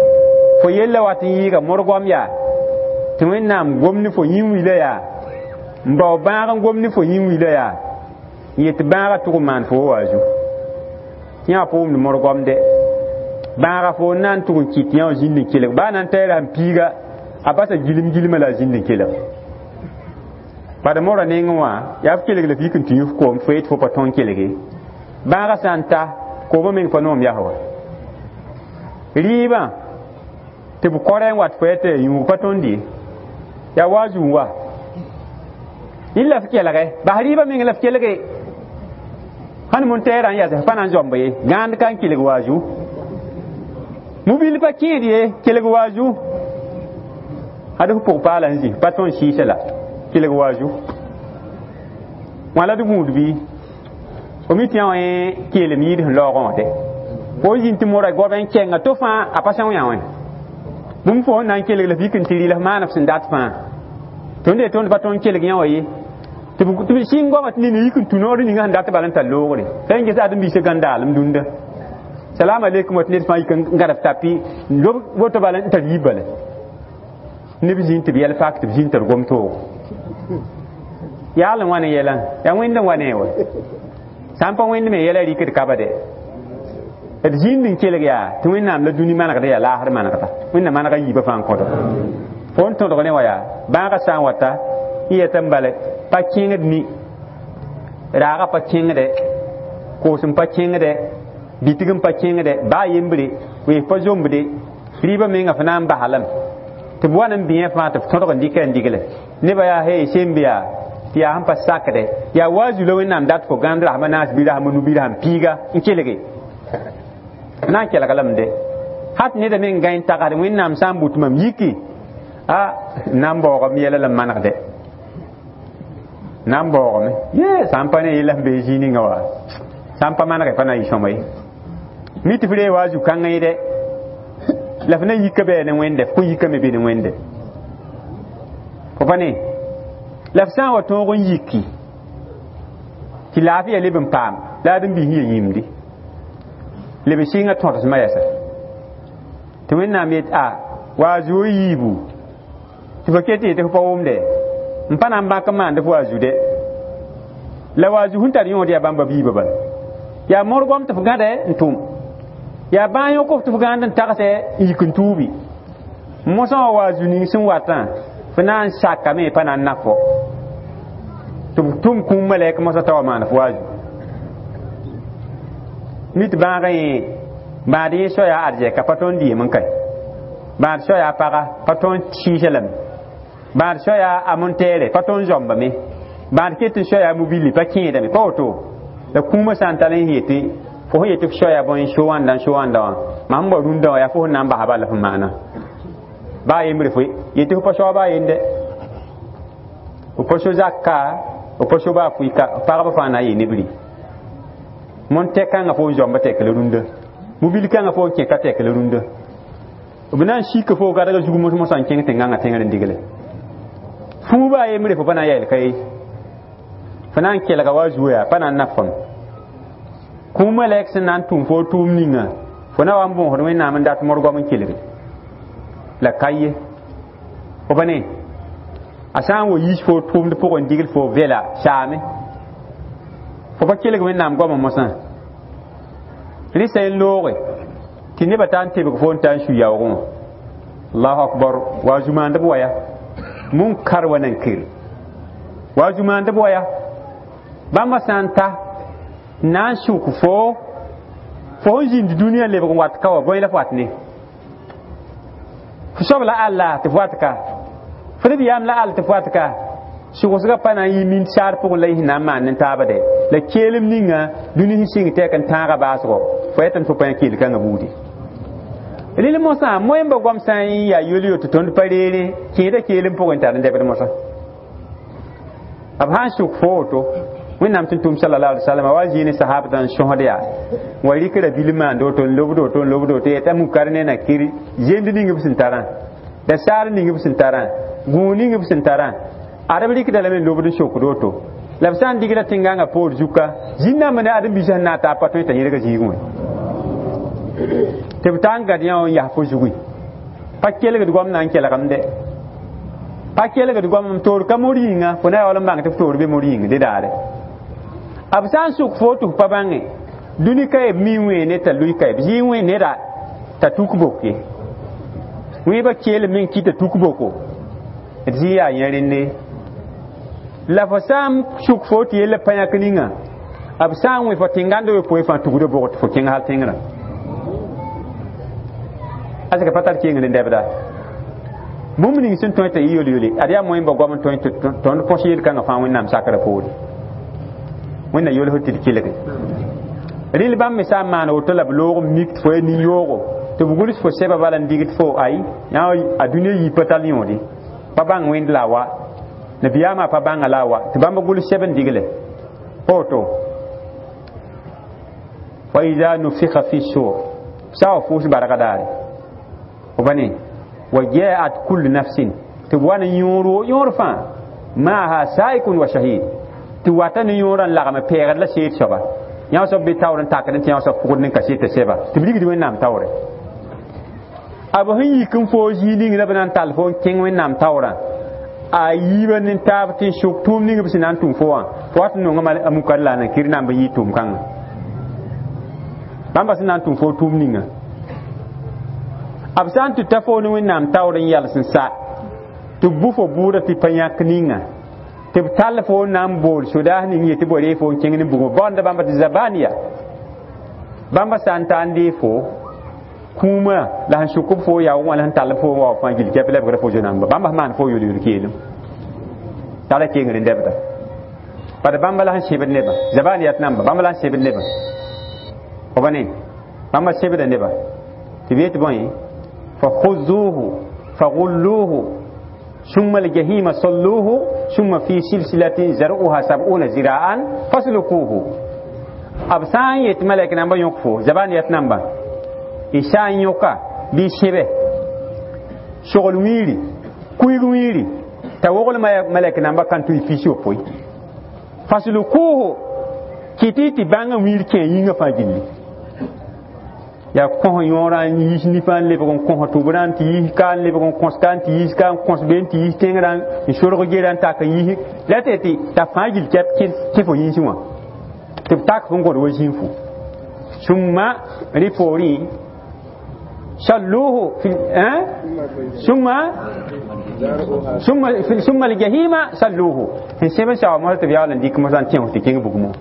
fo yella wat n yɩɩga morgoam yaa tɩ wẽnnaam gom ne fo yĩn-wila yaa n bao bãag n gom ne fo yĩn-wila yaa n yet bãagã tʋg n maan fo waazu tɩ yã pʋʋmd morgoamdɛ bãaga fo n na n tʋg n kɩt yã wa zĩnd n kelg baa na n tɛɛra n piiga a basa gilm-gilmã la a zĩnd n kelg bad morã nengẽ wã yaa f kelg la fik n tɩ yũf koom fo yet fo pa tõnd kelge bãagã sã n ta koomã meng pa noom yas wa rɩɩbã tɩ b korɛ n wat fo yɛtɛ yũug pa tõnd ye yaa waazu n wa yĩn la f kelgɛ bas rɩɩbã meng la f kelge han mun tera ya sa panan jombe gand kan kilig waju mubil pa kidi kilig waju hadu pour palanzi paton shisela kilig waju wala du mudbi o mi tian e kele mi de lo gonte o yinti mora go ben kenga to fa apasan ya wen bum fo nan kele le bikin tiri la manaf sin dat fa tonde ton baton kele gyan wayi tu singo mat ni ni kun tunori ni nganda ta balanta logore tan ge sa dum bi se gandal mdunda salam alaikum wat ni fa yikan ngara tapi lo woto balanta ribale ni bi jin tibi al fakt bi jin tar gomto yalan wane yelan ya wenda wane wa sampa wenda me yela rikir kabade et jin din kele ya tu wenda am la duni manaka ya la har manaka wenda manaka yiba fan ko do fon to do ne waya ba ka san wata iya tambale pa kinged ni raga pa kingde ko sum pa kingde bitigum pa kingde ba yimbre we pa jombre riba me nga fana ba halam to buanan biye fa to to ndike ndigele ne ba ya he shembia ya han pa sakade ya wazu lo wenam dat ko gandra hamanas bila manu bila piga inkelege na kela kalamde hat ne da men gain takade wenam sambut mam yiki nambo ko mi yela lam manade nambo ko me ye sampane yela be jini ngawa sampa manake pana ishomai miti fide wazu kangai de lafna yikabe ne wende ko yikame be ne wende ko bane lafsan wa tongon yiki ti lafiya lebin pam ladin bi hiya yimdi lebe shinga tontos mayasa to wenna met wazu yibu ti faketi te ko wumde mpana mbaka mande fo ajude la wazu huntar yodi ya bamba bi babal ya morgom to fugade ntum ya banyo ko to fugande takase yikun tubi moso wazu ni sun watan fana shaka me pana nafo tum kum malek moso taw man fo wazu mit baare baade so ya arje ka paton di mun kai baad so ya paga paton chiselam baad so ya amontere paton jomba me baad ketin so ya mobili pa kinde me poto da kuma santalen hete fo yete so ya bon so wanda mambo runda ya fo namba habala fu mana ba yimre fo yete ko so ba yende o poso zakka o poso ba fuika paga ba fana yini bri mon tekanga fo jomba tekele runda mobili kanga fo ke ka tekele runda obina shi ka fo ga daga jugu mo san ken tenga tenga ndigele fu ba yimre fo bana yel kai fanan ke laga waju ya panan nafam kuma leksin nan tum fo tum ninga fo na wan bon hono na man dat morgo mun kelebe la kaye o bane asan wo yish fo tum de pokon digel fo vela chame fo ba kelebe men nam goma mosan ni say loore ti ne batan tebe ko fon tan shu yawo Allahu akbar waju man de boya mun kar wanan kir waju man de boya bamba santa nan shuku fo jin di dunia le ko wat ka wa boy la fatni fo sobla Allah te fatka fo bi am la al te fatka shugo suga pana yi min char po la hina man nan tabade la kelim ninga duni hi sing te kan taga baso fo etan fo pan kil kan abudi lele mosa moyemba gom san ya yoliyo to ton parere kida kelim po kan tan de be mosa ab han shuk foto wẽnnaam tɩ tʋm sallallahu alaihi wasallam wa zĩig ne sahabatan sõsd yaa wa rɩkra bilmã do to lobdo tɩ yeta mukar ne na kiri zend ning b sẽn tarã da saar ning b sẽn tarã gũu ning b sẽn tarã adab rɩkda lame lobd n sok do-to la b sã n digra tẽngãngã poor zuka zĩnnãmbã ne adem-biisã sẽn na n taa pa tõe t'a yẽrga zĩig wẽ tɩ b taa n gad yã n yas fo zugẽ pa kelgd goam na n kelgemde pa kelgd goam toor ka mor-yĩnga fo na yaool n bãng tɩ f toor be mor-yĩng de daare ab san suk foto pa bange duni kay mi wene ta lui kay bi wene da ta tukboke wi ba kele min kita tukboko ziya yerinde la fasam suk foto yele panya kninga ab san wi fatingando we poe fa tugudo bokot fo kinga hal tingra asaka patar kinga de debda mumni sun to ta yoli adiya moy ba gwam to ton ko shir kan fa wonnam sakara podi wẽnna yol fu tɩ d kelge rɩl bãmb me sã n maan woto la b loog n mik fo nin-yoogo tɩ b gʋls fo sɛba bala n digd fo ay yã a dũniyã yɩ pa tall yõode pa bãng wẽnd la a wa nabiyaamã pa bãnga la a wa tɩ bãmb gʋls sɛb n digle poto wa ida nufixa fi sur sa wa fʋʋs barga daare fo bane wa jaat kullu nafsin tɩ b wa n yõor fãa maaha saikun wa shahid tɩ wata ne yõorã n lagm pɛɛgd la seed soaba yã soab be taoor n takd n tɩ yã soab pʋgd ne ka seed tɩ sɛba tɩ b rigd wẽnnaam taoore a b sẽn yik n foo zĩig ning la b na n tall fo n kẽng wẽnnaam taoorã a yiiba ne taab tɩ sʋk tʋʋm ning b sẽn na n tʋm fo wã fo wat n nongã a mukar la n kɩr na n b yɩ tʋʋm kãngã bãmba sẽn na n tʋm fo tʋʋm ninga b sã n tɩ ta fo ne wẽnnaam taoor n yɛls n sa tɩ b bu fo buudã tɩ pa yãk ninga tɩ b tall fo n na n bool sodaas ning ye tɩ bo ree fo n kẽng ne bugum baoonda bãmba tɩ zabaniya bãmba sã n ta n dee fo kũumã la sẽn sʋk b fo yaa wã la sẽn tall fo wa fãa gil kɛp lebgda fo zo-namba bãmba sẽn maan fo yol-yol keelem tara kengr n dɛbda bad bãmba la sẽn sebd nebã zabaniyat namba bãmba la sẽn sebd nebã fo ba ne bãmba sebda nebã tɩ b yetɩ bõe fa khuzuhu fa gulluhu ثم الجحيم صلوه ثم في سلسلة زرعها 70 ذراعا فاسلكوه أبسان يتملك نمبر يوقفو زبان يتنمبر إشان يوكا بيشبه شغل ويري كوير ويري توغل ملك نمبر كان تيفيشو بوي فاسلكوه كتيتي بانغ ويري كي ينغ فاجلي ya ko yora ni ni fan le ko ko to bran ti kan le ko constant ti kan consben ti tengran ni shoro geran ta ka yi la teti ta fajil ket ke fo yin siwa te tak ko ngo do yin fu summa ripori shalluhu fi summa al jahima salluhu hin sebe sa mo te biala ndik mo san tian ti king bugumo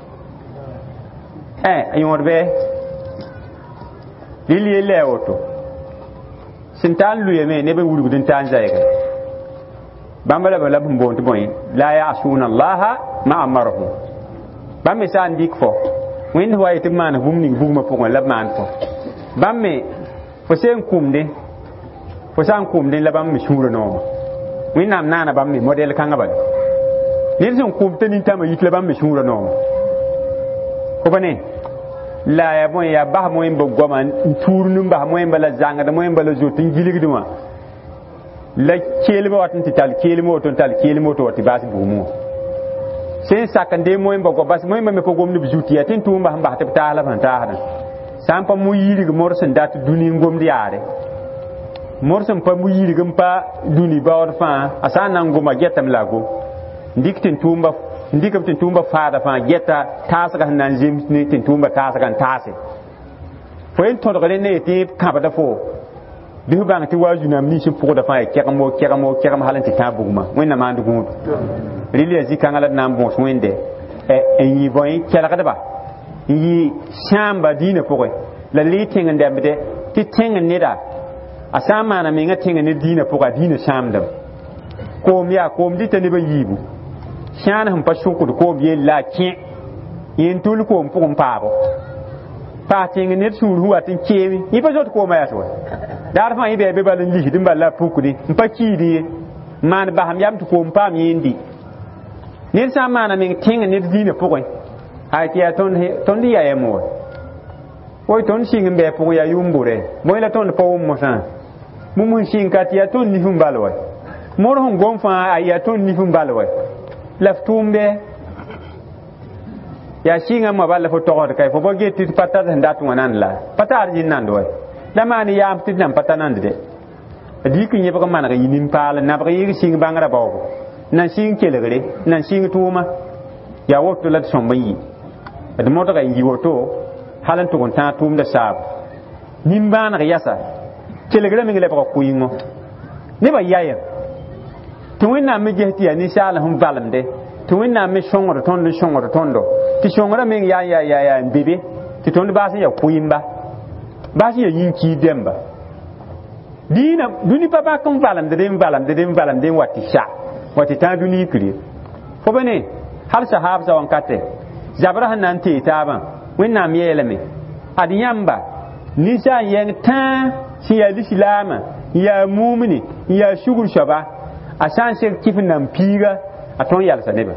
ayorbe lili le woto sintan luye me ne be wurgu din tan zayga bambala bala bumbo to boy la ya asuna allah ma amaruhu bamme san dik fo wen ho ayte man bumni bugma pokon la man fo bamme fo sen kumde fo san kumde la bamme shuro no wen nam nana bamme model kanga bal ni sen kumte ni tama yikle bamme shuro no ko bane la ya bon ya bah moyen bo goma tournum bah moyen bala zanga moyen bala zotin giligduma la kelmo watin tal kelmo ton tal kelmo to wati bas bumu sen sakande moyen bo bas moyen me ko gomni bijuti ya tin tumba hamba ta taala ban taala sampa mu yiri morsen dat duni ngom diare morsen pa mu yiri gam-pa duni bawr fa asana ngoma getam lago ndiktin tumba ndikam tin tumba faada fa geta tasga nan jim ni tin tumba tasga tase fo en to gele ne ti kaba da fo bi bang ti waju nam ni shi fuda fa kegamo halan ti tabuma wenna mandu gum rili azika ngala nam bon wende en yi boy kela kada ba yi shamba dina fo la liting ndemde ti tenga nida asama na minga tenga ni dina fo ga dina shamdam kom ya kom ditani ba yibu shan hum pa shukud ko biye la kien yin tul ko mpum paabo pa ting ne sur huwa tin kewi yi pa jot ko ma yaso dar fa ibe be balin li dim balla pukudi mpa kidi man ba ham yam to ko mpam yindi nin sa mana min ting ne dina pokoi ha ti ya ton di ya yemo oy ton sing be po ya yumbure moy la ton po mo san mumun sing ka ti ya ton ni hum balwa mor hum gon fa ya ton ni hum balwa laftumbe ya shinga ma balla fo togor kay fo boge tit patar ndat wanan la patar jin nan do la mani ya am tit nan patanan de dik nyi ba man ga yinin pal na ba yi sing bangra bawo nan sing kelegre nan sing tuma ya woto la somba yi de moto ga yi woto halan to gon ta tum da sab nim bana ga yasa kelegre mi le ba ko yingo ne ba yaya to wẽnnaam me ges tɩ yaa ninsaal sẽn valemde tɩ wẽnnaam me sõngd tõndo tɩ sõngrã meng yaa n bebe tɩ tõnd baas n yaa koɩmba baas n yaa yĩn-kiid dẽmba dũni pa bak n valemde n wat tɩ sa wa tɩ tãag dũni yikri fo bene hal sahaab sa wãnkate zabra hanan te taban wẽnnaam yeelame ad yãmba ninsã yɛng tãa sẽn yaa lislaama n yaa muumini n yaa sugr soaba a sã n seg kɩf nam piiga a tõnd yalsa neba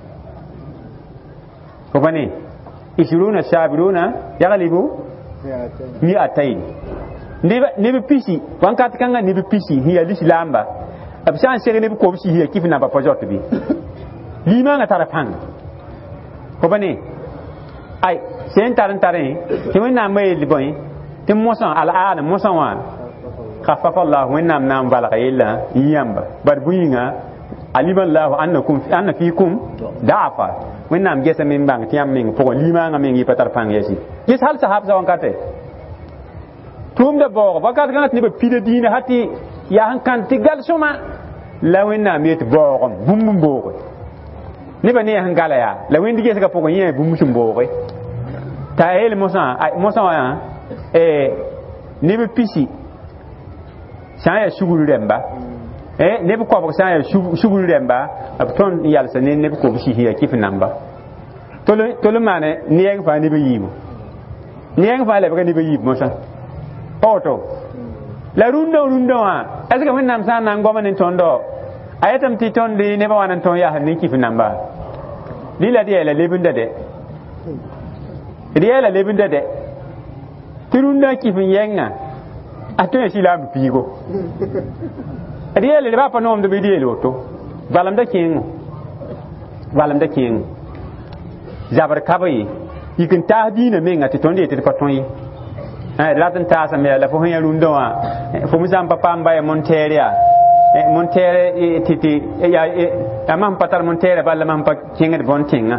fo pa ne isruna sabiruna yaglibu mi'atayn neb pisi wãnkat kãngã neb pisi sẽn yaa lislaamba b sã n seg neb kobsi sẽn yaa kɩf namba pa zɔt bɩ limaangã tara pãng fo pa ne ay sen tar tare ti wẽnnaam ma yell bõe tɩ mosã al'aada mosã wã خفف الله وإنما نام بلغ إلا ينبا بربوينا علم الله أن فيكم ضعفا وإنما جسم من بان تيام من فوق لما من يبتر فان يسي جس هل صحاب زوان كاته توم ده بوغ وقت كانت نبى بيد دين هاتي يا هن كان تقال شما لو إنما يت بوغم بوم بوغ نبى نيه هن قال يا لو إن دي جسك فوق يه بوم شم بوغ تاهل موسى نبى بيسي sã n yaa sugr rẽmba neb koabg sã n yaa sugr rẽmba b tõnd n yalsa ne neb kob sɩs yaa kɩf namba tol n maane neɛɛng fãa neb a yiibu neɛɛng fãa lebga neb a yiib mosã oto la rũndã wã est-ce que wẽnnaam sã n na n goma ne tõndo a yetame tɩ tõnd nebã wãn n tõnd yaa ne kɩf namba rɩla d yɛɛla lebenda dɛ d yɛɛla lebenda dɛ tɩ rũndã kɩf n yɛngã a tõe sɩlaam piigo d yɛɛle lebã pa noomd bɩ d yeel woto valemda kẽengo zabr kab ye yik n taas diinã menga tɩ tõnd yetɩ d pa tõe ye rat n taasame yaa la fo sẽn yaa rũndã wã fo me sã n pa paam ba ya monteer yaa monteer tɩ mam pa tar monteerã bala mam pa kẽngd bõn-tẽngã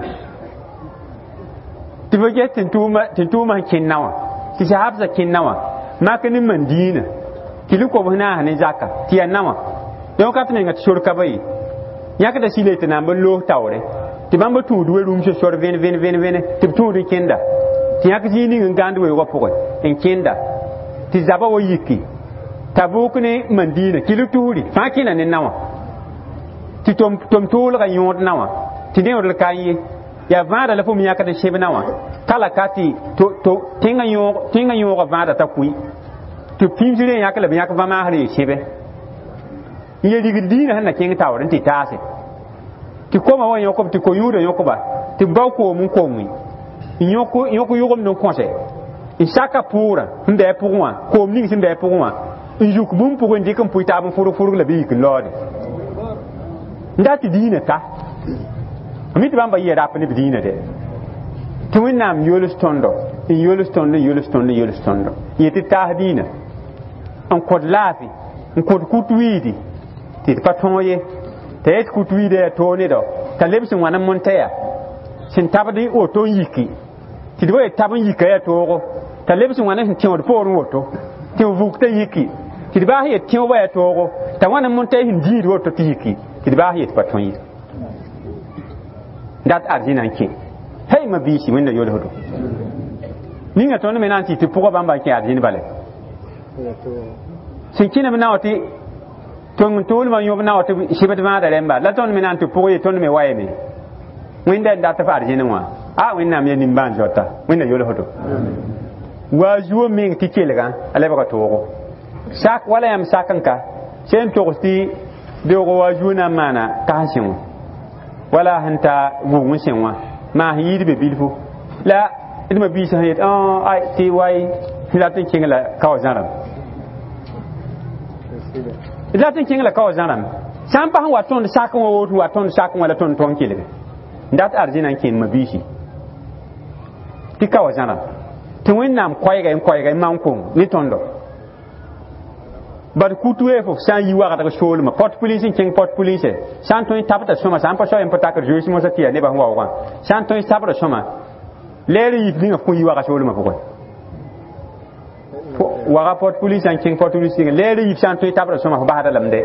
tɩ fo ges tɩ tʋʋma sẽn kẽnna wã tɩ sahabsã kẽnna wã mak ne mandina kilu ko bana ne zaka ti annawa don ka tne ngat shor ka bai yak da sile tna ban lo tawre ti ban batu duwe rum shor ven ti tu ri kenda ti yak ji ni ngandu we go poko en kenda ti zaba wo yiki tabuk ne mandina kilu turi fa kina ne nawa ti tom tol ga yod nawa ti ne odal kayi ya vada la fo mi yak da shebe nawa kala kati to tinga yo ga vada ta kui to pimjire yak la yak va ma hari shebe ye digdina hanna king tawren ti tase ti koma won yokob ti ko yudo yokoba ti baw ko mun ko mun yoko yogom non conseil isaka pura nde pourwa ko mning sin de pourwa njuk bum pour indi kam puita bum furu la bi kin lord ndati dina ta amit bamba yi rap ne dina de ti wẽnnaam yolstondo yetɩ taas dĩinã n kõd laafɩ n kõd kut-wiidi tɩ d pa tõog ye t'a yet kut-wiidã yaa toog nedɔ t'a leb sẽn wãn n monteya sẽn tabd woto n yiki tɩ d wa tab n yika yaa toogo t'a leb sẽn wãn sẽn tẽod poorẽ woto tɩ vuk t'a yiki tɩ d baas yet tẽo wa yaa toogo t'a wãn n monte sẽn diid woto tɩ yiki tɩ d baas yet pa tõe ye dat arzɩnã n kẽ hey ma biisi wẽnna yolsdo ninga tõnd me na n tɩ tɩ pʋgã bãmba n kẽ arzɩn bale sẽn kẽnem na wa tɩ tõng n toolmã yõb na wa tɩ sɩbd maada rẽmba la tõnd me na n tɩ pʋg ye tõnd me waeeme wẽnda n dat f arzɩnẽ wã a wẽnnaam yaa nimbãan zɔta wẽnna yolsdo waa zuo meng tɩ kelgã a lebga toogo sak wala yãmb sak n ka sẽn togs tɩ beoogo waa zuo na n maana kas sẽ wã wala sẽn ta vʋʋg n sẽ wã maa sẽn yɩɩd be bilfo la d ma biis sẽn yet ay tɩ way rat n kẽng la kao zãrem d rat n kẽng la kao zãrem sã n pa sẽn wa tõnd sak wã woto wa tõnd sak wã la tõnd tõnd kelge n dat arzɩnã n kẽnd ma biisi tɩ kao zãrem tɩ wẽnnaam koɛɛga n maan kong ne tõndo bad kutu e fo sã n yi wagdg soolmã pot police n kẽng pot police sã n tõe n tabda sõma sã n pa soa n pa takr zoees mosã tɩ yaa nebã sẽn waoogã sã n tõe n tabda sõma leer yik ninga fo yi waga soolmã pʋgẽ waga pot police n kẽng pot police tɩ leer yik sã n tõe n tabda sõma fo basda lame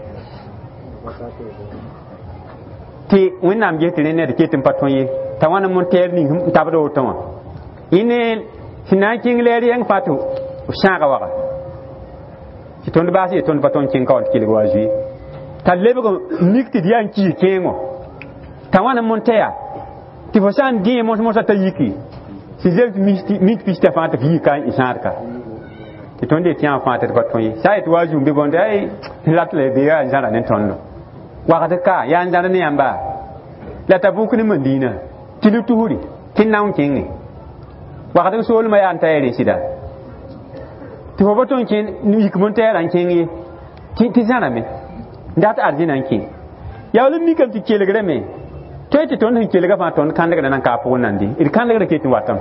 tɩ wẽnnaam ges tɩ rẽ ned ket n pa tõe ye t'a wãn n monteer ning n tabda woto wã yẽ sẽn na n kẽng leer yɛng fã tɩ b sãaga waga tɩ tõnd baas ye tõnd pa tõnd kẽng kaool tɩ kelg waa zoe t'a lebg mik tɩ d yaa n kiis kẽengo t'a wãn n monteya ti fo san di mo ta yiki si zel mit pista fa ta fi kan isarka ti tonde ti an fa ta ba ton sai to waju be bonde ai lat le be ya jara ne tondo wa ka ka ya jara ne amba la ta buku ni mandina ti lu tuhuri tin naun kingi wa ka so ma ya anta ere sida ti fo baton kin ni yikmon ta ran kingi ti jara me dat arjina kin ya wala mi kam ti kelegre me to ti ton hin kelega fa ton kan daga nan ka pu nan di ir kan daga ke ti watam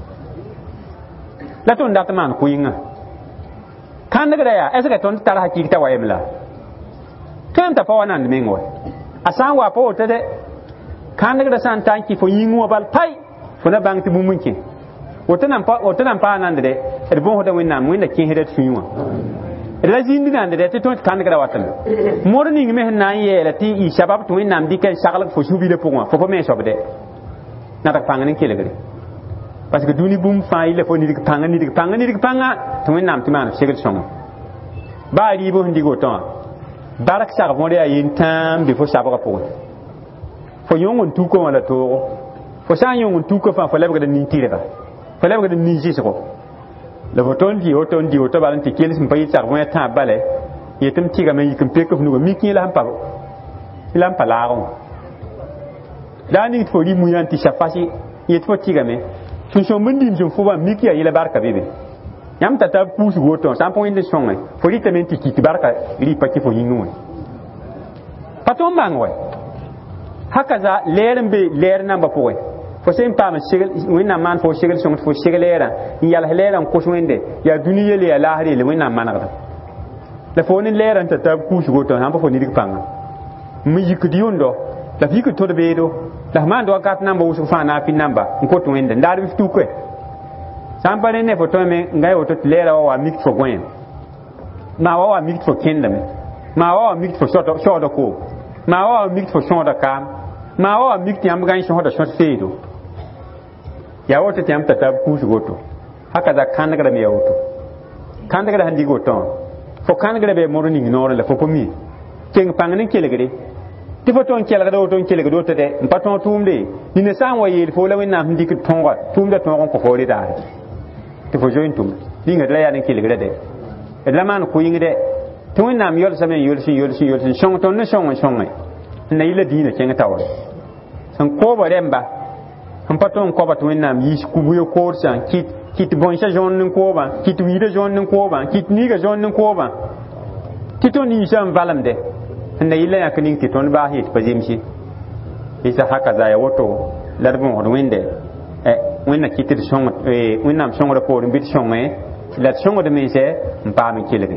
la ton dat man ku yinga kan daga ya esa ka ton tar hakiki ta wayemla kan ta fa wanan me ngoy asan wa po te de kan daga san tanki fo yingu bal pai fo na bang ti mumunki wotanan pa nan de er bon hoda winna mu inda kin hidat fiwa razindi nan de te ton kan daga watan morning me nan ye la ti i shabab to winna di kan shagala fo shubi de pour fo me shobde na ta pangani kelegre parce que duni bum fa ile fo ni dik panga to winna am ti man shegel songo ba ri bo ndi go ton barak sa mo de ayin tam bi fo shabaka pour fo yongon tu ko wala to fo sa yongon tu ko fa fo lebga de ni tirega fo lebga de ni jisiko le voton di oto balan ti kelis mpa yita ko ta bale yetum tiga me yikum pekuf nugo miki la hampa laaro dani fo di muyan ti shafasi yet fo tiga me tun so mundim jum fo ba miki ya yela barka bebe yam tata pusu goto san po inde songa fo di tementi ki barka ri paki fo yingu paton bangwe hakaza leeren be leer namba poe fo sen pam sigel winna man fo sigel song fo sigelera yal heleran ko swende ya duniya le la hari le winna managda la fo ni leran ta tab ku shugo to han fo ni dik panga mi yikdi yondo la fi ko to de bedo la man do kat namba usu fa na pin namba ko to wende ndar bi tu ko sampare ne fo to me ngai woto lera wa mik fo gwen ma wa mik fo kendame ma wa mik fo shodo ko ma wa mik fo shodo kam ma wa mik ti am gan shodo shot feedo ya woto ti am ta tab ku shugo to haka da kan daga me ya woto kan daga handi go to fo kan daga be morni nore la fo ko mi king pangani kelegre ti fo ton kelegre do ton kelegre do te de paton tumde ni ne san wa yel fo la wina handi ki tonga tumde ton ko fo ri da ti fo join tum ni ngada ya ne kelegre de e la man ko yingde to wina mi yol samen yol sin shong ton ne shong na ila dina kenga tawa san ko ba remba han paton ko ba to wina mi ku buyo ko san kit boncha jonne ko ba kit wida jonne ko ba kit niga jonne ko ba kito ni sham valamde na ila ya kanin kiton ba hit pazimshi isa haka za ya woto larbon hon winde winna kitir shong winnam shong ko bit shong la shong de me se mpa mi kiligi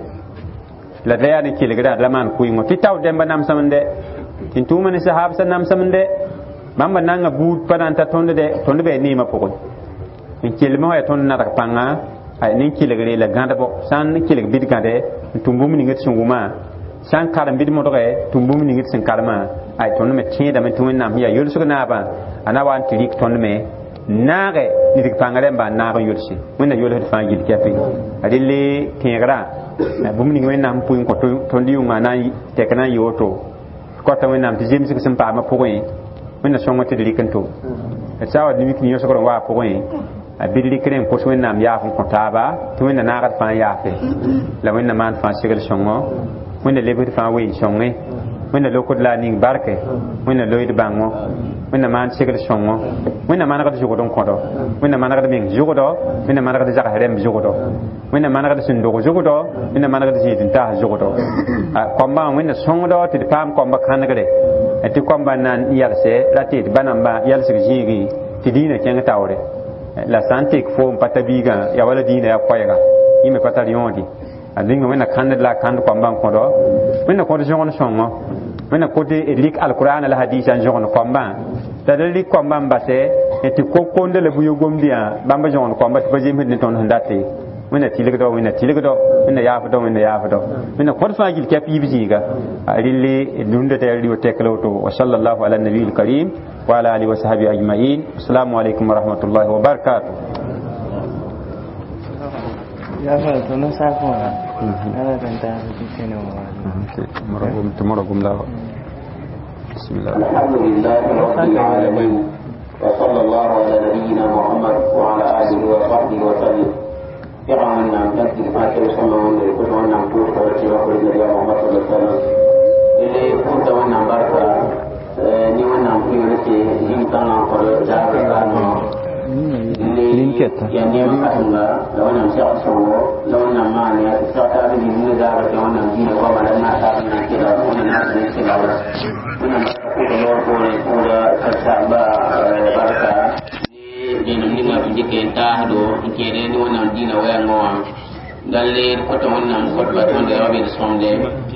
la da ya ni kiligi da laman ku yimo titaw demba nam samande tin tuma ni sahab sa nam samande mamba nanga bu padanta tonde be ni ma pokon in kilimo ya ton na panga ay nin kiligi la ganda bo san kiligi bid gande tumbum ni ngi sunguma san karam bid mo doge tumbum ni ngi sin karma ay ton me tieda me tumin nam ya yul sugna ba ana wan tilik ton me naage ni dik pangare ba naago yulsi wenda yul het fangil kepi adille tingra na bum ni ngi nam puin ko ton diu ngana tekna yoto ko ta wenda ti jimsi ko sim pa ma poin wenda songo ti dikanto et sawa ni mikni yoso ko wa poin a bidli kren ko wenda nam ya ko taba to wenda naagat fa ya fe la wenda man fa sigel songo wenda lebet fa we songe wenda lokod la ning barke wenda loyd bango wenda man sigel songo wenda man ga jogo don kodo wenda man ga min jogo do wenda man ga zaga herem jogo do wenda man ga sun dogo jogo do wenda man ga jidin ta jogo do komba wenda songo do ti pam komba kan ga de ti komba nan yalse rati banamba yalse jigi ti dina kenga tawre la santik fo patabiga ya wala dina ya koyga ime patali yondi adinga wena kande la kande komba kodo wena kodo jogo songo wena kote lik alquran al hadith an jogo komba tadali komba mbase eti kokonde le buyo gomdia bamba jogo komba ti bajim hin ton handate wena tiligdo wena yafdo wena kodo fagil kapi bijiga alili dunde te riwo tekloto wa sallallahu ala nabiyil karim wa ala alihi wa sahbihi ajma'in assalamu alaikum wa rahmatullahi wa barakatuh ya fa to no sa ko ala tanta kiteno مرقم لا بسم الله الحمد لله رب العالمين وصلى الله على نبينا محمد وعلى آله وصحبه وسلم. يقعنا نجد ما كرسنا ونقول وانا نقول ورسول النبي محمد صلى الله عليه وسلم. اللي كنت وانا بركة ni وانا نقول نسي جيمتنا قرر جابر كانوا يعني أهلا لو أنا مسيح سووا لو أنا مانع استعتاب لي من دارك لو أنا مدينة وما لنا تابنا كذا وأنا ناس كذا وأنا مسكوا كولا كسبة بركة ni nina bujike tahdo kene ni wona dina wayango dalle ko to wonna ko ba to de rabi sonde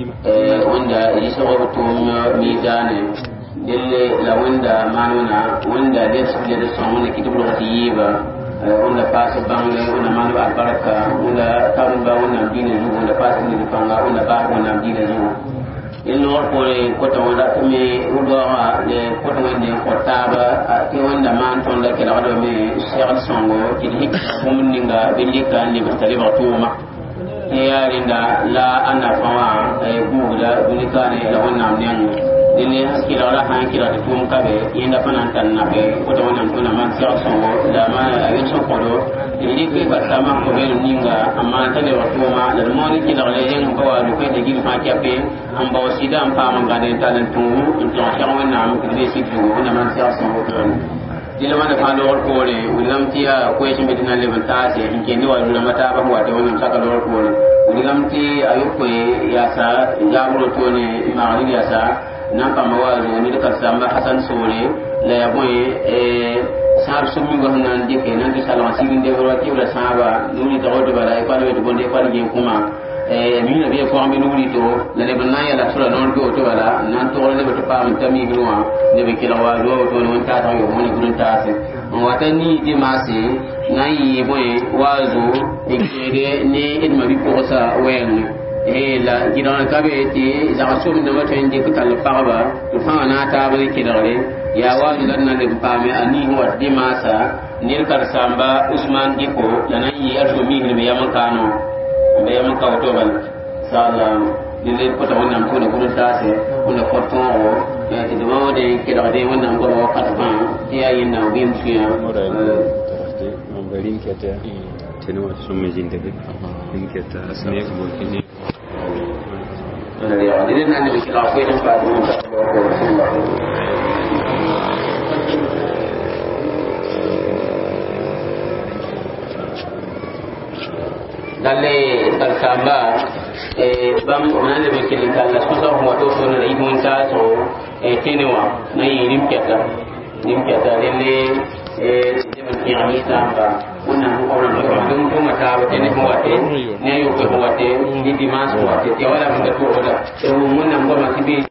wanda yiso to mizane dille la wanda manuna wanda de suje de sonne kitabu tiba wanda paso bangle wanda manu albaraka wanda tamba wanda dina ju wanda paso ni panga wanda ba wanda dina ju ilor pore ko to wanda me udoha de ko to wanda ko taba ati wanda man ton da kala do me sheikh songo kidi hikka mum ninga bilika ni batali batuma ya rinda la ana fawa buda dunika ne la wannan nan dile haskila wala han kila tum kabe yenda fanan tan nabe ko to wannan tuna man sheikh songo da ma ayi so ko do ili ke batama ko be ninga amma tane batuma da mo ni kila le yen ko wa do ke de gi fa kape am ba wasida am pa man gaden talan tumu in to shawo na am kide si tu na man sia so ko dile man fa do ko le ulam tia ko e chimbe dinale banta se in ke ni wa na mata ba wa de won saka do ko le ulam ti ayo ko ya sa jamro to ne ma ri ya sa na pa ma wa ni ka samba hasan sore la ya boy sahab sumi go nan de ke nan de salama sigin de ro ki wala sahaba nuni to do bala e pale to bonde pale ge kuma mina be ko ambe nuni to la le banna ya la sura non ko to bala nan to le to pa am tami gwa ne be kila wa do to non ta ta yo moni gurun ta se on watani di masi na yi boy wazo e kede ne edma bi ko sa wen la gidan ka be ti za sum de ma to indi ko tal parba to fa na ta ba ki dare ya waji dan na le pame ani ho di masa nil kar samba usman diko nan yi arso mi be yam kano be yam ka to ban salam dile ko to wannan ko ne ko ta se ko ne ko to o ya ti do de ki dare wannan ko ka ta ban ya yin na bi mu ya mon garin kete tenu sun me jinde be din kete asne ko kini jadi nanti bikin lakuin yang baru dalle tersamba bam nanti bikin kalau susah waktu tu nanti ibu minta so tenewa nanti nim kita dalle yang ini tambah unang orang orang tu macam ini huate ni ayuh huate ni dimas huate tiada orang betul ada. Umum orang masih